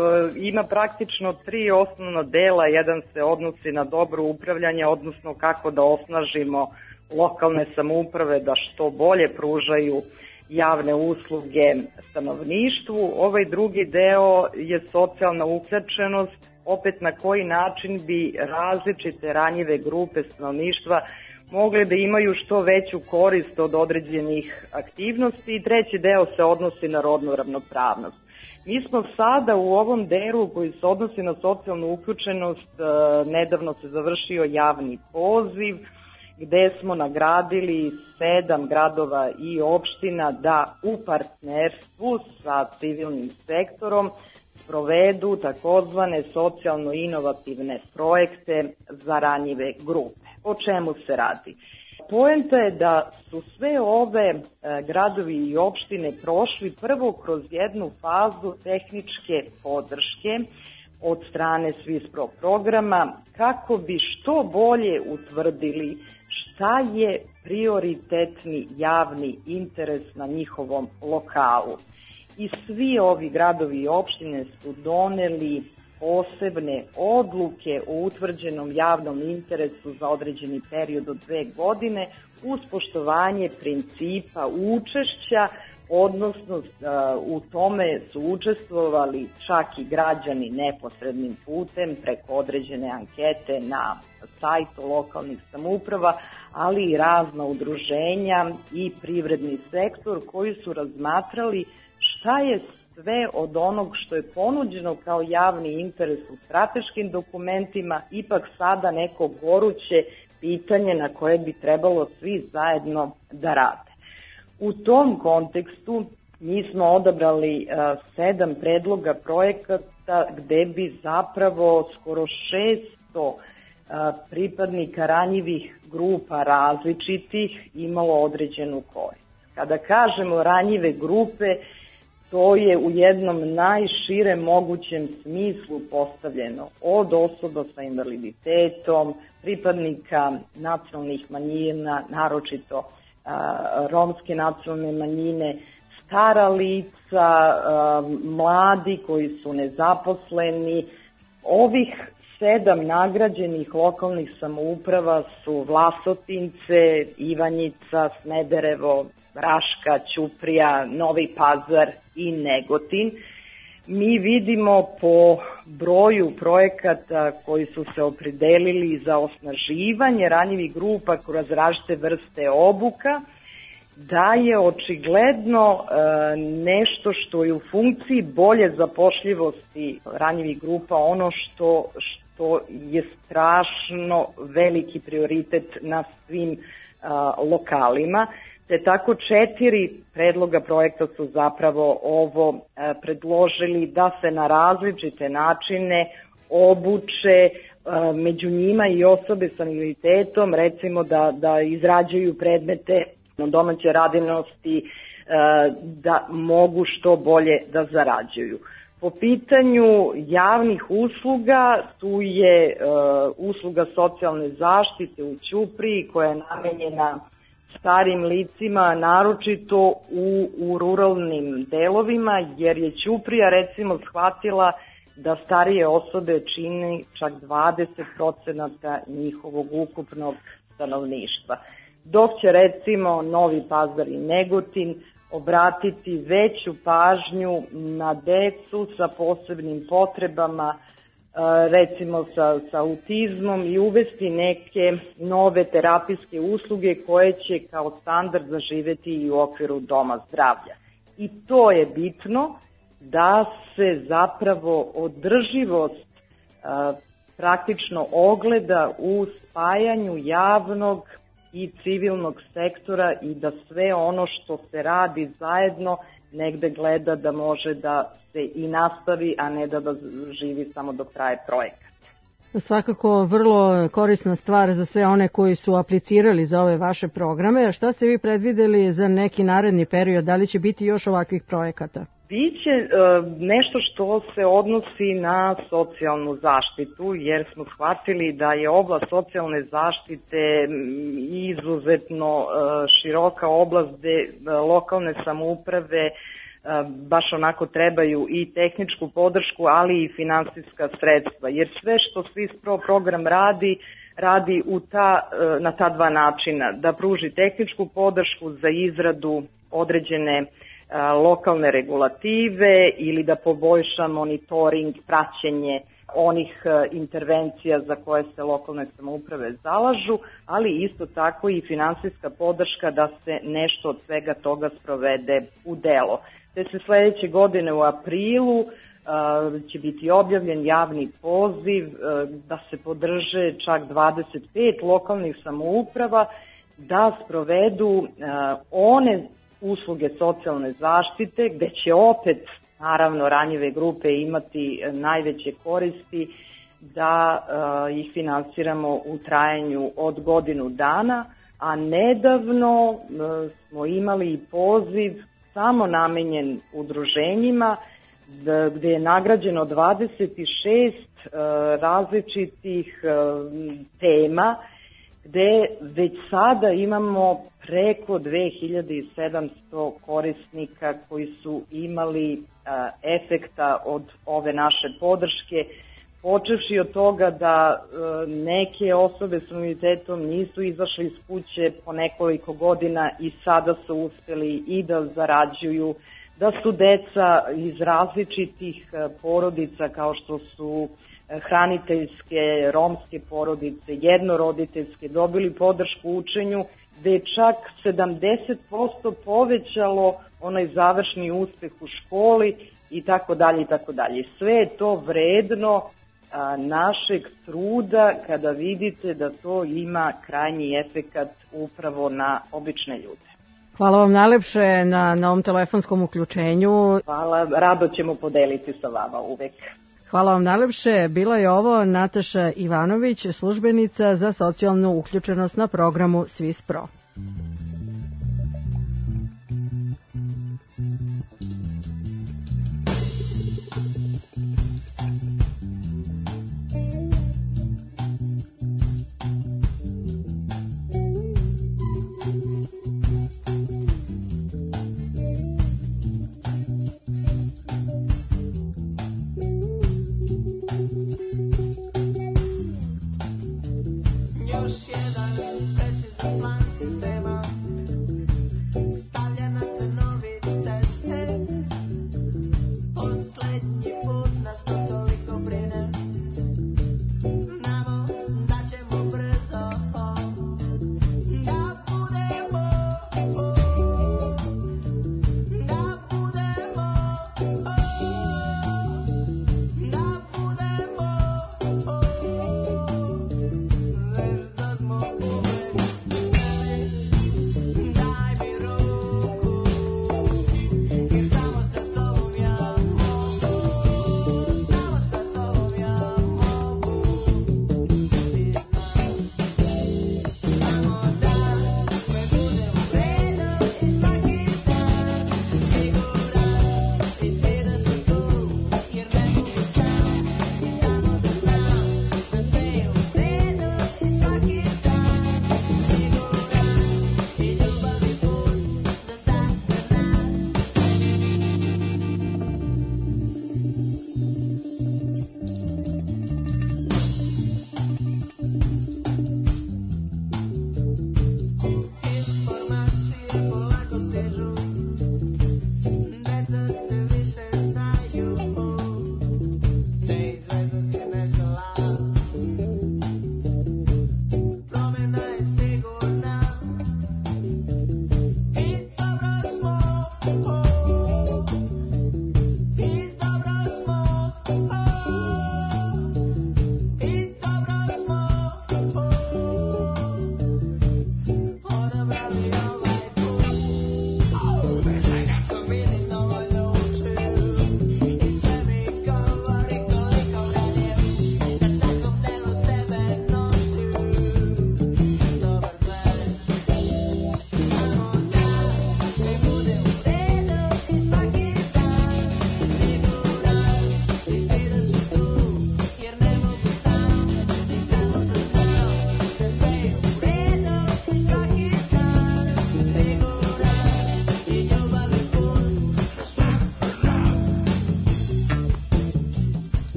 ima praktično 3 osnovna dela. Jedan se odnosi na dobro upravljanje, odnosno kako da osnažimo lokalne samouprave da što bolje pružaju javne usluge stanovništvu. Ovaj drugi deo je socijalna uključenost, opet na koji način bi različite ranjive grupe stanovništva mogli da imaju što veću korist od određenih aktivnosti i treći deo se odnosi na rodnu ravnopravnost. Mi smo sada u ovom delu koji se odnosi na socijalnu uključenost, nedavno se završio javni poziv gde smo nagradili 7 gradova i opština da u partnerstvu sa civilnim sektorom provedu takozvane socijalno-inovativne projekte za ranjive grupe. O čemu se radi? Poenta je da su sve ove gradovi i opštine prošli prvo kroz jednu fazu tehničke podrške od strane Swiss Pro programa kako bi što bolje utvrdili šta je prioritetni javni interes na njihovom lokalu. I svi ovi gradovi i opštine su doneli posebne odluke o utvrđenom javnom interesu za određeni period od 2 godine uz poštovanje principa učešća, odnosno u tome su učestvovali čak i građani neposrednim putem preko određene ankete na sajtu lokalnih samouprava, ali i razna udruženja i privredni sektor koji su razmatrali šta je sve od onog što je ponuđeno kao javni interes u strateškim dokumentima, ipak sada neko goruće pitanje na koje bi trebalo svi zajedno da rade. U tom kontekstu mi smo odabrali 7 predloga projekata gde bi zapravo skoro 600 pripadnika ranjivih grupa različitih imalo određenu korist. Kada kažemo ranjive grupe, to je u jednom najširem mogućem smislu postavljeno od osoba sa invaliditetom, pripadnika nacionalnih manjina, naročito romske nacionalne manjine, stara lica, mladi koji su nezaposleni. Ovih 7 nagrađenih lokalnih samouprava su Vlasotince, Ivanjica, Smederevo, Raška, Ćuprija, Novi Pazar i Negotin. Mi vidimo po broju projekata koji su se opredelili za osnaživanje ranjivih grupa kroz različite vrste obuka, da je očigledno nešto što je u funkciji bolje zapošljivosti ranjivih grupa ono što je strašno veliki prioritet na svim lokalima. Te tako 4 predloga projekta su zapravo ovo predložili da se na različite načine obuče među njima i osobe sa invaliditetom, recimo da izrađuju predmete domaće radinosti, da mogu što bolje da zarađuju. Po pitanju javnih usluga, tu je usluga socijalne zaštite u Ćupriji koja je namenjena starim licima, naročito u ruralnim delovima, jer je Ćuprija recimo shvatila da starije osobe čini čak 20% njihovog ukupnog stanovništva. Dok će recimo Novi Pazar i Negotin obratiti veću pažnju na decu sa posebnim potrebama, recimo sa autizmom i uvesti neke nove terapijske usluge koje će kao standard zaživeti i u okviru doma zdravlja. I to je bitno da se zapravo održivost praktično ogleda u spajanju javnog i civilnog sektora i da sve ono što se radi zajedno negde gleda da može da se i nastavi, a ne da živi samo dok traje projekat. Svakako vrlo korisna stvar za sve one koji su aplicirali za ove vaše programe. Šta ste vi predvideli za neki naredni period? Da li će biti još ovakvih projekata? Biće nešto što se odnosi na socijalnu zaštitu, jer smo shvatili da je oblast socijalne zaštite izuzetno široka oblast gde lokalne samouprave baš onako trebaju i tehničku podršku, ali i finansijska sredstva, jer sve što SWISPRO program radi na ta dva načina, da pruži tehničku podršku za izradu određene lokalne regulative ili da poboljša monitoring, praćenje onih intervencija za koje se lokalne samouprave zalažu, ali isto tako i finansijska podrška da se nešto od svega toga sprovede u delo. Te se sledeće godine u aprilu će biti objavljen javni poziv da se podrže čak 25 lokalnih samouprava da sprovedu one usluge socijalne zaštite gde će opet naravno ranjive grupe imati najveće koristi da ih finansiramo u trajanju od godinu dana, a nedavno smo imali i poziv samo namenjen udruženjima gde je nagrađeno 26 različitih tema gde već sada imamo preko 2700 korisnika koji su imali efekta od ove naše podrške, počevši od toga da neke osobe s invaliditetom nisu izašle iz kuće po nekoliko godina i sada su uspeli i da zarađuju, da su deca iz različitih porodica kao što su hraniteljske, romske porodice, jednoroditeljske, dobili podršku u učenju, gde je čak 70% povećalo onaj završni uspeh u školi i tako dalje i tako dalje. Sve je to vredno našeg truda kada vidite da to ima krajnji efekat upravo na obične ljude. Hvala vam najlepše na ovom telefonskom uključenju. Hvala, rado ćemo podeliti sa vama uvek. Hvala vam najlepše. Bila je ovo Nataša Ivanović, službenica za socijalnu uključenost na programu SWISPRO. Još jedan precizan plan sistema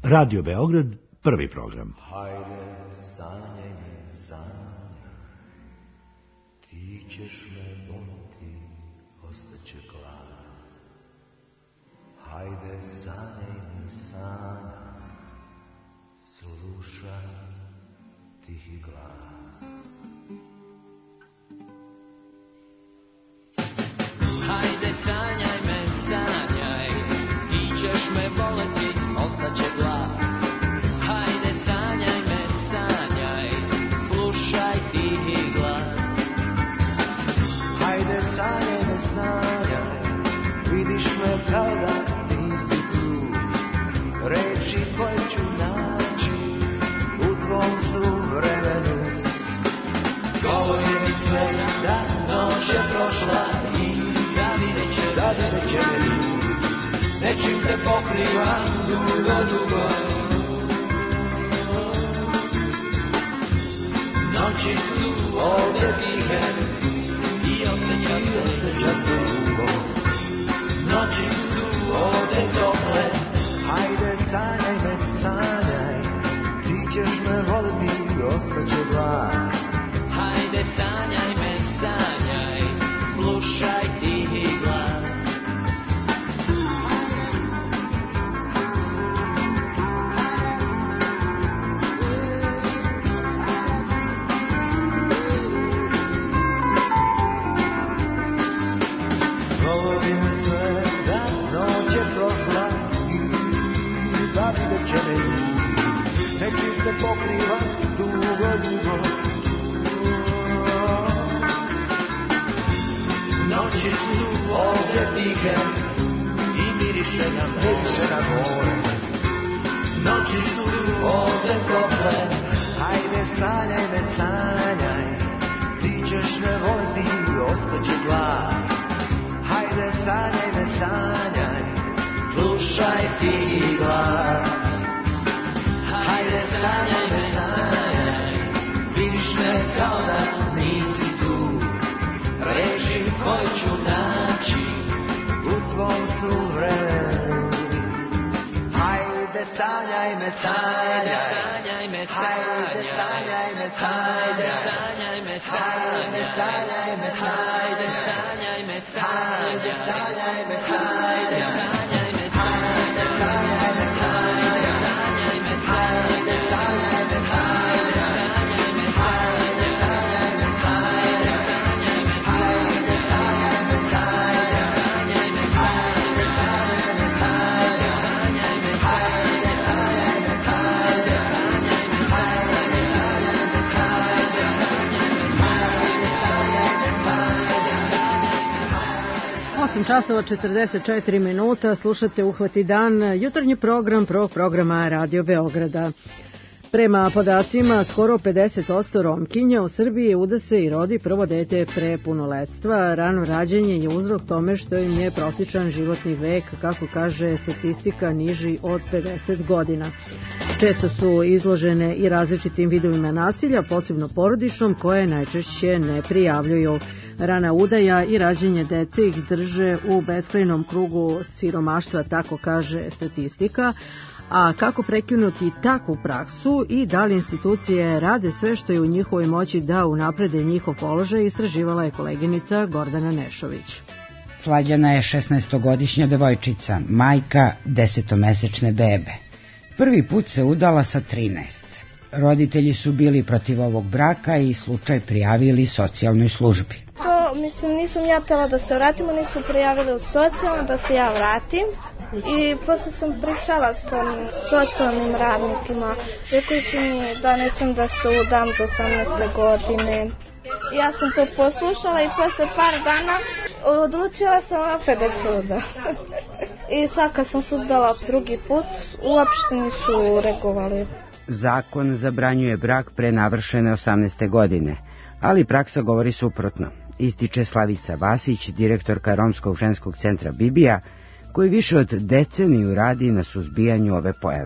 Radio Beograd, prvi program. Hajde, sanjaj me, sanjaj, ti ćeš me voliti, ostaće glas. Hajde, sanjaj me, sanjaj, slušaj tihi glas. Hajde, sanjaj me, sanjaj, ti ćeš me voleti, ostaće glas. Hajde, sanjaj me, sanjaj, slušaj tihi glas. Hajde, sanjaj me, sanjaj, vidiš me kao da nisi tu. Reči koje ću naći u tvom su vremenu. Govori mi sve da noć je prošla i da videće me ljudi. Nečim te pokrivam dugo, dugo. Noći su ovdje tihe i osjeća se dugo. Noći su ovdje tople. Hajde, sanjaj me, sanjaj, ti ćeš me voliti, ostaće glas. Hajde, sanjaj me, sanjaj, slušaj tihi glas. Govori mi sve da noć je prošla i da videće me ljudi. Nečim te pokriva dugo, dugo. Noći su ovdje tihe i miriše na more. Noći su ovdje tople. Hajde, sanjaj me, sanjaj, ti ćeš me voliti, ostaće glas. Hajde, sanjaj me, sanjaj, slušaj ti glas. Hajde, sanjaj me, sanjaj, vidiš me kao da nisi tu. Reči koje ću naći u tvom su vremenu. Hajde, sanjaj me, sanjaj, hajde, sanjaj me, sanjaj, sanjaj me, sanjaj, sanjaj me, sanjaj, sanjaj me, sanjaj, sanjaj me, sanjaj, sanjaj me, hajde, sanjaj me, sanjaj, sanjaj me, hajde, sanjaj me, sanjaj, sanjaj me, hajde, sanjaj me, sanjaj, sanjaj me, hajde, sanjaj me, sanjaj, sanjaj me, hajde, sanjaj me, sanjaj, sanjaj me, hajde, sanjaj me, sanjaj, sanjaj me, hajde, sanjaj me, sanjaj, sanjaj me, hajde, 8 časova 44 minuta, slušate Uhvati dan, jutarnji program prvog programa Radio Beograda. Prema podacima, skoro 50% Romkinja u Srbiji uda se i rodi prvo dete pre punoletstva. Rano rađenje je uzrok tome što im je prosječan životni vek, kako kaže statistika, niži od 50 godina. Često su izložene i različitim vidovima nasilja, posebno porodičnom, koje najčešće ne prijavljuju. Rana udaja i rađenje dece ih drže u beskrajnom krugu siromaštva, tako kaže statistika. A kako prekinuti takvu praksu i da li institucije rade sve što je u njihovoj moći da unaprede njihov položaj, istraživala je koleginica Gordana Nešović. Slađana je 16-godišnja devojčica, majka 10-mesečne bebe. Prvi put se udala sa 13. Roditelji su bili protiv ovog braka i slučaj prijavili socijalnoj službi. Nisam ja htjela da se vratimo, nisu prijavili u socijalno da se ja vratim. I posle sam pričala sa socijalnim radnikima, rekli su mi da ne sam da se udam do 18. godine. Ja sam to poslušala i posle par dana odlučila sam opet da se udam. I sad kad sam se udala drugi put, uopšte nisu reagovali. Zakon zabranjuje brak pre navršene 18. godine, ali praksa govori suprotno, ističe Slavica Vasić, direktorka Romskog ženskog centra Bibija, koji više od deceniju radi na suzbijanju ove pojave.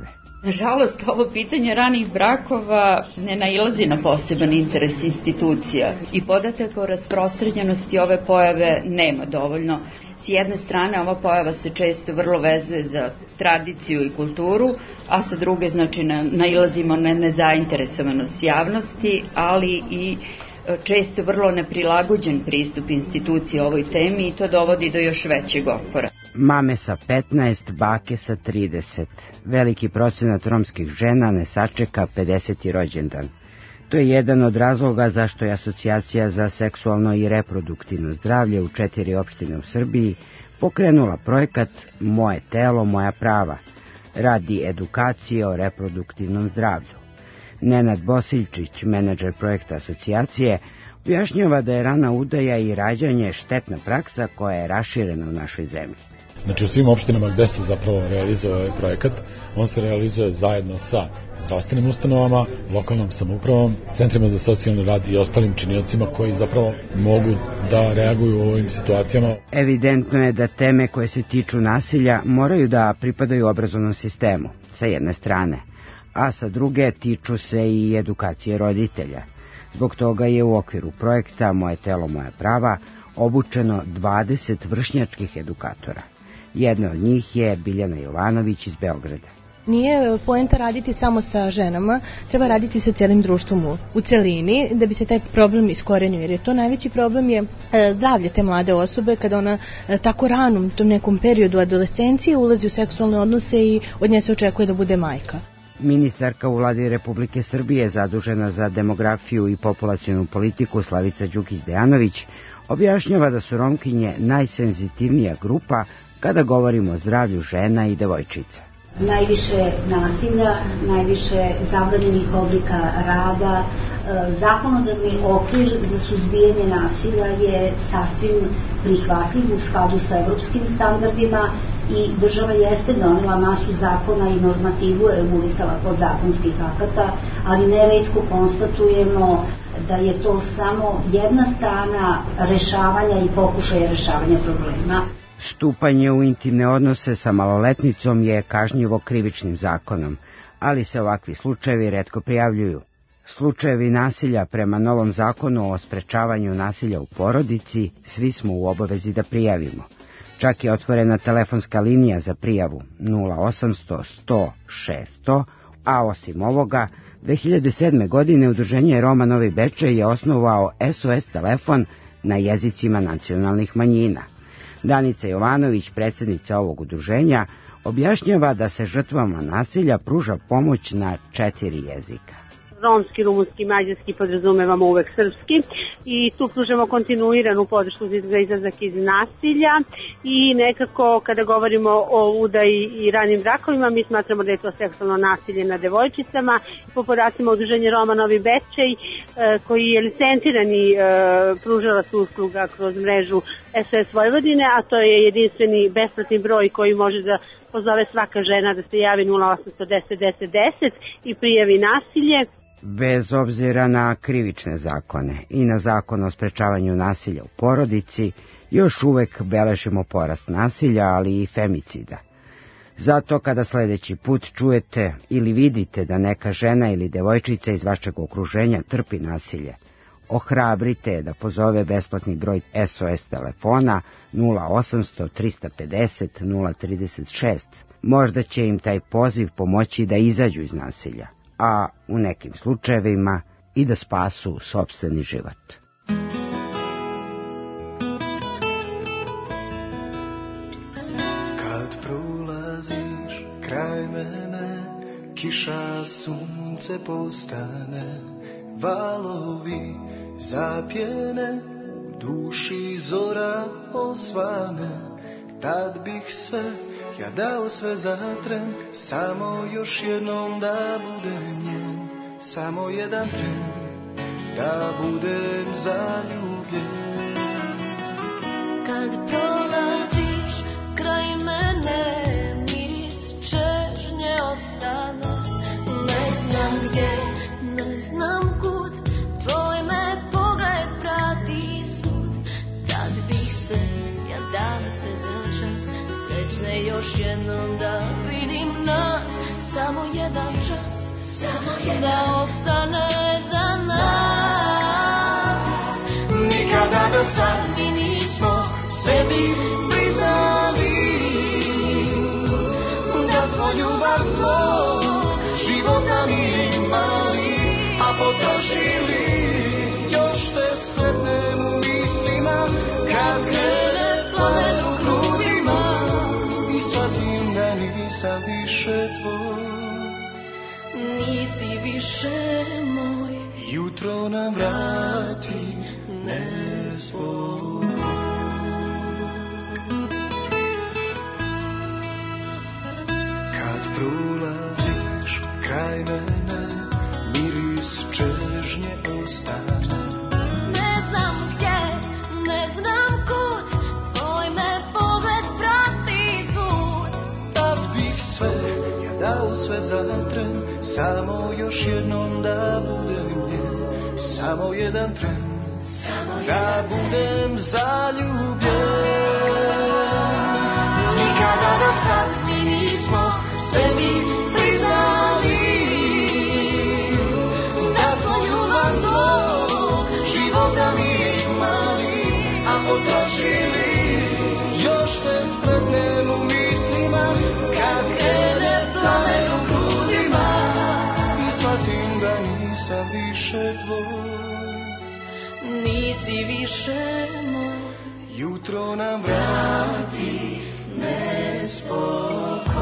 Nažalost, ovo pitanje ranih brakova ne nailazi na poseban interes institucija i podataka o rasprostranjenosti ove pojave nema dovoljno. S jedne strane, ova pojava se često vrlo vezuje za tradiciju i kulturu, a sa druge, znači, nailazimo na nezainteresovanost javnosti, ali i često vrlo neprilagođen pristup institucije ovoj temi i to dovodi do još većeg otpora. Mame sa 15, bake sa 30. Veliki procenat romskih žena ne sačeka 50. rođendan. To je jedan od razloga zašto je Asocijacija za seksualno i reproduktivno zdravlje u 4 opštine u Srbiji pokrenula projekat Moje telo, moja prava, radi edukacije o reproduktivnom zdravlju. Nenad Bosiljčić, menadžer projekta asocijacije, objašnjava da je rana udaja i rađanje štetna praksa koja je raširena u našoj zemlji. Znači u svim opštinama gde se zapravo realizuje ovaj projekat, on se realizuje zajedno sa zdravstvenim ustanovama, lokalnom samoupravom, centrima za socijalni rad i ostalim činiocima koji zapravo mogu da reaguju u ovim situacijama. Evidentno je da teme koje se tiču nasilja moraju da pripadaju obrazovnom sistemu, sa jedne strane, a sa druge tiču se i edukacije roditelja. Zbog toga je u okviru projekta Moje telo, moja prava obučeno 20 vršnjačkih edukatora. Jedna od njih je Biljana Jovanović iz Beograda. Nije poenta raditi samo sa ženama, treba raditi sa celim društvom u celini da bi se taj problem iskorenio, jer je to najveći problem je zdravlje te mlade osobe kada ona tako ranom, tom nekom periodu adolescencije ulazi u seksualne odnose i od nje se očekuje da bude majka. Ministarka u vladi Republike Srbije zadužena za demografiju i populacionu politiku Slavica Đukić-Dejanović objašnjava da su Romkinje najsenzitivnija grupa kada govorimo o zdravlju žena i devojčica. Najviše nasilja, najviše zabranjenih oblika rada, zakonodavni okvir za suzbijanje nasilja je sasvim prihvatljiv u skladu sa evropskim standardima i država jeste donela masu zakona i normativu regulisala podzakonskih akata, ali neretko konstatujemo da je to samo jedna strana rešavanja i pokušaja rešavanja problema. Stupanje u intimne odnose sa maloletnicom je kažnjivo krivičnim zakonom, ali se ovakvi slučajevi retko prijavljuju. Slučajevi nasilja prema novom zakonu o sprečavanju nasilja u porodici svi smo u obavezi da prijavimo. Čak je otvorena telefonska linija za prijavu 0800 100 600, a osim ovoga, 2007. godine Udruženje Roma Novi Bečej je osnovao SOS telefon na jezicima nacionalnih manjina. Danica Jovanović, predsjednica ovog udruženja, objašnjava da se žrtvama nasilja pruža pomoć na 4 jezika. Romski, rumunski, mađarski, podrazumevamo uvek srpski i tu pružamo kontinuiranu podršku za izlazak iz nasilja i nekako kada govorimo o udaji i ranim brakovima mi smatramo da je to seksualno nasilje na devojčicama. Po podacima Udruženja Roma Novi Bečej koji je licencirani pružalac usluga kroz mrežu SOS Vojvodine, a to je jedinstveni besplatni broj koji može da pozove svaka žena da se javi 0800 10 10 10 i prijavi nasilje. Bez obzira na krivične zakone i na zakon o sprečavanju nasilja u porodici, još uvek beležimo porast nasilja, ali i femicida. Zato kada sledeći put čujete ili vidite da neka žena ili devojčica iz vašeg okruženja trpi nasilje, ohrabrite da pozove besplatni broj SOS telefona 0800 350 036. Možda će im taj poziv pomoći da izađu iz nasilja, a u nekim slučajevima i da spasu sopstveni život. Kad prolaziš kraj mene, kiša, sunce postane, valovi zapjene, u duši zora osvane, tad bih sve ja dao sve za tren, samo još jednom da budem njen, samo jedan tren, da budem zaljubljen. Kad prolaziš kraj mene, miris čežnje ostane, ne znam gdje, ne znam kud, tvoj me pogled prati svud, tad bih se ja dala sve za čas, srećne još jednom da vidim nas, samo jedan čas, da ostane za nas. Nikada do sad mi nismo sebi priznali da smo ljubav svog života mi imali, a potrošili. Još te sretnem u mislima kad krene plamen u grudima i shvatim da nisam više tvoj. Nisi više moj. Jutro nam vrati nespokoj. Kad prolaziš kraj mene, miris čežnje ostane. Ne znam gdje, ne znam kud, tvoj me pogled prati svud. Da bih sve, ja dao sve za tren, samo još jednom da budem njen. Samo jedan tren, da budem zaljubljen. Nikada do sad mi nismo sebi priznali da smo ljubav svog života mi imali, a potrošili. Još te sretnem u mislima kad krene plamen u grudima i shvatim da nisam više tvoj. Nisi više moj. Jutro nam vrati nespokoj.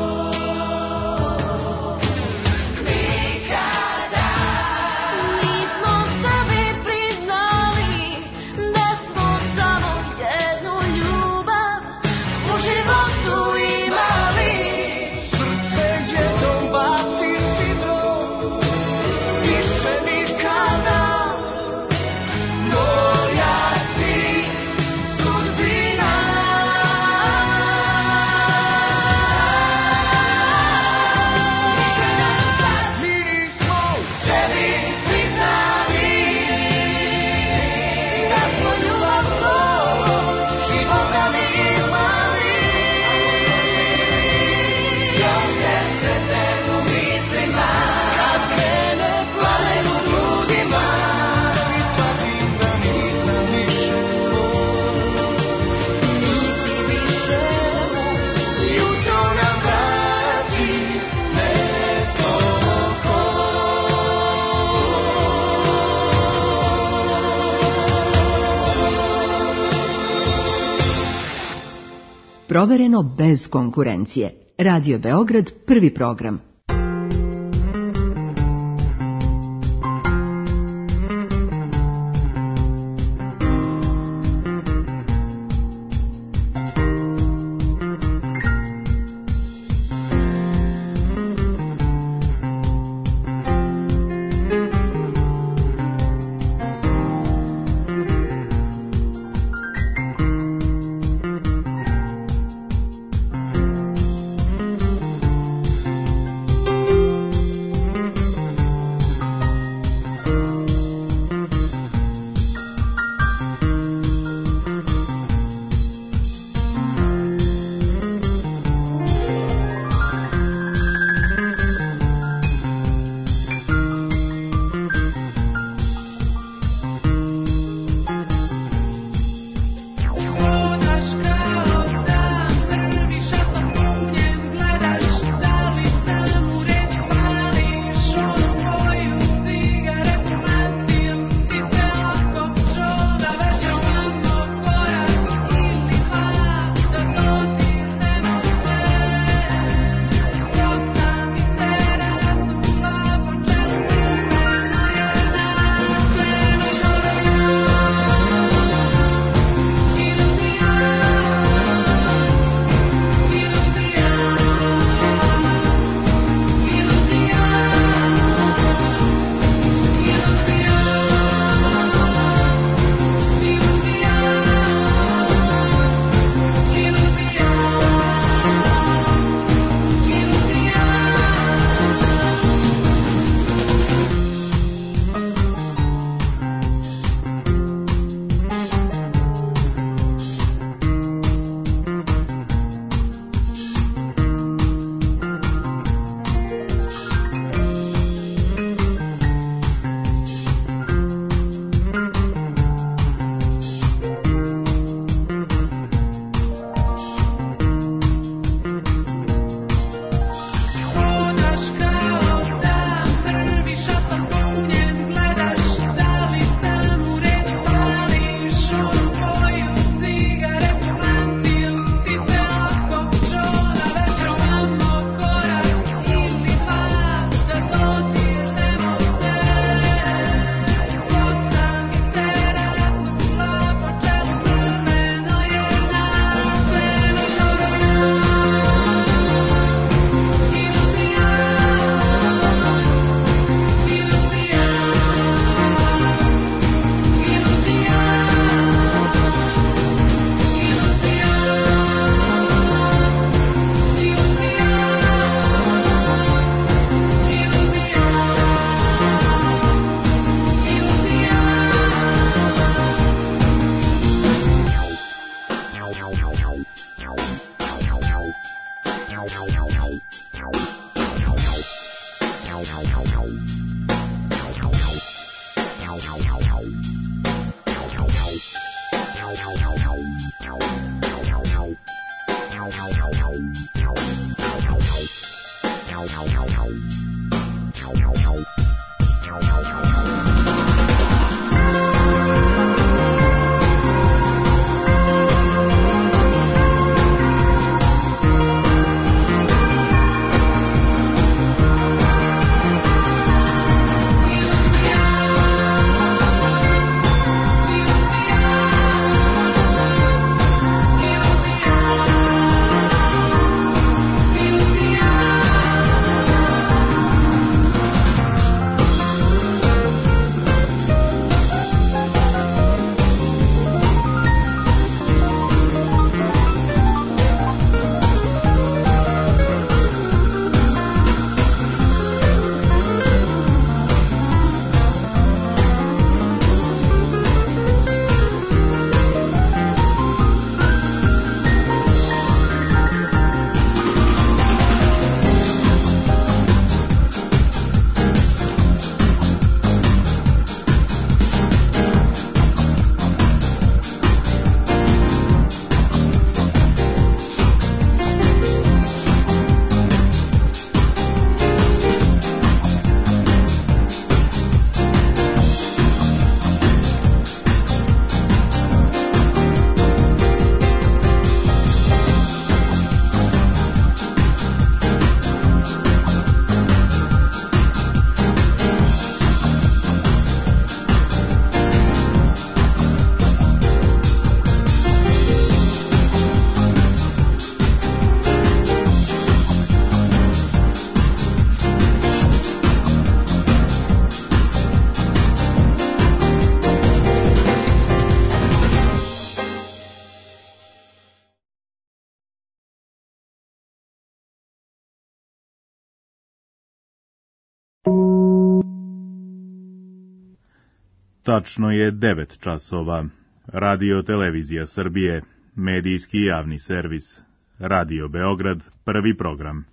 Nikada nismo sebi priznali da smo samo jednu ljubav u životu imali. Srce jednom baci sidro, više nikada. Moja si sudbina. Provereno bez konkurencije. Radio Beograd, prvi program. Tačno je 9 časova. Radio Televizija Srbije, medijski javni servis. Radio Beograd, prvi program.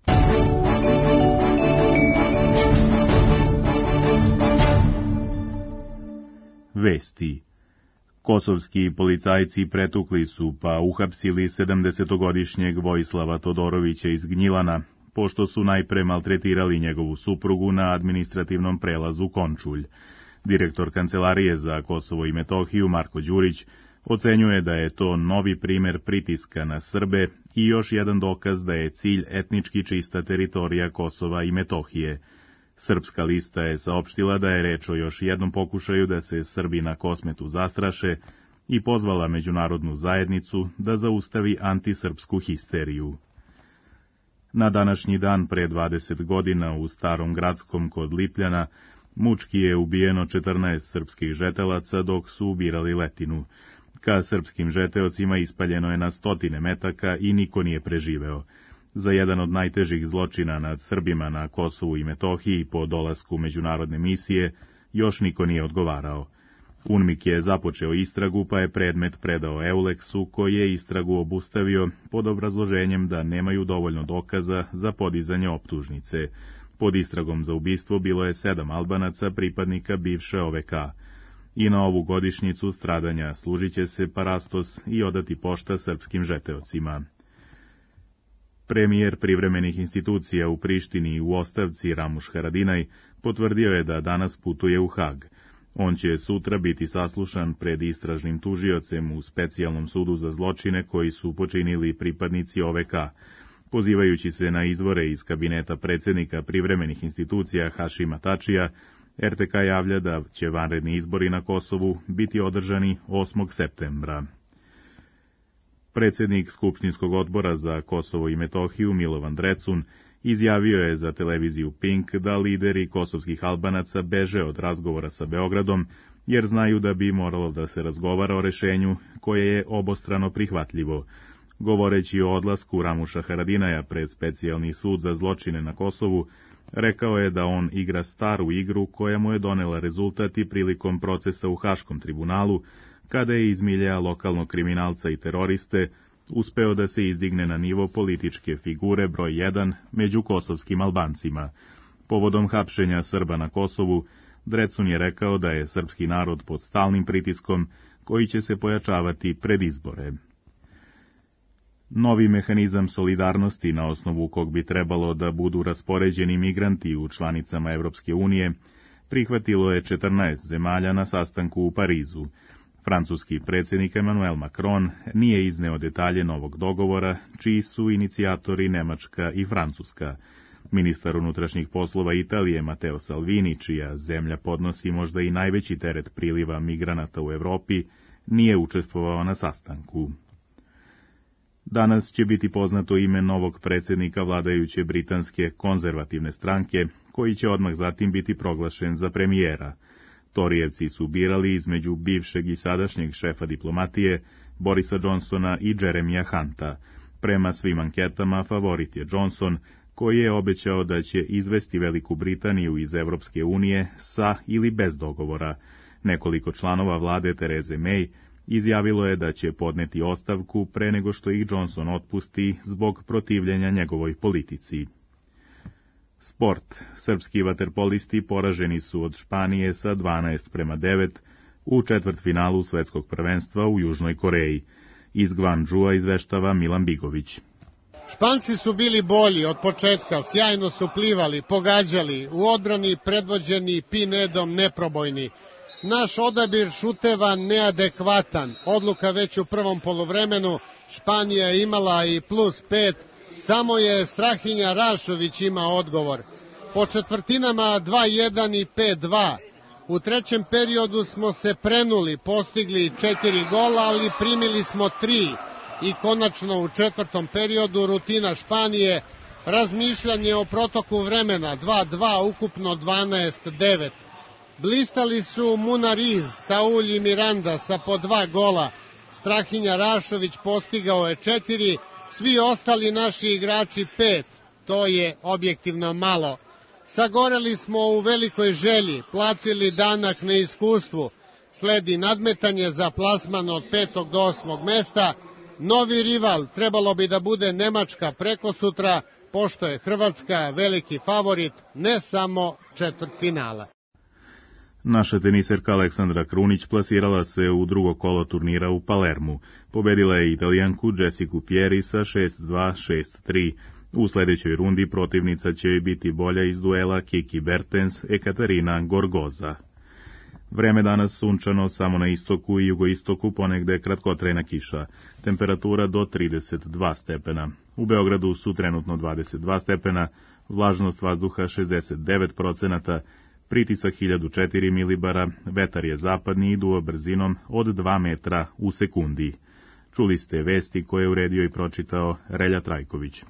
Vesti. Kosovski policajci pretukli su pa uhapsili 70-godišnjeg Vojislava Todorovića iz Gnjilana, pošto su najpre maltretirali njegovu suprugu na administrativnom prelazu Končulj. Direktor Kancelarije za Kosovo i Metohiju Marko Đurić ocenjuje da je to novi primer pritiska na Srbe i još jedan dokaz da je cilj etnički čista teritorija Kosova i Metohije. Srpska lista je saopštila da je reč o još jednom pokušaju da se Srbi na Kosmetu zastraše i pozvala međunarodnu zajednicu da zaustavi antisrpsku histeriju. Na današnji dan pre 20 godina u Starom Gradskom kod Lipljana mučki je ubijeno 14 srpskih žetelaca dok su ubirali letinu. Ka srpskim žeteocima ispaljeno je na 100 metaka i niko nije preživeo. Za jedan od najtežih zločina nad Srbima na Kosovu i Metohiji po dolasku međunarodne misije još niko nije odgovarao. UNMIK je započeo istragu pa je predmet predao Euleksu koji je istragu obustavio pod obrazloženjem da nemaju dovoljno dokaza za podizanje optužnice. Pod istragom za ubistvo bilo je 7 Albanaca pripadnika bivše OVK. I na ovu godišnjicu stradanja služit će se parastos i odati pošta srpskim žeteocima. Premijer privremenih institucija u Prištini i u ostavci Ramuš Haradinaj potvrdio je da danas putuje u Hag. On će sutra biti saslušan pred istražnim tužiocem u specijalnom sudu za zločine koji su počinili pripadnici OVK. Pozivajući se na izvore iz kabineta predsjednika privremenih institucija Hašima Tačija, RTK javlja da će vanredni izbori na Kosovu biti održani 8. septembra. Predsjednik Skupštinskog odbora za Kosovo i Metohiju Milovan Drecun izjavio je za televiziju Pink da lideri kosovskih Albanaca beže od razgovora sa Beogradom, jer znaju da bi moralo da se razgovara o rešenju koje je obostrano prihvatljivo. Govoreći o odlasku Ramuša Haradinaja pred specijalni sud za zločine na Kosovu, rekao je da on igra staru igru koja mu je donela rezultati prilikom procesa u Haškom tribunalu, kada je iz miljeja lokalnog kriminalca i teroriste uspeo da se izdigne na nivo političke figure broj 1 među kosovskim Albancima. Povodom hapšenja Srba na Kosovu, Drecun je rekao da je srpski narod pod stalnim pritiskom koji će se pojačavati pred izbore. Novi mehanizam solidarnosti na osnovu kog bi trebalo da budu raspoređeni migranti u članicama Evropske unije prihvatilo je 14 zemalja na sastanku u Parizu. Francuski predsjednik Emmanuel Macron nije izneo detalje novog dogovora, čiji su inicijatori Nemačka i Francuska. Ministar unutrašnjih poslova Italije Matteo Salvini, čija zemlja podnosi možda i najveći teret priliva migranata u Evropi, nije učestvovao na sastanku. Danas će biti poznato ime novog predsjednika vladajuće britanske konzervativne stranke, koji će odmah zatim biti proglašen za premijera. Torijevci su birali između bivšeg i sadašnjeg šefa diplomatije, Borisa Johnsona i Jeremija Hunta. Prema svim anketama favorit je Johnson, koji je obećao da će izvesti Veliku Britaniju iz Evropske unije sa ili bez dogovora. Nekoliko članova vlade Tereze May izjavilo je da će podneti ostavku pre nego što ih Johnson otpusti zbog protivljenja njegovoj politici. Sport. Srpski vaterpolisti poraženi su od Španije sa 12:9 u četvrtfinalu svetskog prvenstva u Južnoj Koreji. Iz Gvandžua izveštava Milan Bigović. Španci su bili bolji od početka, sjajno su plivali, pogađali, u odbrani predvođeni Pinedom neprobojni. Naš odabir šuteva neadekvatan, odluka već u prvom poluvremenu, Španija je imala i +5, samo je Strahinja Rašović imao odgovor. Po četvrtinama 2:1 i 5:2. U trećem periodu smo se prenuli, postigli 4 gola, ali primili smo 3. I konačno u četvrtom periodu rutina Španije, razmišljanje o protoku vremena, 2:2, ukupno 12:9. Blistali su Munariz, Taulj i Miranda sa po 2 gola. Strahinja Rašović postigao je 4, svi ostali naši igrači 5. To je objektivno malo. Sagoreli smo u velikoj želji, platili danak na iskustvu. Sledi nadmetanje za plasman od 5. do 8. mesta. Novi rival trebalo bi da bude Nemačka prekosutra, pošto je Hrvatska veliki favorit, ne samo četvrtfinala. Naša teniserka Aleksandra Krunić plasirala se u drugo kolo turnira u Palermu. Pobedila je Italijanku Jessicu Pieri sa 6-2-6-3. U sledećoj rundi protivnica će biti bolja iz duela Kiki Bertens, Ekaterina Gorgoza. Vreme danas sunčano, samo na istoku i jugoistoku ponegde kratkotrajna kiša. Temperatura do 32 stepena. U Beogradu su trenutno 22 stepena, vlažnost vazduha 69%, pritisak 1004 milibara, vetar je zapadni i duva brzinom od 2 metra u sekundi. Čuli ste vesti koje je uredio i pročitao Relja Trajković.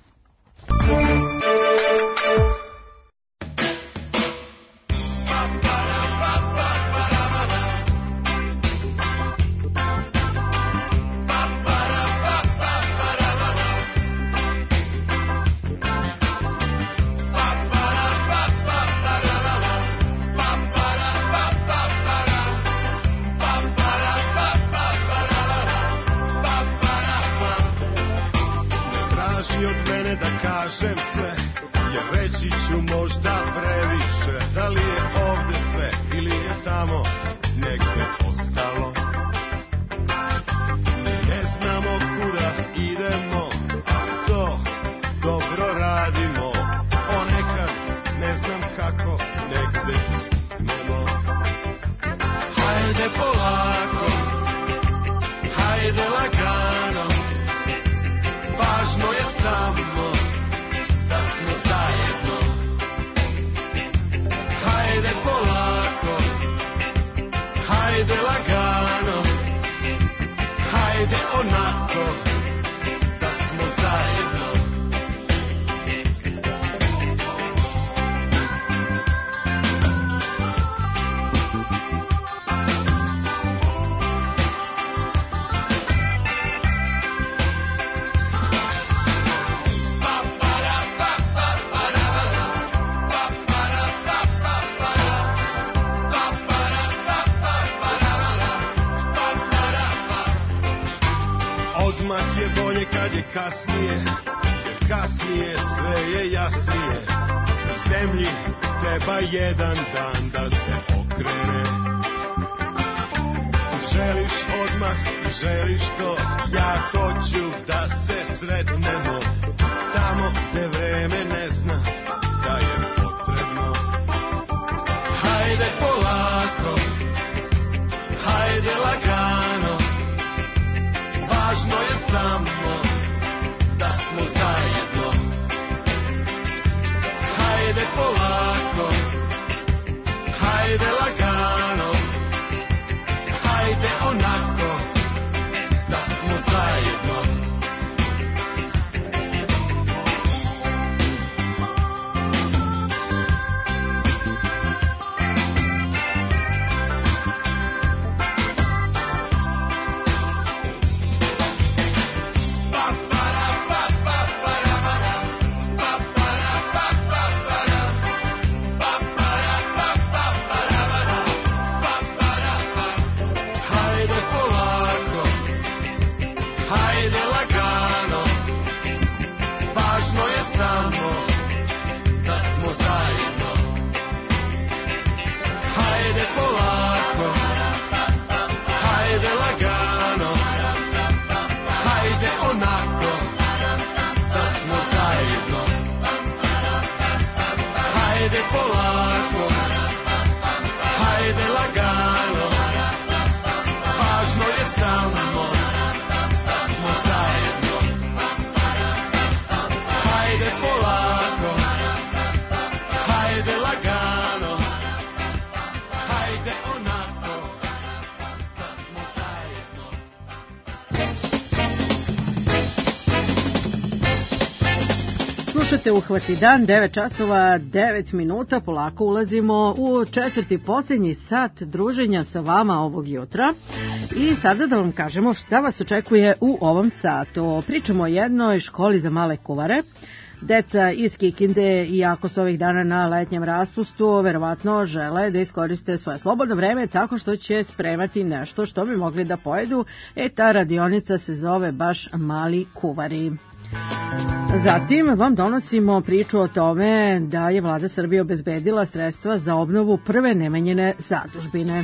Slušate Uhvati dan, 9 časova, 9 minuta, polako ulazimo u četvrti posljednji sat druženja sa vama ovog jutra. I sada da vam kažemo šta vas očekuje u ovom satu. Pričamo o jednoj školi za male kuvare. Deca iz Kikinde, iako su ovih dana na letnjem raspustu, verovatno žele da iskoriste svoje slobodno vreme tako što će spremati nešto što bi mogli da pojedu. Ta radionica se zove baš Mali kuvari. Zatim vam donosimo priču o tome da je vlada Srbije obezbedila sredstva za obnovu prve nemenjene zadužbine.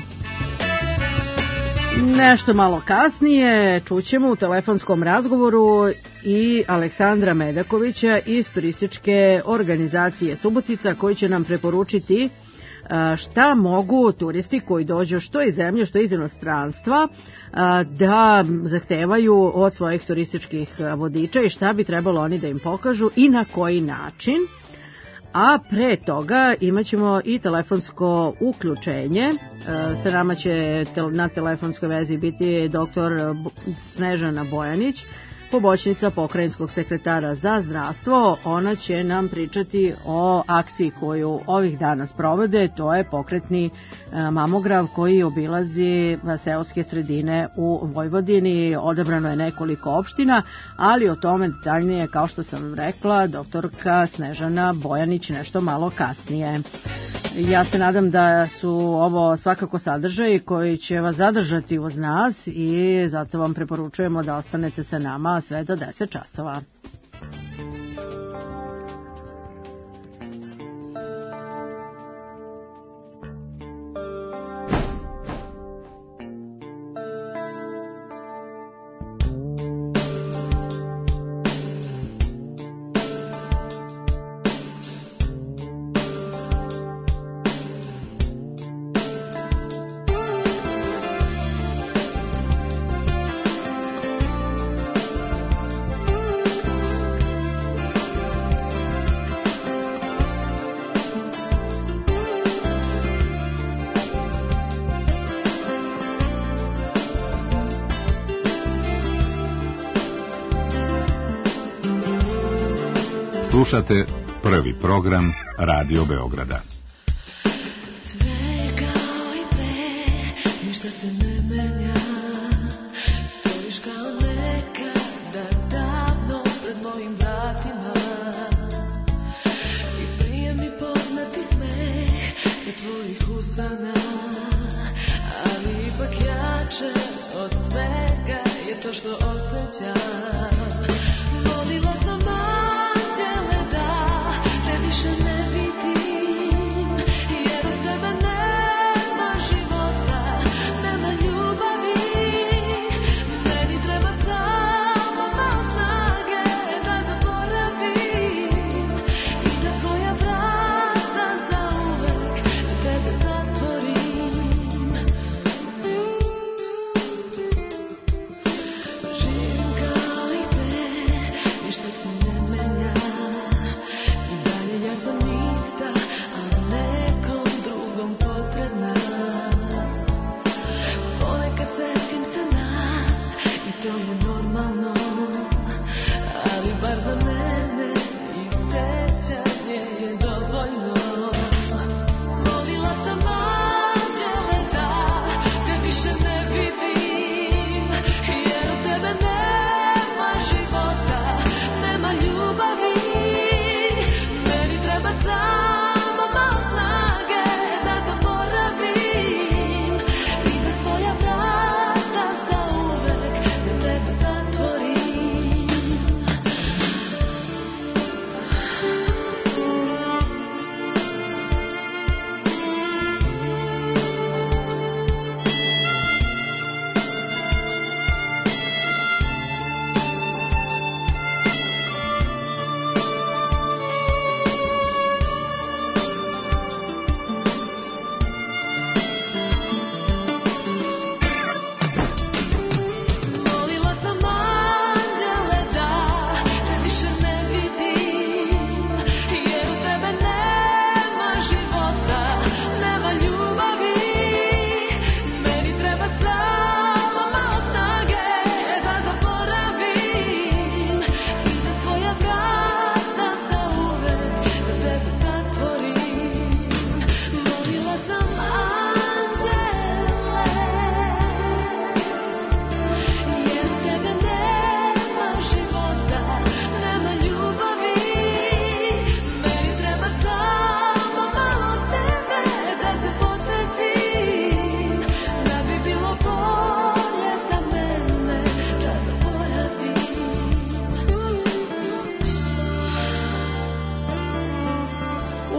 Nešto malo kasnije čućemo u telefonskom razgovoru i Aleksandra Medakovića iz turističke organizacije Subotica, koji će nam preporučiti šta mogu turisti koji dođu što iz zemlje, što iz inostranstva da zahtevaju od svojih turističkih vodiča i šta bi trebalo oni da im pokažu i na koji način. A pre toga imaćemo i telefonsko uključenje. Sa nama će na telefonskoj vezi biti doktor Snežana Bojanić, pomoćnica pokrajinskog sekretara za zdravstvo. Ona će nam pričati o akciji koju ovih dana sprovode, to je pokretni mamograf koji obilazi seoske sredine u Vojvodini. Odabrano je nekoliko opština, ali o tome detaljnije, kao što sam rekla, doktorka Snežana Bojanić nešto malo kasnije. Ja se nadam da su ovo svakako sadržaji koji će vas zadržati uz nas i zato vam preporučujemo da ostanete sa nama sve do 10 časova. Slušate prvi program Radio Beograda. Živim kao i pre,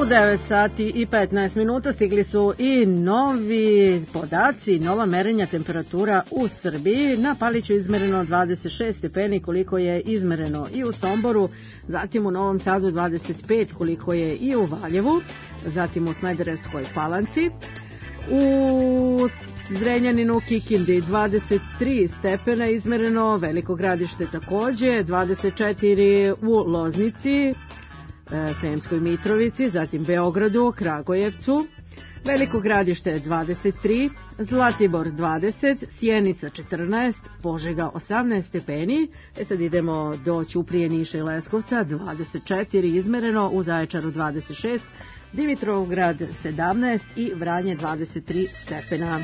9 sati i 15 minuta stigli su i novi podaci, nova merenja temperatura u Srbiji. Na Paliću izmereno 26 stepeni koliko je izmereno i u Somboru, zatim u Novom Sadu 25 koliko je i u Valjevu, zatim u Smederevskoj Palanci, u Zrenjaninu, Kikindi 23 stepena izmereno, Veliko Gradište takođe, 24 u Loznici, Sremskoj Mitrovici, zatim Beogradu, Kragujevcu, Veliko Gradište 23, Zlatibor 20, Sjenica 14, Požega 18 stepeni. Sad idemo do Ćuprije, Niša i Leskovca, 24 izmereno, u Zaječaru 26, Dimitrovgrad 17 i Vranje 23 stepena.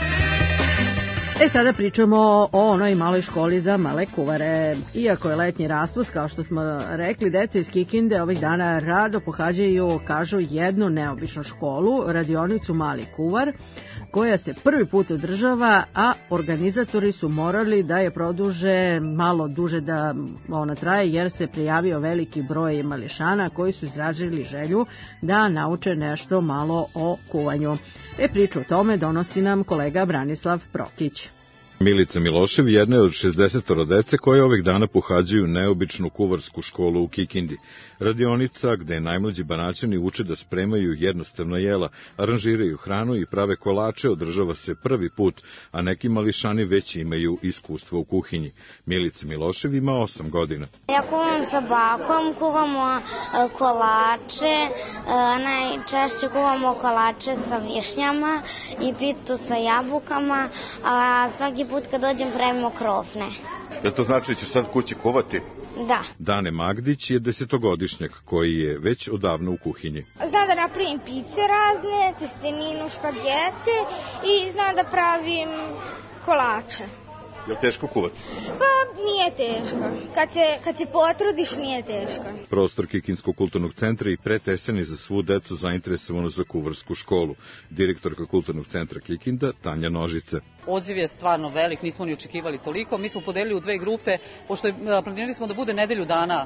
Sada pričamo o onoj maloj školi za male kuvare. Iako je letnji raspust, kao što smo rekli, deca iz Kikinde ovih dana rado pohađaju, kažu, jednu neobičnu školu, radionicu Mali kuvar, koja se prvi put održava, a organizatori su morali da je produže malo duže da ona traje, jer se prijavio veliki broj mališana koji su izrazili želju da nauče nešto malo o kuvanju. Priču o tome donosi nam kolega Branislav Prokić. Milica Milošev jedna je od 60 dece koje ovih dana pohađaju neobičnu kuvarsku školu u Kikindi. Radionica gde najmlađi Banaćani uče da spremaju jednostavna jela, aranžiraju hranu i prave kolače održava se prvi put, a neki mališani već imaju iskustvo u kuhinji. Milica Milošev ima 8 godina. Ja kuvam sa bakom, kuvamo kolače, najčešće kuvamo kolače sa višnjama i pitu sa jabukama, a svaki put kad dođem pravimo krofne. Jel to znači da ćeš sad kući kuvati? Da. Dane Magdić je 10-godišnjak koji je već odavno u kuhinji. Znam da napravim pice razne, testeninu, špagete i znam da pravim kolače. Je li teško kuvati? Pa nije teško. Kad se potrudiš nije teško. Prostor Kikinskog kulturnog centra i pretesen je za svu decu zainteresovano za kuvarsku školu. Direktorka kulturnog centra Kikinda, Tanja Nožice. Odziv je stvarno velik, nismo ni očekivali toliko. Mi smo podelili u dve grupe, pošto planirali smo da bude nedelju dana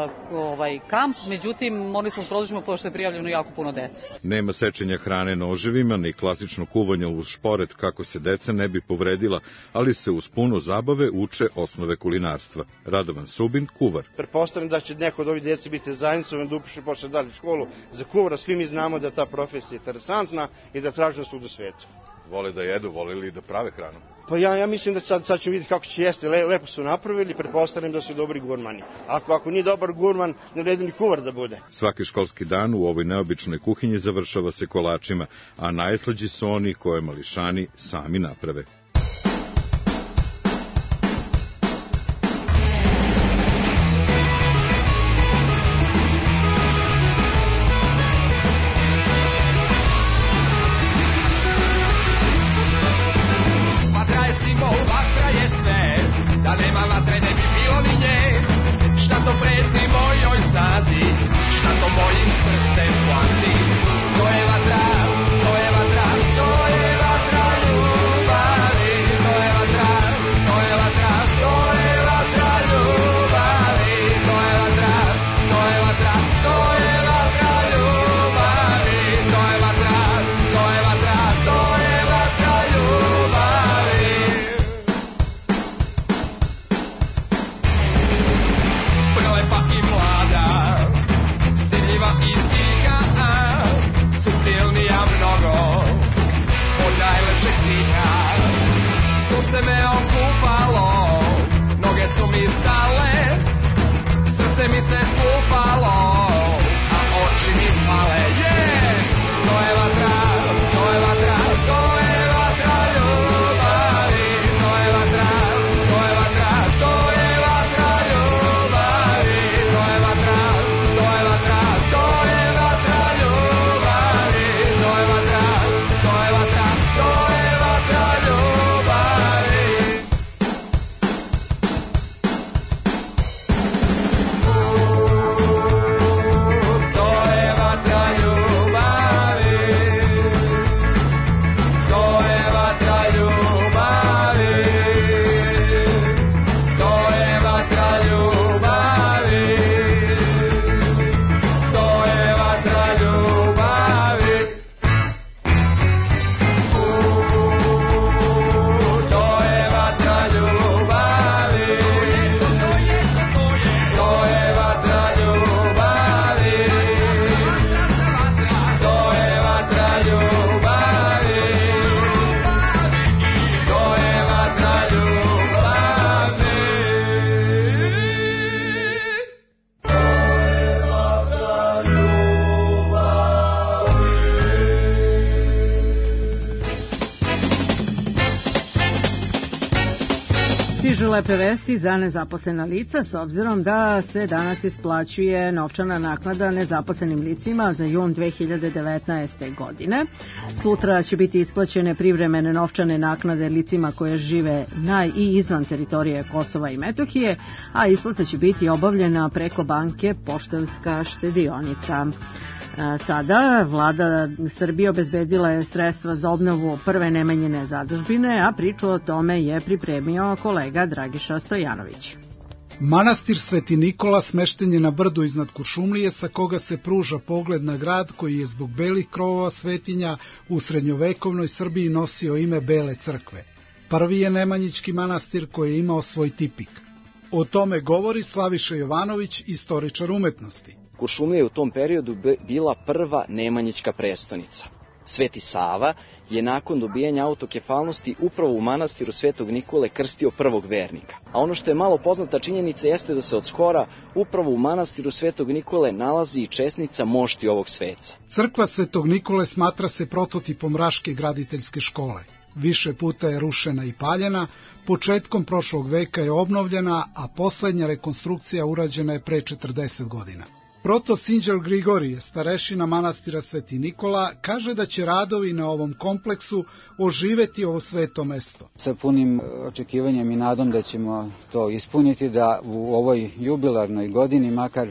kamp, međutim morali smo produžiti pošto je prijavljeno jako puno dece. Nema sečenja hrane noževima, ni klasično kuvanje uz šporet kako se deca ne bi povredila, ali se uz puno zabave uče osnove kulinarstva. Radovan Subin, kuvar. Pretpostavljam da će neko od ovih djece biti zainteresovan da upiše počne dalje školu za kuvara. Svi mi znamo da je ta profesija interesantna i da traži na svuda svijetu. Vole da jedu, vole li da prave hranu? Pa ja mislim da sad ćemo vidjeti kako će jesti. Lepo su napravili, pretpostavljam da su dobri gurmani. Ako nije dobar gurman, ne vredi ni kuvar da bude. Svaki školski dan u ovoj neobičnoj kuhinji završava se kolačima, a najslađi su oni koje mališani sami naprave. To je vatra, ljubav. Stižu lepe vesti za nezaposlena lica s obzirom da se danas isplaćuje novčana naknada nezaposlenim licima za jun 2019. godine. Sutra će biti isplaćene privremene novčane naknade licima koje žive na i izvan teritorije Kosova i Metohije, a isplata će biti obavljena preko banke Poštanska štedionica. Sada vlada Srbije obezbedila je sredstva za obnovu prve Nemanjine zadužbine, a priču o tome je pripremio kolega Dragiša Stojanović. Manastir Sveti Nikola smešten je na brdu iznad Kuršumlije, sa koga se pruža pogled na grad koji je zbog belih krovova svetinja u srednjovekovnoj Srbiji nosio ime Bele crkve. Prvi je Nemanjićki manastir koji je imao svoj tipik. O tome govori Slaviša Jovanović, istoričar umetnosti. Kuršumlija je u tom periodu bila prva Nemanjićka prestonica. Sveti Sava je nakon dobijanja autokefalnosti upravo u manastiru Svetog Nikole krstio prvog vernika. A ono što je malo poznata činjenica jeste da se od skora upravo u manastiru Svetog Nikole nalazi i česnica mošti ovog sveca. Crkva Svetog Nikole smatra se prototipom Raške graditeljske škole. Više puta je rušena i paljena, početkom prošlog veka je obnovljena, a poslednja rekonstrukcija urađena je pre 40 godina. Protosinđel Grigorije, starešina manastira Sveti Nikola, kaže da će radovi na ovom kompleksu oživeti ovo sveto mesto. Sa punim očekivanjem i nadom da ćemo to ispuniti, da u ovoj jubilarnoj godini, makar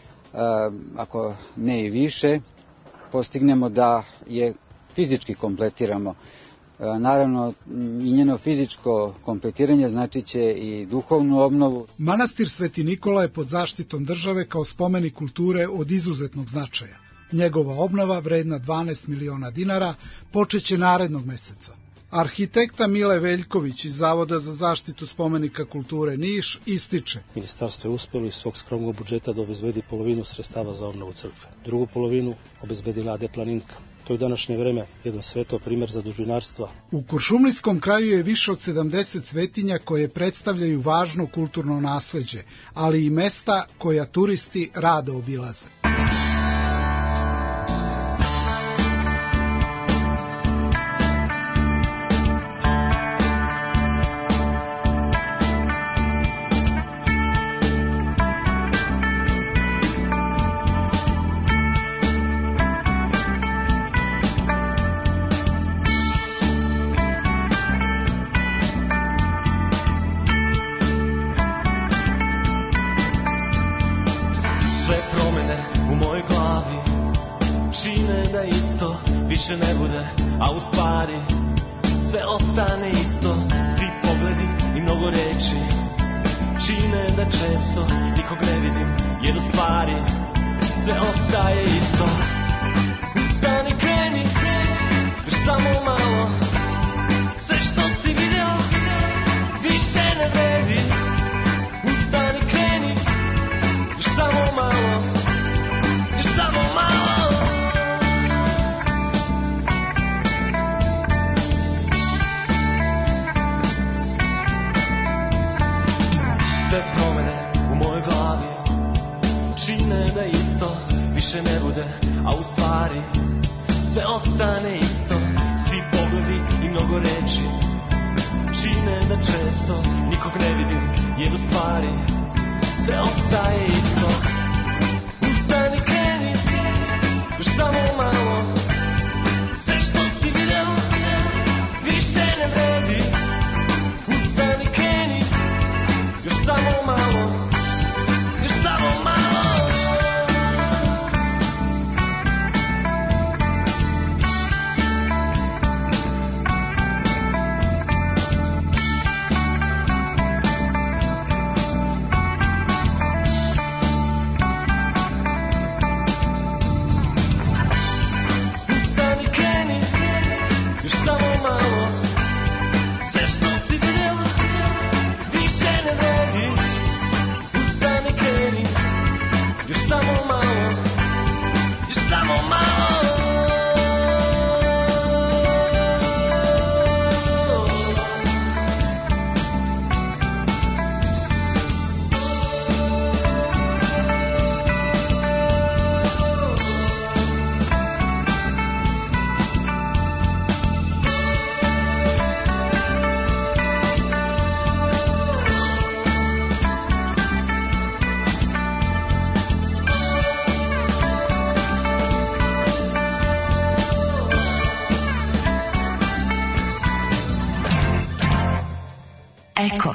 ako ne i više, postignemo da je fizički kompletiramo. Naravno, i njeno fizičko kompletiranje znači će i duhovnu obnovu. Manastir Sveti Nikola je pod zaštitom države kao spomenik kulture od izuzetnog značaja. Njegova obnova, vredna 12 miliona dinara, počeće narednog meseca. Arhitekta Mile Veljković iz Zavoda za zaštitu spomenika kulture Niš ističe: Ministarstvo je uspelo iz svog skromnog budžeta da obezbedi polovinu sredstava za obnovu crkve. Drugu polovinu obezbedila AD Planinka. To je u današnje vreme jedan svetao primer zadužbinarstva. U Kuršumlijskom kraju je više od 70 svetinja koje predstavljaju važno kulturno nasleđe, ali i mesta koja turisti rado obilaze.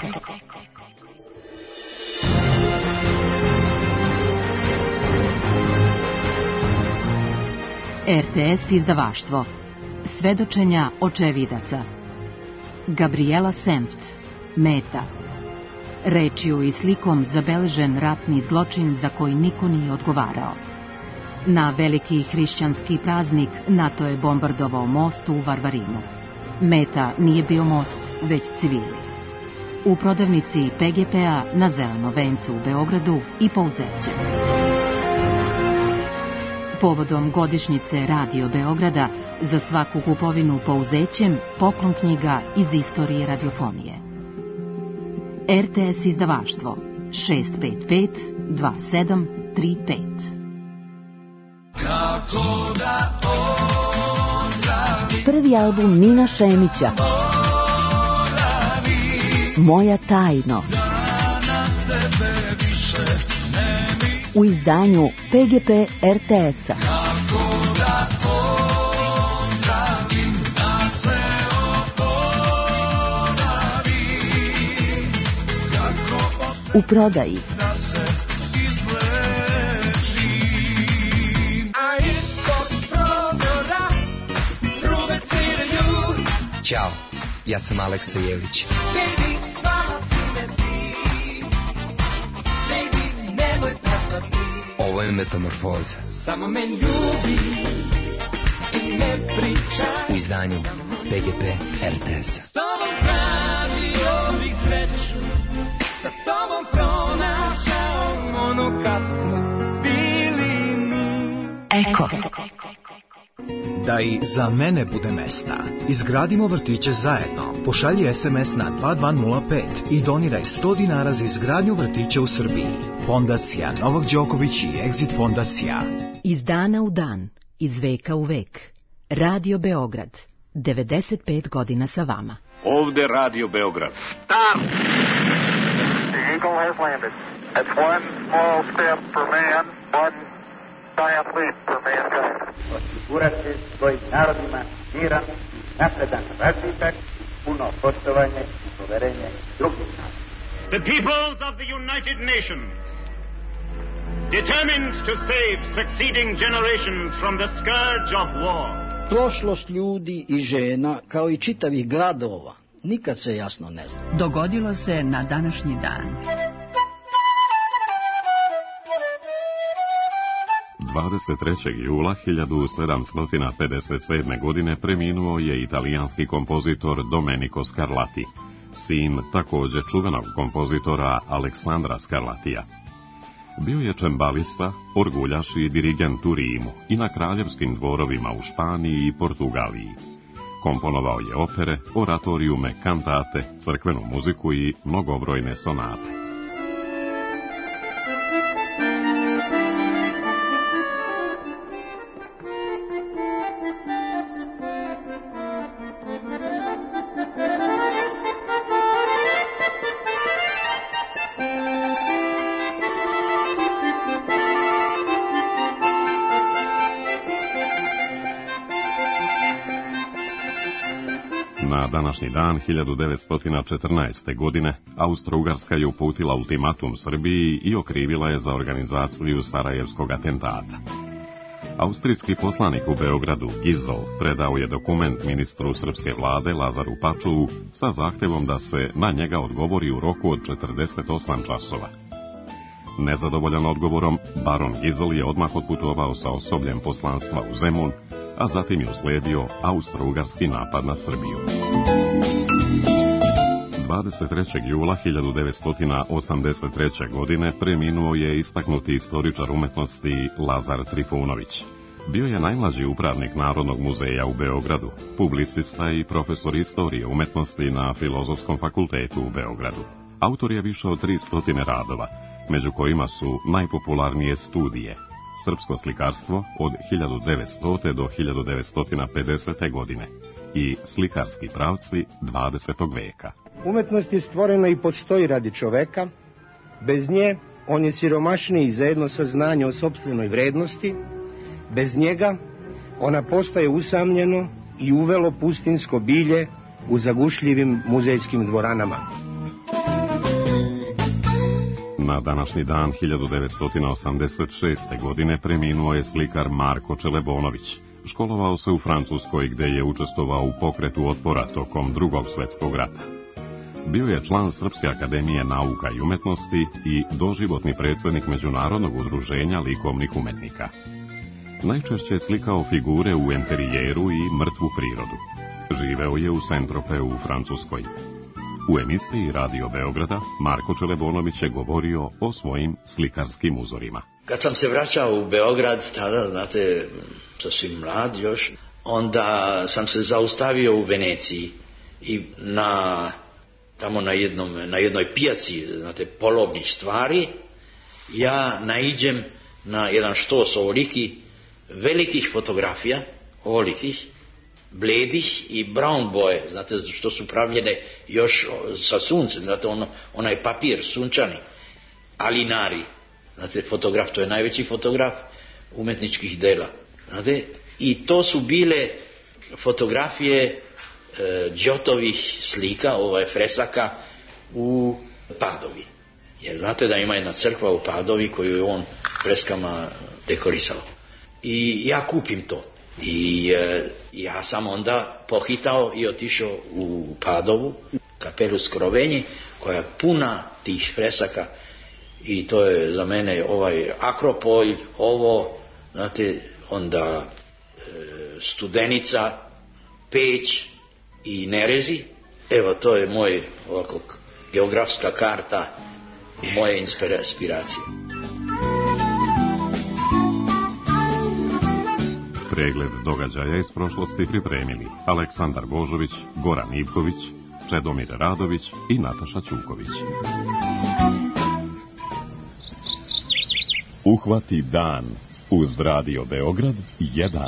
RTS izdavaštvo. Svedočenja očevidaca. Gabriela Senft. Meta. Rečju i slikom zabeležen ratni zločin za koji niko nije odgovarao. Na veliki hrišćanski praznik NATO je bombardovao most u Varvarinu. Meta nije bio most, već civili. U prodavnici PGP-a na Zelenom vencu u Beogradu i Pouzeće. Povodom godišnjice Radio Beograda za svaku kupovinu Pouzećem poklon knjiga iz istorije radiofonije. RTS izdavaštvo 655 2735. Prvi album Nina Šemića Moja tajno u izdanju PGP RTS-a. U prodaji. Ćao, ja sam Aleksa Jelić. Ovo je Metamorfoza. Samo me ljubi i ne pričaj. U izdanju PGP RTS-a. S tobom tražio bih sreću, sa tobom pronašao ono kad smo bili mi. Eko. Da i za mene bude mesta, izgradimo vrtiće zajedno. Pošalji SMS na 2205 i doniraj 100 dinara za izgradnju vrtića u Srbiji. Fondacija Novak Đoković i Exit Fondacija. Iz dana u dan, iz veka u vek. Radio Beograd, 95 godina sa vama. Ovde Radio Beograd. Stop! The Eagle has landed. That's one small step for man, one giant leap for mankind. Osigurati svojim narodima miran i napredan razvitak, puno poštovanje i poverenje drugih naroda. The peoples of the United Nations, determined to save succeeding generations from the scourge of war. Prošlost ljudi i žena, kao i čitavih gradova, nikad se jasno ne zna. Dogodilo se na današnji dan. 23. jula 1757. godine preminuo je italijanski kompozitor Domenico Scarlatti, sin također čuvenog kompozitora Aleksandra Scarlattija. Bio je čembalista, orguljaš i dirigent u Rimu i na kraljevskim dvorovima u Španiji i Portugaliji. Komponovao je opere, oratorijume, kantate, crkvenu muziku i mnogobrojne sonate. Na današnji dan 1914. godine Austro-Ugarska je uputila ultimatum Srbiji i okrivila je za organizaciju Sarajevskog atentata. Austrijski poslanik u Beogradu, Gizel, predao je dokument ministru srpske vlade Lazaru Pačuvu sa zahtevom da se na njega odgovori u roku od 48 časova. Nezadovoljan odgovorom, baron Gizel je odmah otputovao sa osobljem poslanstva u Zemun, a zatim je uslijedio austro-ugarski napad na Srbiju. 23. jula 1983. godine preminuo je istaknuti istoričar umetnosti Lazar Trifunović. Bio je najmlađi upravnik Narodnog muzeja u Beogradu, publicista i profesor istorije umetnosti na Filozofskom fakultetu u Beogradu. Autor je više od 300 radova, među kojima su najpopularnije studije Srpsko slikarstvo od 1900. do 1950. godine i Slikarski pravci 20. veka. Umetnost je stvorena i postoji radi čoveka. Bez nje on je siromašniji za jedno saznanje o sopstvenoj vrednosti. Bez njega ona postaje usamljeno i uvelo pustinsko bilje u zagušljivim muzejskim dvoranama. Na današnji dan 1986. godine preminuo je slikar Marko Čelebonović. Školovao se u Francuskoj gde je učestvovao u pokretu otpora tokom Drugog svetskog rata. Bio je član Srpske akademije nauka i umetnosti i doživotni predsednik Međunarodnog udruženja likovnih umetnika. Najčešće je slikao figure u enterijeru i mrtvu prirodu. Živeo je u Saint-Tropez u Francuskoj. U emisiji Radio Beograda Marko Čelebonović je govorio o svojim slikarskim uzorima. Kad sam se vraćao u Beograd, tada, znate, sasvim mlad još, onda sam se zaustavio u Veneciji i tamo na jednoj pijaci, znate, polovnih stvari, ja naiđem na jedan štos ovoliki velikih fotografija, ovolikih, bledih i brown boje, znate, što su pravljene još sa suncem, znate, onaj papir sunčani, alinari, znate, fotograf, to je najveći fotograf umetničkih dela, znate, i to su bile fotografije Giotovih slika, fresaka u Padovi. Jer znate da ima jedna crkva u Padovi koju je on freskama dekorisao. I ja kupim to. I ja sam onda pohitao i otišao u Padovu, kapelu Skrovenji, koja je puna tih fresaka, i to je za mene Akropolj, znate, onda Studenica, Peć i Nerezi. Evo, to je moj geografska karta moje inspiracije. Pregled događaja iz prošlosti pripremili Aleksandar Božović, Goran Ivković, Čedomir Radović i Nataša Ćuković. Uhvati dan uz Radio Beograd 1.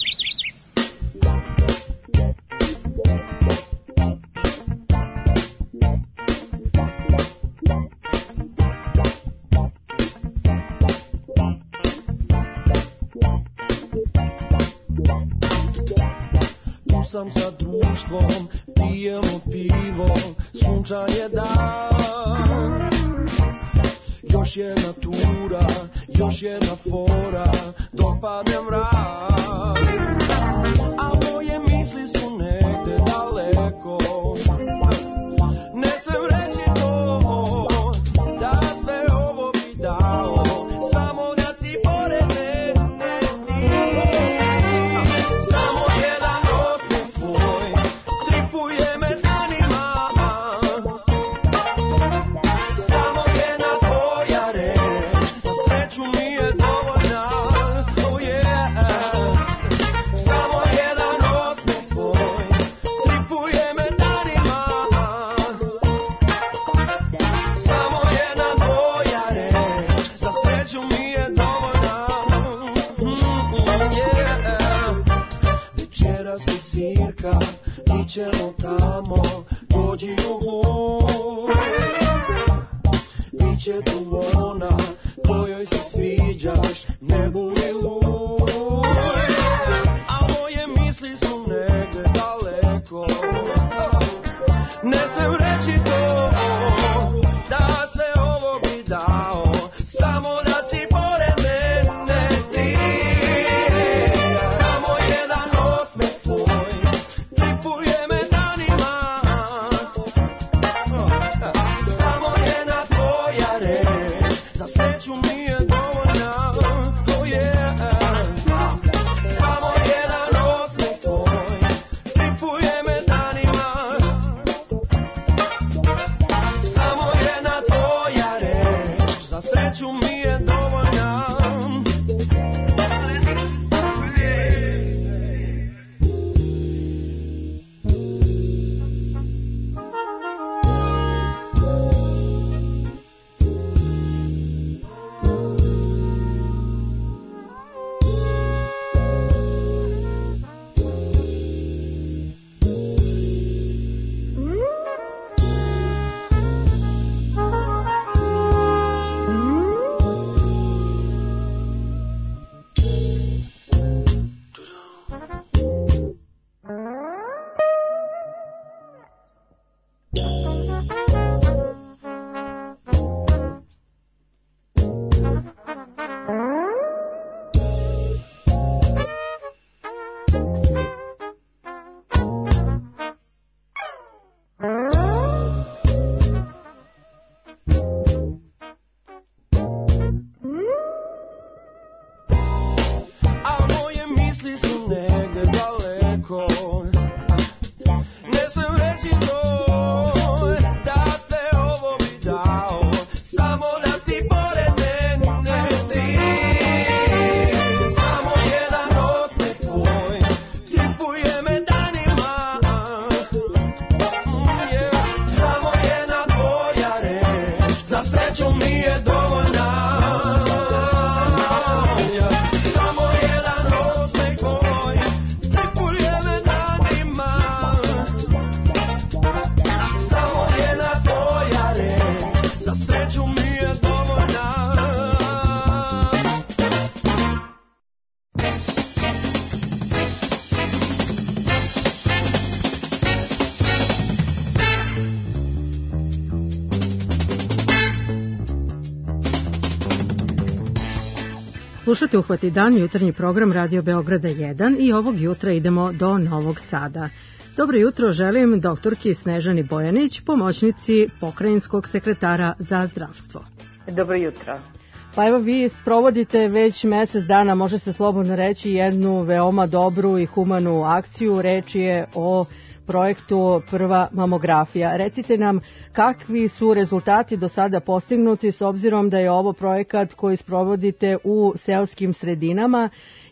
Sam sa društvom, pijemo pivo, sunčan je dan. Još jedna tura, još jedna fora, dok padne mrak. A moje misli su negde daleko, ne smem reći to, da sve ovo bi dalo, samo da si pored mene ti. Samo jedan osmeh tvoj tripuje me danima, samo jedna tvoja reč, na sreću mi je dovoljna, oh yeah. Samo jedan Slušate Uhvati dan, jutarnji program Radio Beograda 1 i ovog jutra idemo do Novog Sada. Dobro jutro želim doktorki Snežani Bojanić, pomoćnici pokrajinskog sekretara za zdravstvo. Dobro jutro. Pa evo vi provodite već mesec dana, može se slobodno reći, jednu veoma dobru i humanu akciju. Reč je o projektu Prva mamografija. Recite nam kakvi su rezultati do sada postignuti s obzirom da je ovo projekat koji sprovodite u seoskim sredinama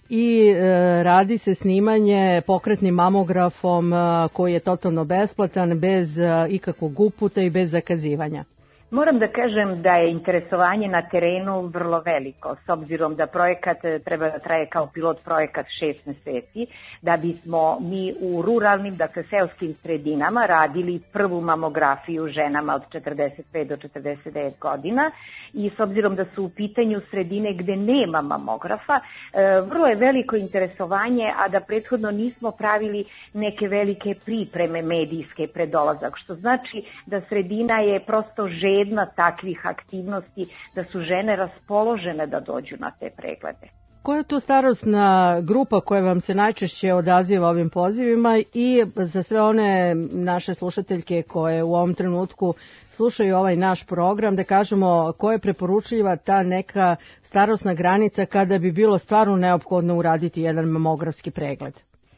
i radi se snimanje pokretnim mamografom koji je totalno besplatan, bez ikakvog uputa i bez zakazivanja. Moram da kažem da je interesovanje na terenu vrlo veliko, s obzirom da projekat treba da traje kao pilot projekat 6 meseci, da bismo mi u ruralnim, dakle seoskim sredinama radili prvu mamografiju ženama od 45 do 49 godina i s obzirom da su u pitanju sredine gde nema mamografa, vrlo je veliko interesovanje, a da prethodno nismo pravili neke velike pripreme medijske pred dolazak, što znači da sredina je prosto željna takvih aktivnosti, da su žene raspoložene da dođu na te preglede. Koja je to starosna grupa koja vam se najčešće odaziva ovim pozivima i za sve one naše slušateljke koje u ovom trenutku slušaju ovaj naš program, da kažemo koja je preporučljiva ta neka starosna granica kada bi bilo stvarno neophodno uraditi jedan mamografski pregled?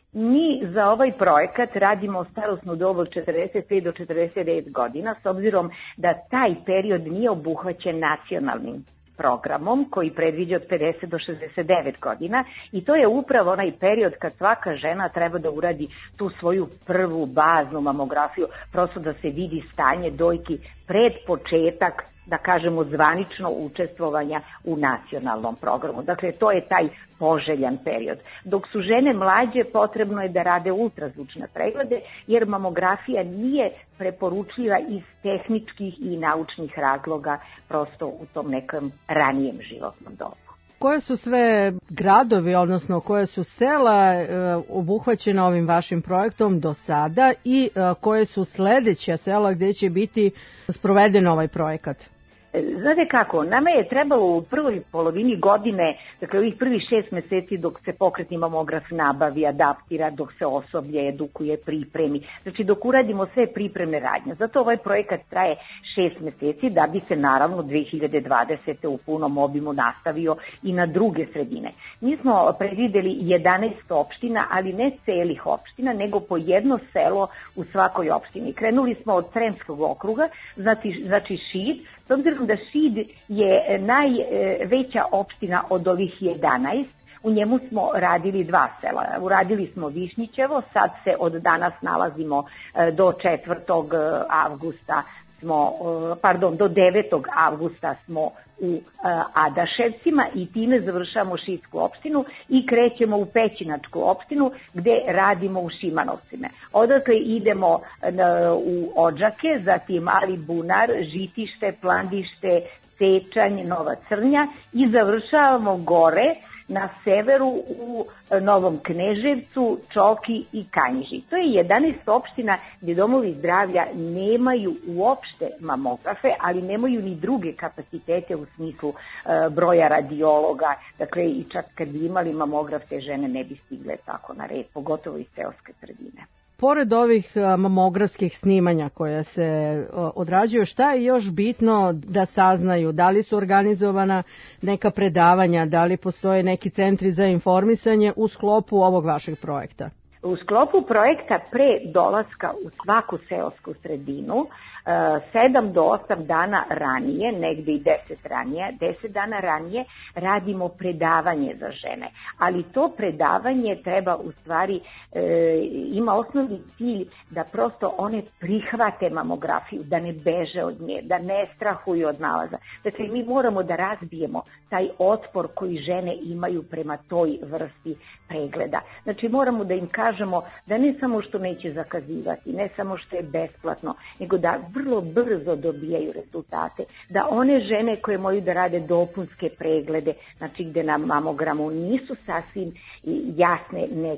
Mi za ovaj projekat radimo starosnu dobu od 45 do 49 godina, s obzirom da taj period nije obuhvaćen nacionalnim programom koji predviđa od 50 do 69 godina i to je upravo onaj period kad svaka žena treba da uradi tu svoju prvu baznu mamografiju, prosto da se vidi stanje dojki pred početak, da kažemo, zvanično učestvovanja u nacionalnom programu. Dakle, to je taj poželjan period. Dok su žene mlađe, potrebno je da rade ultrazvučne preglede, jer mamografija nije preporučljiva iz tehničkih i naučnih razloga, prosto u tom nekom ranijem životnom dobu. Koje su sve gradovi, odnosno koje su sela obuhvaćena ovim vašim projektom do sada i koje su sledeća sela gde će biti sproveden ovaj projekat? Znate kako, nama je trebalo u prvoj polovini godine, dakle ovih prvih 6 meseci dok se pokretni mamograf nabavi, adaptira, dok se osoblje edukuje, pripremi, znači dok uradimo sve pripremne radnje. Zato ovaj projekat traje 6 meseci da bi se naravno 2020. u punom obimu nastavio i na druge sredine. Mi smo predvideli 11 opština, ali ne celih opština, nego po jedno selo u svakoj opštini. Krenuli smo od Sremskog okruga, znači Šid, s obzirom da Šid je najveća opština od ovih 11, u njemu smo radili 2 sela. Uradili smo Višnjićevo, sad se od danas nalazimo do 4. avgusta do 9. avgusta smo u Adaševcima i time završamo Šidsku opštinu i krećemo u Pećinačku opštinu gde radimo u Šimanovcima. Odatle idemo u Odžake, zatim Mali Bunar, Žitište, Plandište, Sečanj, Nova Crnja i završavamo gore na severu u Novom Kneževcu, Čoki i Kanjiži. To je 11 opština gdje domovi zdravlja nemaju uopšte mamografe, ali nemaju ni druge kapacitete u smislu broja radiologa. Dakle, i čak kad bi imali mamograf, te žene ne bi stigle tako na red, pogotovo iz seoske sredine. Pored ovih mamografskih snimanja koja se odrađuju, šta je još bitno da saznaju? Da li su organizovana neka predavanja, da li postoje neki centri za informisanje u sklopu ovog vašeg projekta? U sklopu projekta pre dolaska u svaku seosku sredinu, 7 do 8 dana ranije, negde i 10 dana ranije, radimo predavanje za žene. Ali to predavanje treba u stvari, ima osnovni cilj da prosto one prihvate mamografiju, da ne beže od nje, da ne strahuju od nalaza. Dakle, mi moramo da razbijemo taj otpor koji žene imaju prema toj vrsti pregleda. Znači, moramo da im kažemo da ne samo što neće zakazivati, ne samo što je besplatno, nego da vrlo brzo dobijaju rezultate, da one žene koje moraju da rade dopunske preglede, znači gde na mamogramu nisu sasvim jasne neke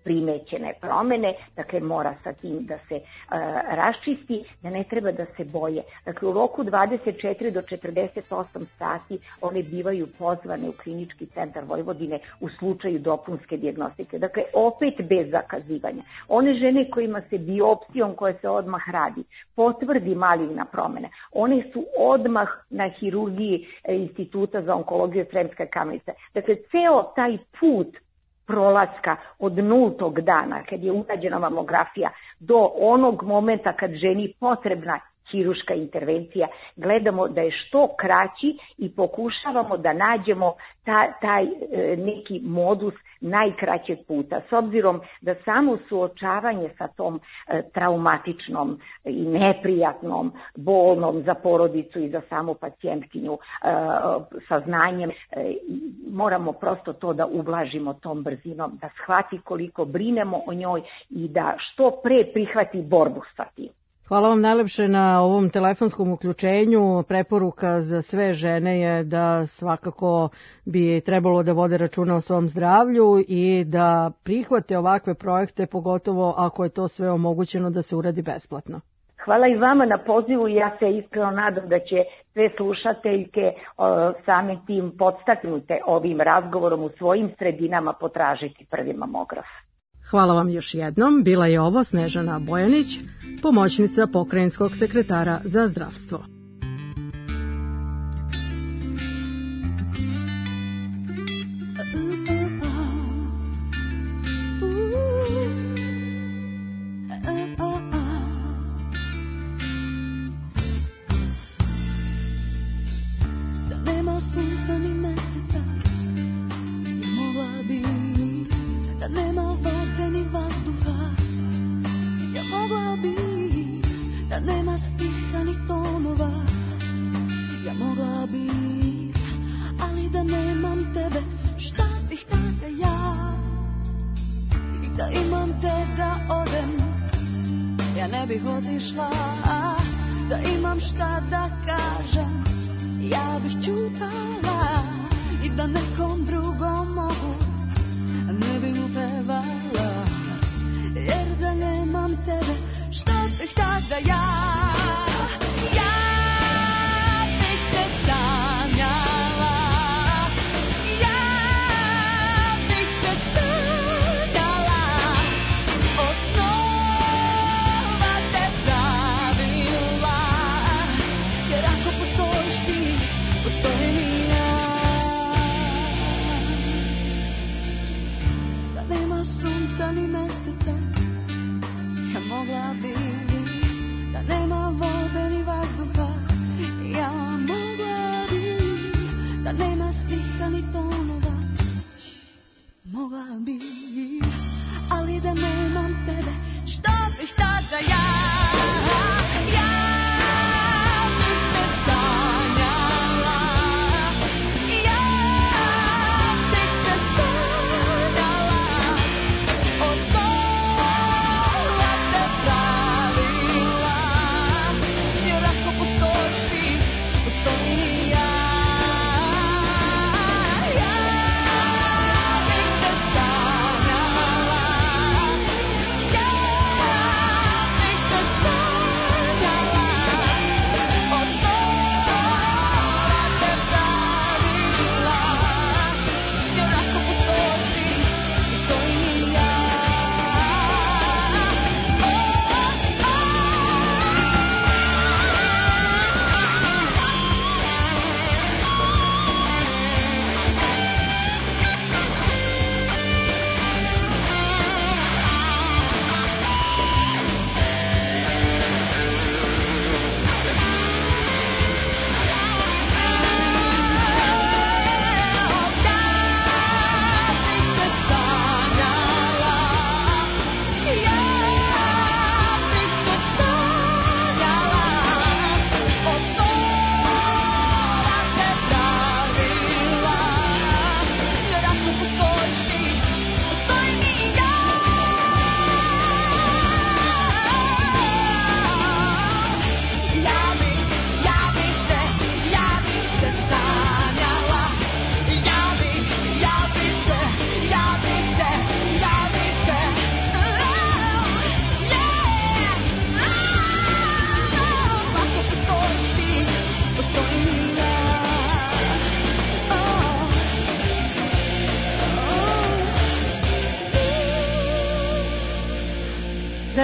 primećene promene, dakle mora sa tim da se raščisti, da ne treba da se boje. Dakle, u roku 24 do 48 sati one bivaju pozvane u Klinički centar Vojvodine u slučaju dopunske dijagnostike. Dakle, opet bez zakazivanja. One žene kojima se biopsijom koja se odmah radi potvrdi maligna promena, one su odmah na hirurgiji Instituta za onkologiju Sremska Kamenice. Dakle, ceo taj put prolaska od 0. dana kad je urađena mamografija do onog momenta kad ženi potrebna hiruška intervencija, gledamo da je što kraći i pokušavamo da nađemo taj neki modus najkraćeg puta. S obzirom da samo suočavanje sa tom traumatičnom i neprijatnom, bolnom za porodicu i za samu pacijentkinju saznanjem, moramo prosto to da ublažimo tom brzinom, da shvati koliko brinemo o njoj i da što pre prihvati borbu sa tim. Hvala vam najlepše na ovom telefonskom uključenju. Preporuka za sve žene je da svakako bi trebalo da vode računa o svom zdravlju i da prihvate ovakve projekte, pogotovo ako je to sve omogućeno da se uradi besplatno. Hvala i vama na pozivu i ja se iskreno nadam da će sve slušateljke samim tim podstaknute ovim razgovorom u svojim sredinama potražiti prvi mamograf. Hvala vam još jednom. Bila je ovo Snežana Bojanić, pomoćnica pokrajinskog sekretara za zdravstvo. Da nema sunca ni meseca, mogla bi, da nema vode ni vazduha, ja mogla bi, da nema stiha ni tonova, ja mogla bi, ali da nemam tebe, šta bih tada ja, i da imam te da odem, ja ne bih otišla, da imam šta da kažem, ja bih čutala, i da nekom drugom mogu, ne bih upevala, jer da nemam tebe, šta bih tada ja, ja bih se sanjala, ja bih se sanjala, od snova te pravila, jer ako postojiš ti, postoji i ja.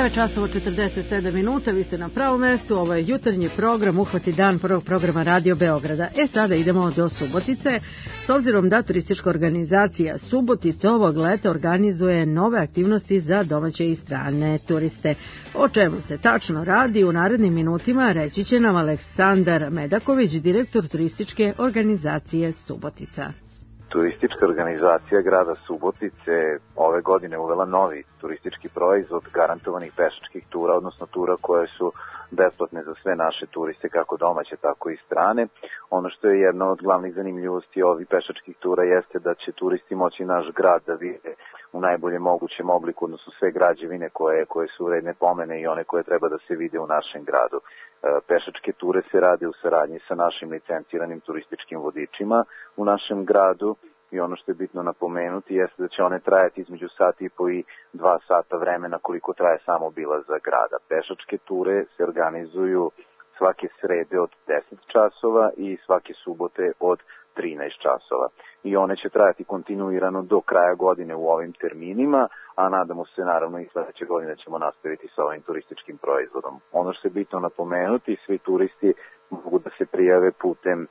9 časova 47 minuta, vi ste na pravom mestu, ovo je jutarnji program Uhvati dan prvog programa Radio Beograda. Sada idemo do Subotice, s obzirom da turistička organizacija Subotice ovog leta organizuje nove aktivnosti za domaće i strane turiste. O čemu se tačno radi u narednim minutima reći će nam Aleksandar Medaković, direktor turističke organizacije Subotica. Turistička organizacija grada Subotice ove godine uvela novi turistički proizvod garantovanih pešačkih tura, odnosno tura koje su besplatne za sve naše turiste, kako domaće, tako i strane. Ono što je jedna od glavnih zanimljivosti ovih pešačkih tura jeste da će turisti moći naš grad da vide u najboljem mogućem obliku, odnosno sve građevine koje su vredne pomene i one koje treba da se vide u našem gradu. Pešačke ture se rade u saradnji sa našim licenciranim turističkim vodičima u našem gradu i ono što je bitno napomenuti jeste da će one trajati između sat i po i 2 sata vremena koliko traje samo obilazak grada. Pešačke ture se organizuju svake srede od 10 časova i svake subote od 13 časova. I one će trajati kontinuirano do kraja godine u ovim terminima, a nadamo se naravno i sledeće godine ćemo nastaviti sa ovim turističkim proizvodom. Ono što je bitno napomenuti, svi turisti mogu da se prijave putem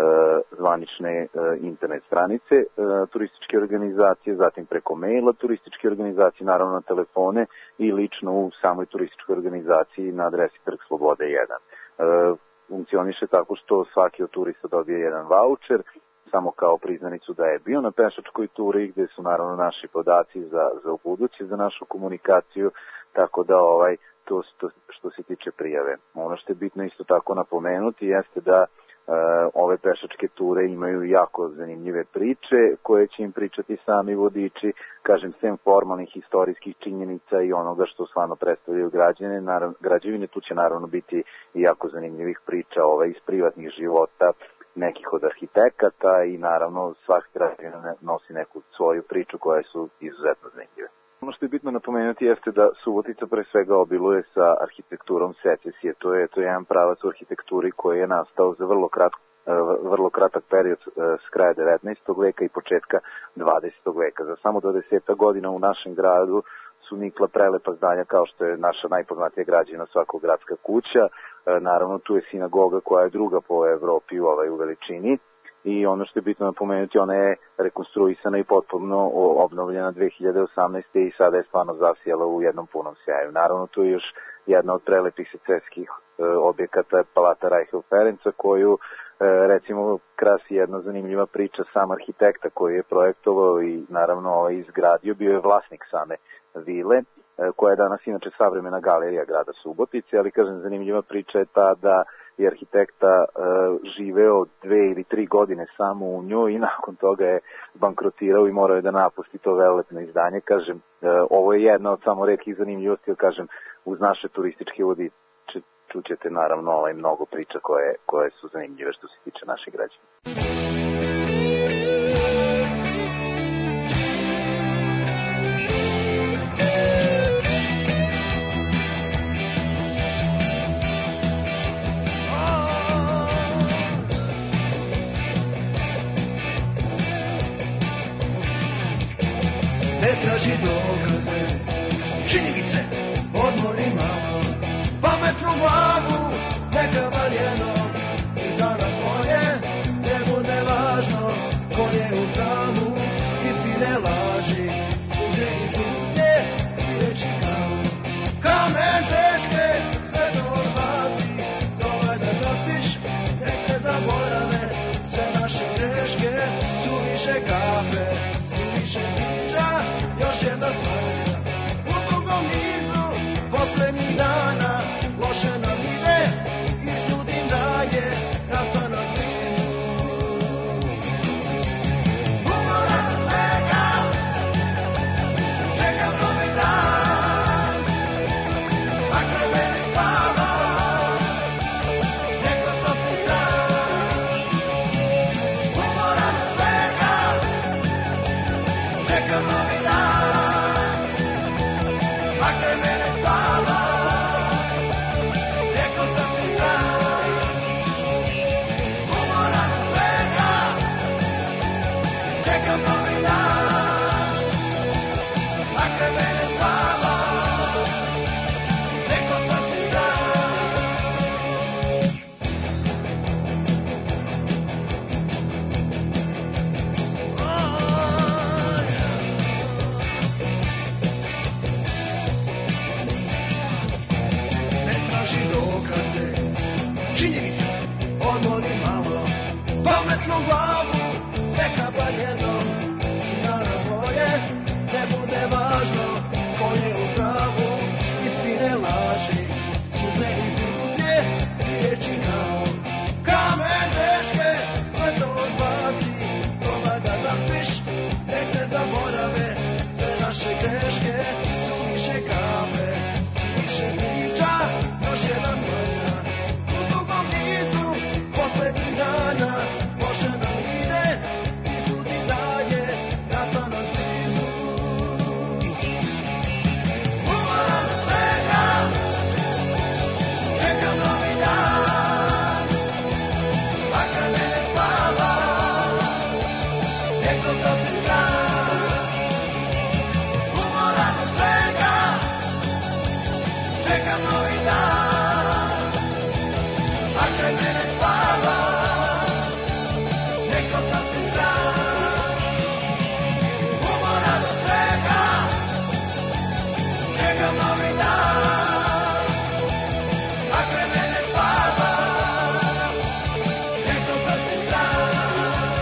zvanične internet stranice turističke organizacije, zatim preko maila turističke organizacije, naravno na telefone i lično u samoj turističkoj organizaciji na adresi Trg Slobode 1. Funkcioniše tako što svaki od turista dobije jedan vaučer, samo kao priznanicu da je bio na pešačkoj turi, gde su naravno naši podaci za ubuduće, za našu komunikaciju, tako da to što se tiče prijave. Ono što je bitno isto tako napomenuti jeste da ove pešačke ture imaju jako zanimljive priče koje će im pričati sami vodiči, kažem, sem formalnih historijskih činjenica i onoga što stvarno predstavljaju građevine, tu će naravno biti i jako zanimljivih priča iz privatnih života nekih od arhitekata i naravno svaki građevina nosi neku svoju priču koje su izuzetno zanimljive. Ono što je bitno napomenuti jeste da Subotica pre svega obiluje sa arhitekturom secesije. To je jedan pravac u arhitekturi koji je nastao za vrlo kratak period s kraja 19. veka i početka 20. veka. Za samo 20 godina u našem gradu su nikla prelepa zdanja kao što je naša najpoznatija građevina svakog gradska kuća. Naravno tu je sinagoga koja je druga po Evropi u veličini. I ono što je bitno napomenuti, ona je rekonstruisana i potpuno obnovljena 2018. i sada je stvarno zasijala u jednom punom sjaju. Naravno, tu je još jedna od prelepih seceskih objekata, Palata Reichel-Ferenca, koju, recimo, krasi jedna zanimljiva priča sam arhitekta koji je projektovao i naravno izgradio, bio je vlasnik same vile, koja je danas inače savremena galerija grada Subotice, ali kažem, zanimljiva priča je ta da je arhitekta živeo 2 ili 3 godine samo u njoj i nakon toga je bankrotirao i morao je da napusti to velelepno izdanje. Kažem, ovo je jedna od samo retkih zanimljivosti, jer kažem, uz naše turističke vodiče čućete naravno mnogo priča koje su zanimljive što se tiče naših građana. Ne traži dokaze, činjenice, odmori malo, pametnu glavu, neka valjeno, i za nas bolje, ne bude važno, ko je u pravu, istine laži, suđe i slutnje, i reći kamen teške, sve to odbaci, dole da zaspiš, nek se zaborave, sve naše greške, su više kafe, su više priča, još jedna svađa u drugom nizu poslednjih dana, loše nam ide, pametnu glavu, neka bar jednom i za nas dvoje ne bude važno ko je u pravu, istine laži, suze i zlutnje, riječi kao kamen teške, sve to odbaci, proba da zaspiš, nek se zaborave sve naše greške, su više kafe, više priča, još jedna svanja, u dugom nizu poslednjih dana, može nam ide i sudi dalje, da sam nas blizu. Umoran od svega, čekam novi dan, a kad mene spava, nek to sasvim znam. Umoran od svega, čekam novi dan, a kad mene spava, nek to sasvim znam. Umoran od svega, čekam novi dan, a kad mene spava, nek to sasvim znam.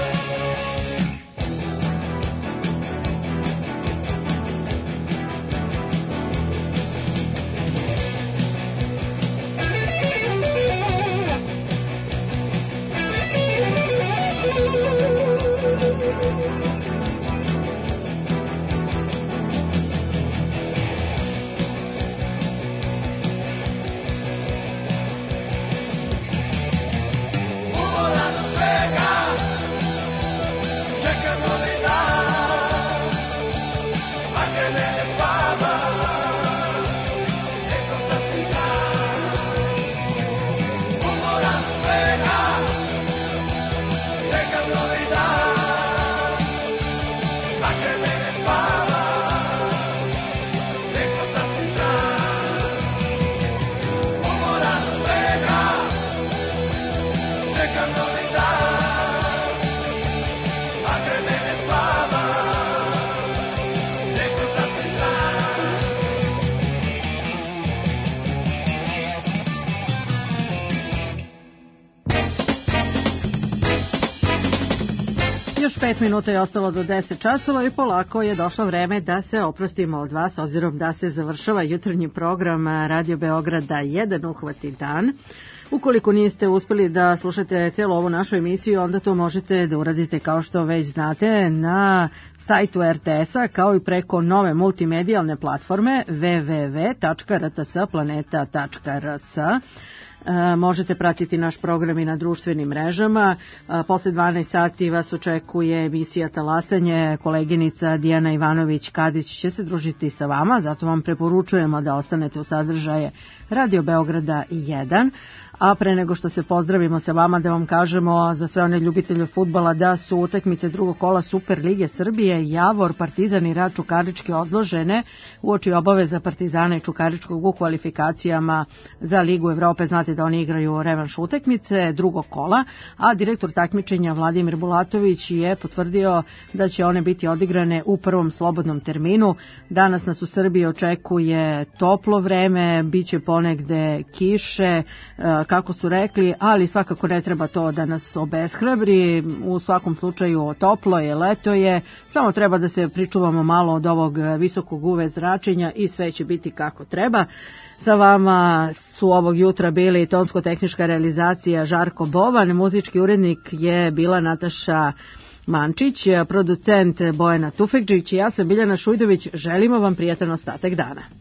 Umoran od svega, čekam novi dan, a kad mene spava, nek to sasvim znam. Umoran od svega, čekam novi dan, a kad mene spava, nek to sasvim znam. Umoran od svega, čekam novi dan, a kad mene spava, nek to sasvim znam. Još 5 minuta je ostalo do 10 časova i polako je došlo vreme da se oprostimo od vas, obzirom da se završava jutarnji program Radio Beograda 1 uhvati dan. Ukoliko niste uspeli da slušate cijelu ovu našu emisiju, onda to možete da uradite kao što već znate na sajtu RTS-a, kao i preko nove multimedijalne platforme www.rtsplaneta.rs. Možete pratiti naš program i na društvenim mrežama. Posle 12 sati vas očekuje emisija Talasanje. Koleginica Dijana Ivanović-Kadić će se družiti sa vama, zato vam preporučujemo da ostanete u sadržaje Radio Beograda 1. A pre nego što se pozdravimo sa vama, da vam kažemo za sve one ljubitelje fudbala da su utakmice drugog kola Super Lige Srbije, Javor, Partizan i Rad Čukarički odložene uoči obaveza Partizana i Čukaričkog u kvalifikacijama za Ligu Evrope. Znate da oni igraju revanš utakmice drugog kola, a direktor takmičenja Vladimir Bulatović je potvrdio da će one biti odigrane u prvom slobodnom terminu. Danas nas u Srbiji očekuje toplo vreme, bit će ponegde kiše, kako su rekli, ali svakako ne treba to da nas obeshrabri. U svakom slučaju toplo je, leto je, samo treba da se pričuvamo malo od ovog visokog UV zračenja i sve će biti kako treba. Sa vama su ovog jutra bili tonsko-tehnička realizacija Žarko Bovan, muzički urednik je bila Nataša Mančić, producent Bojana Tufekđić i ja sam Biljana Šujdović. Želimo vam prijatan ostatak dana.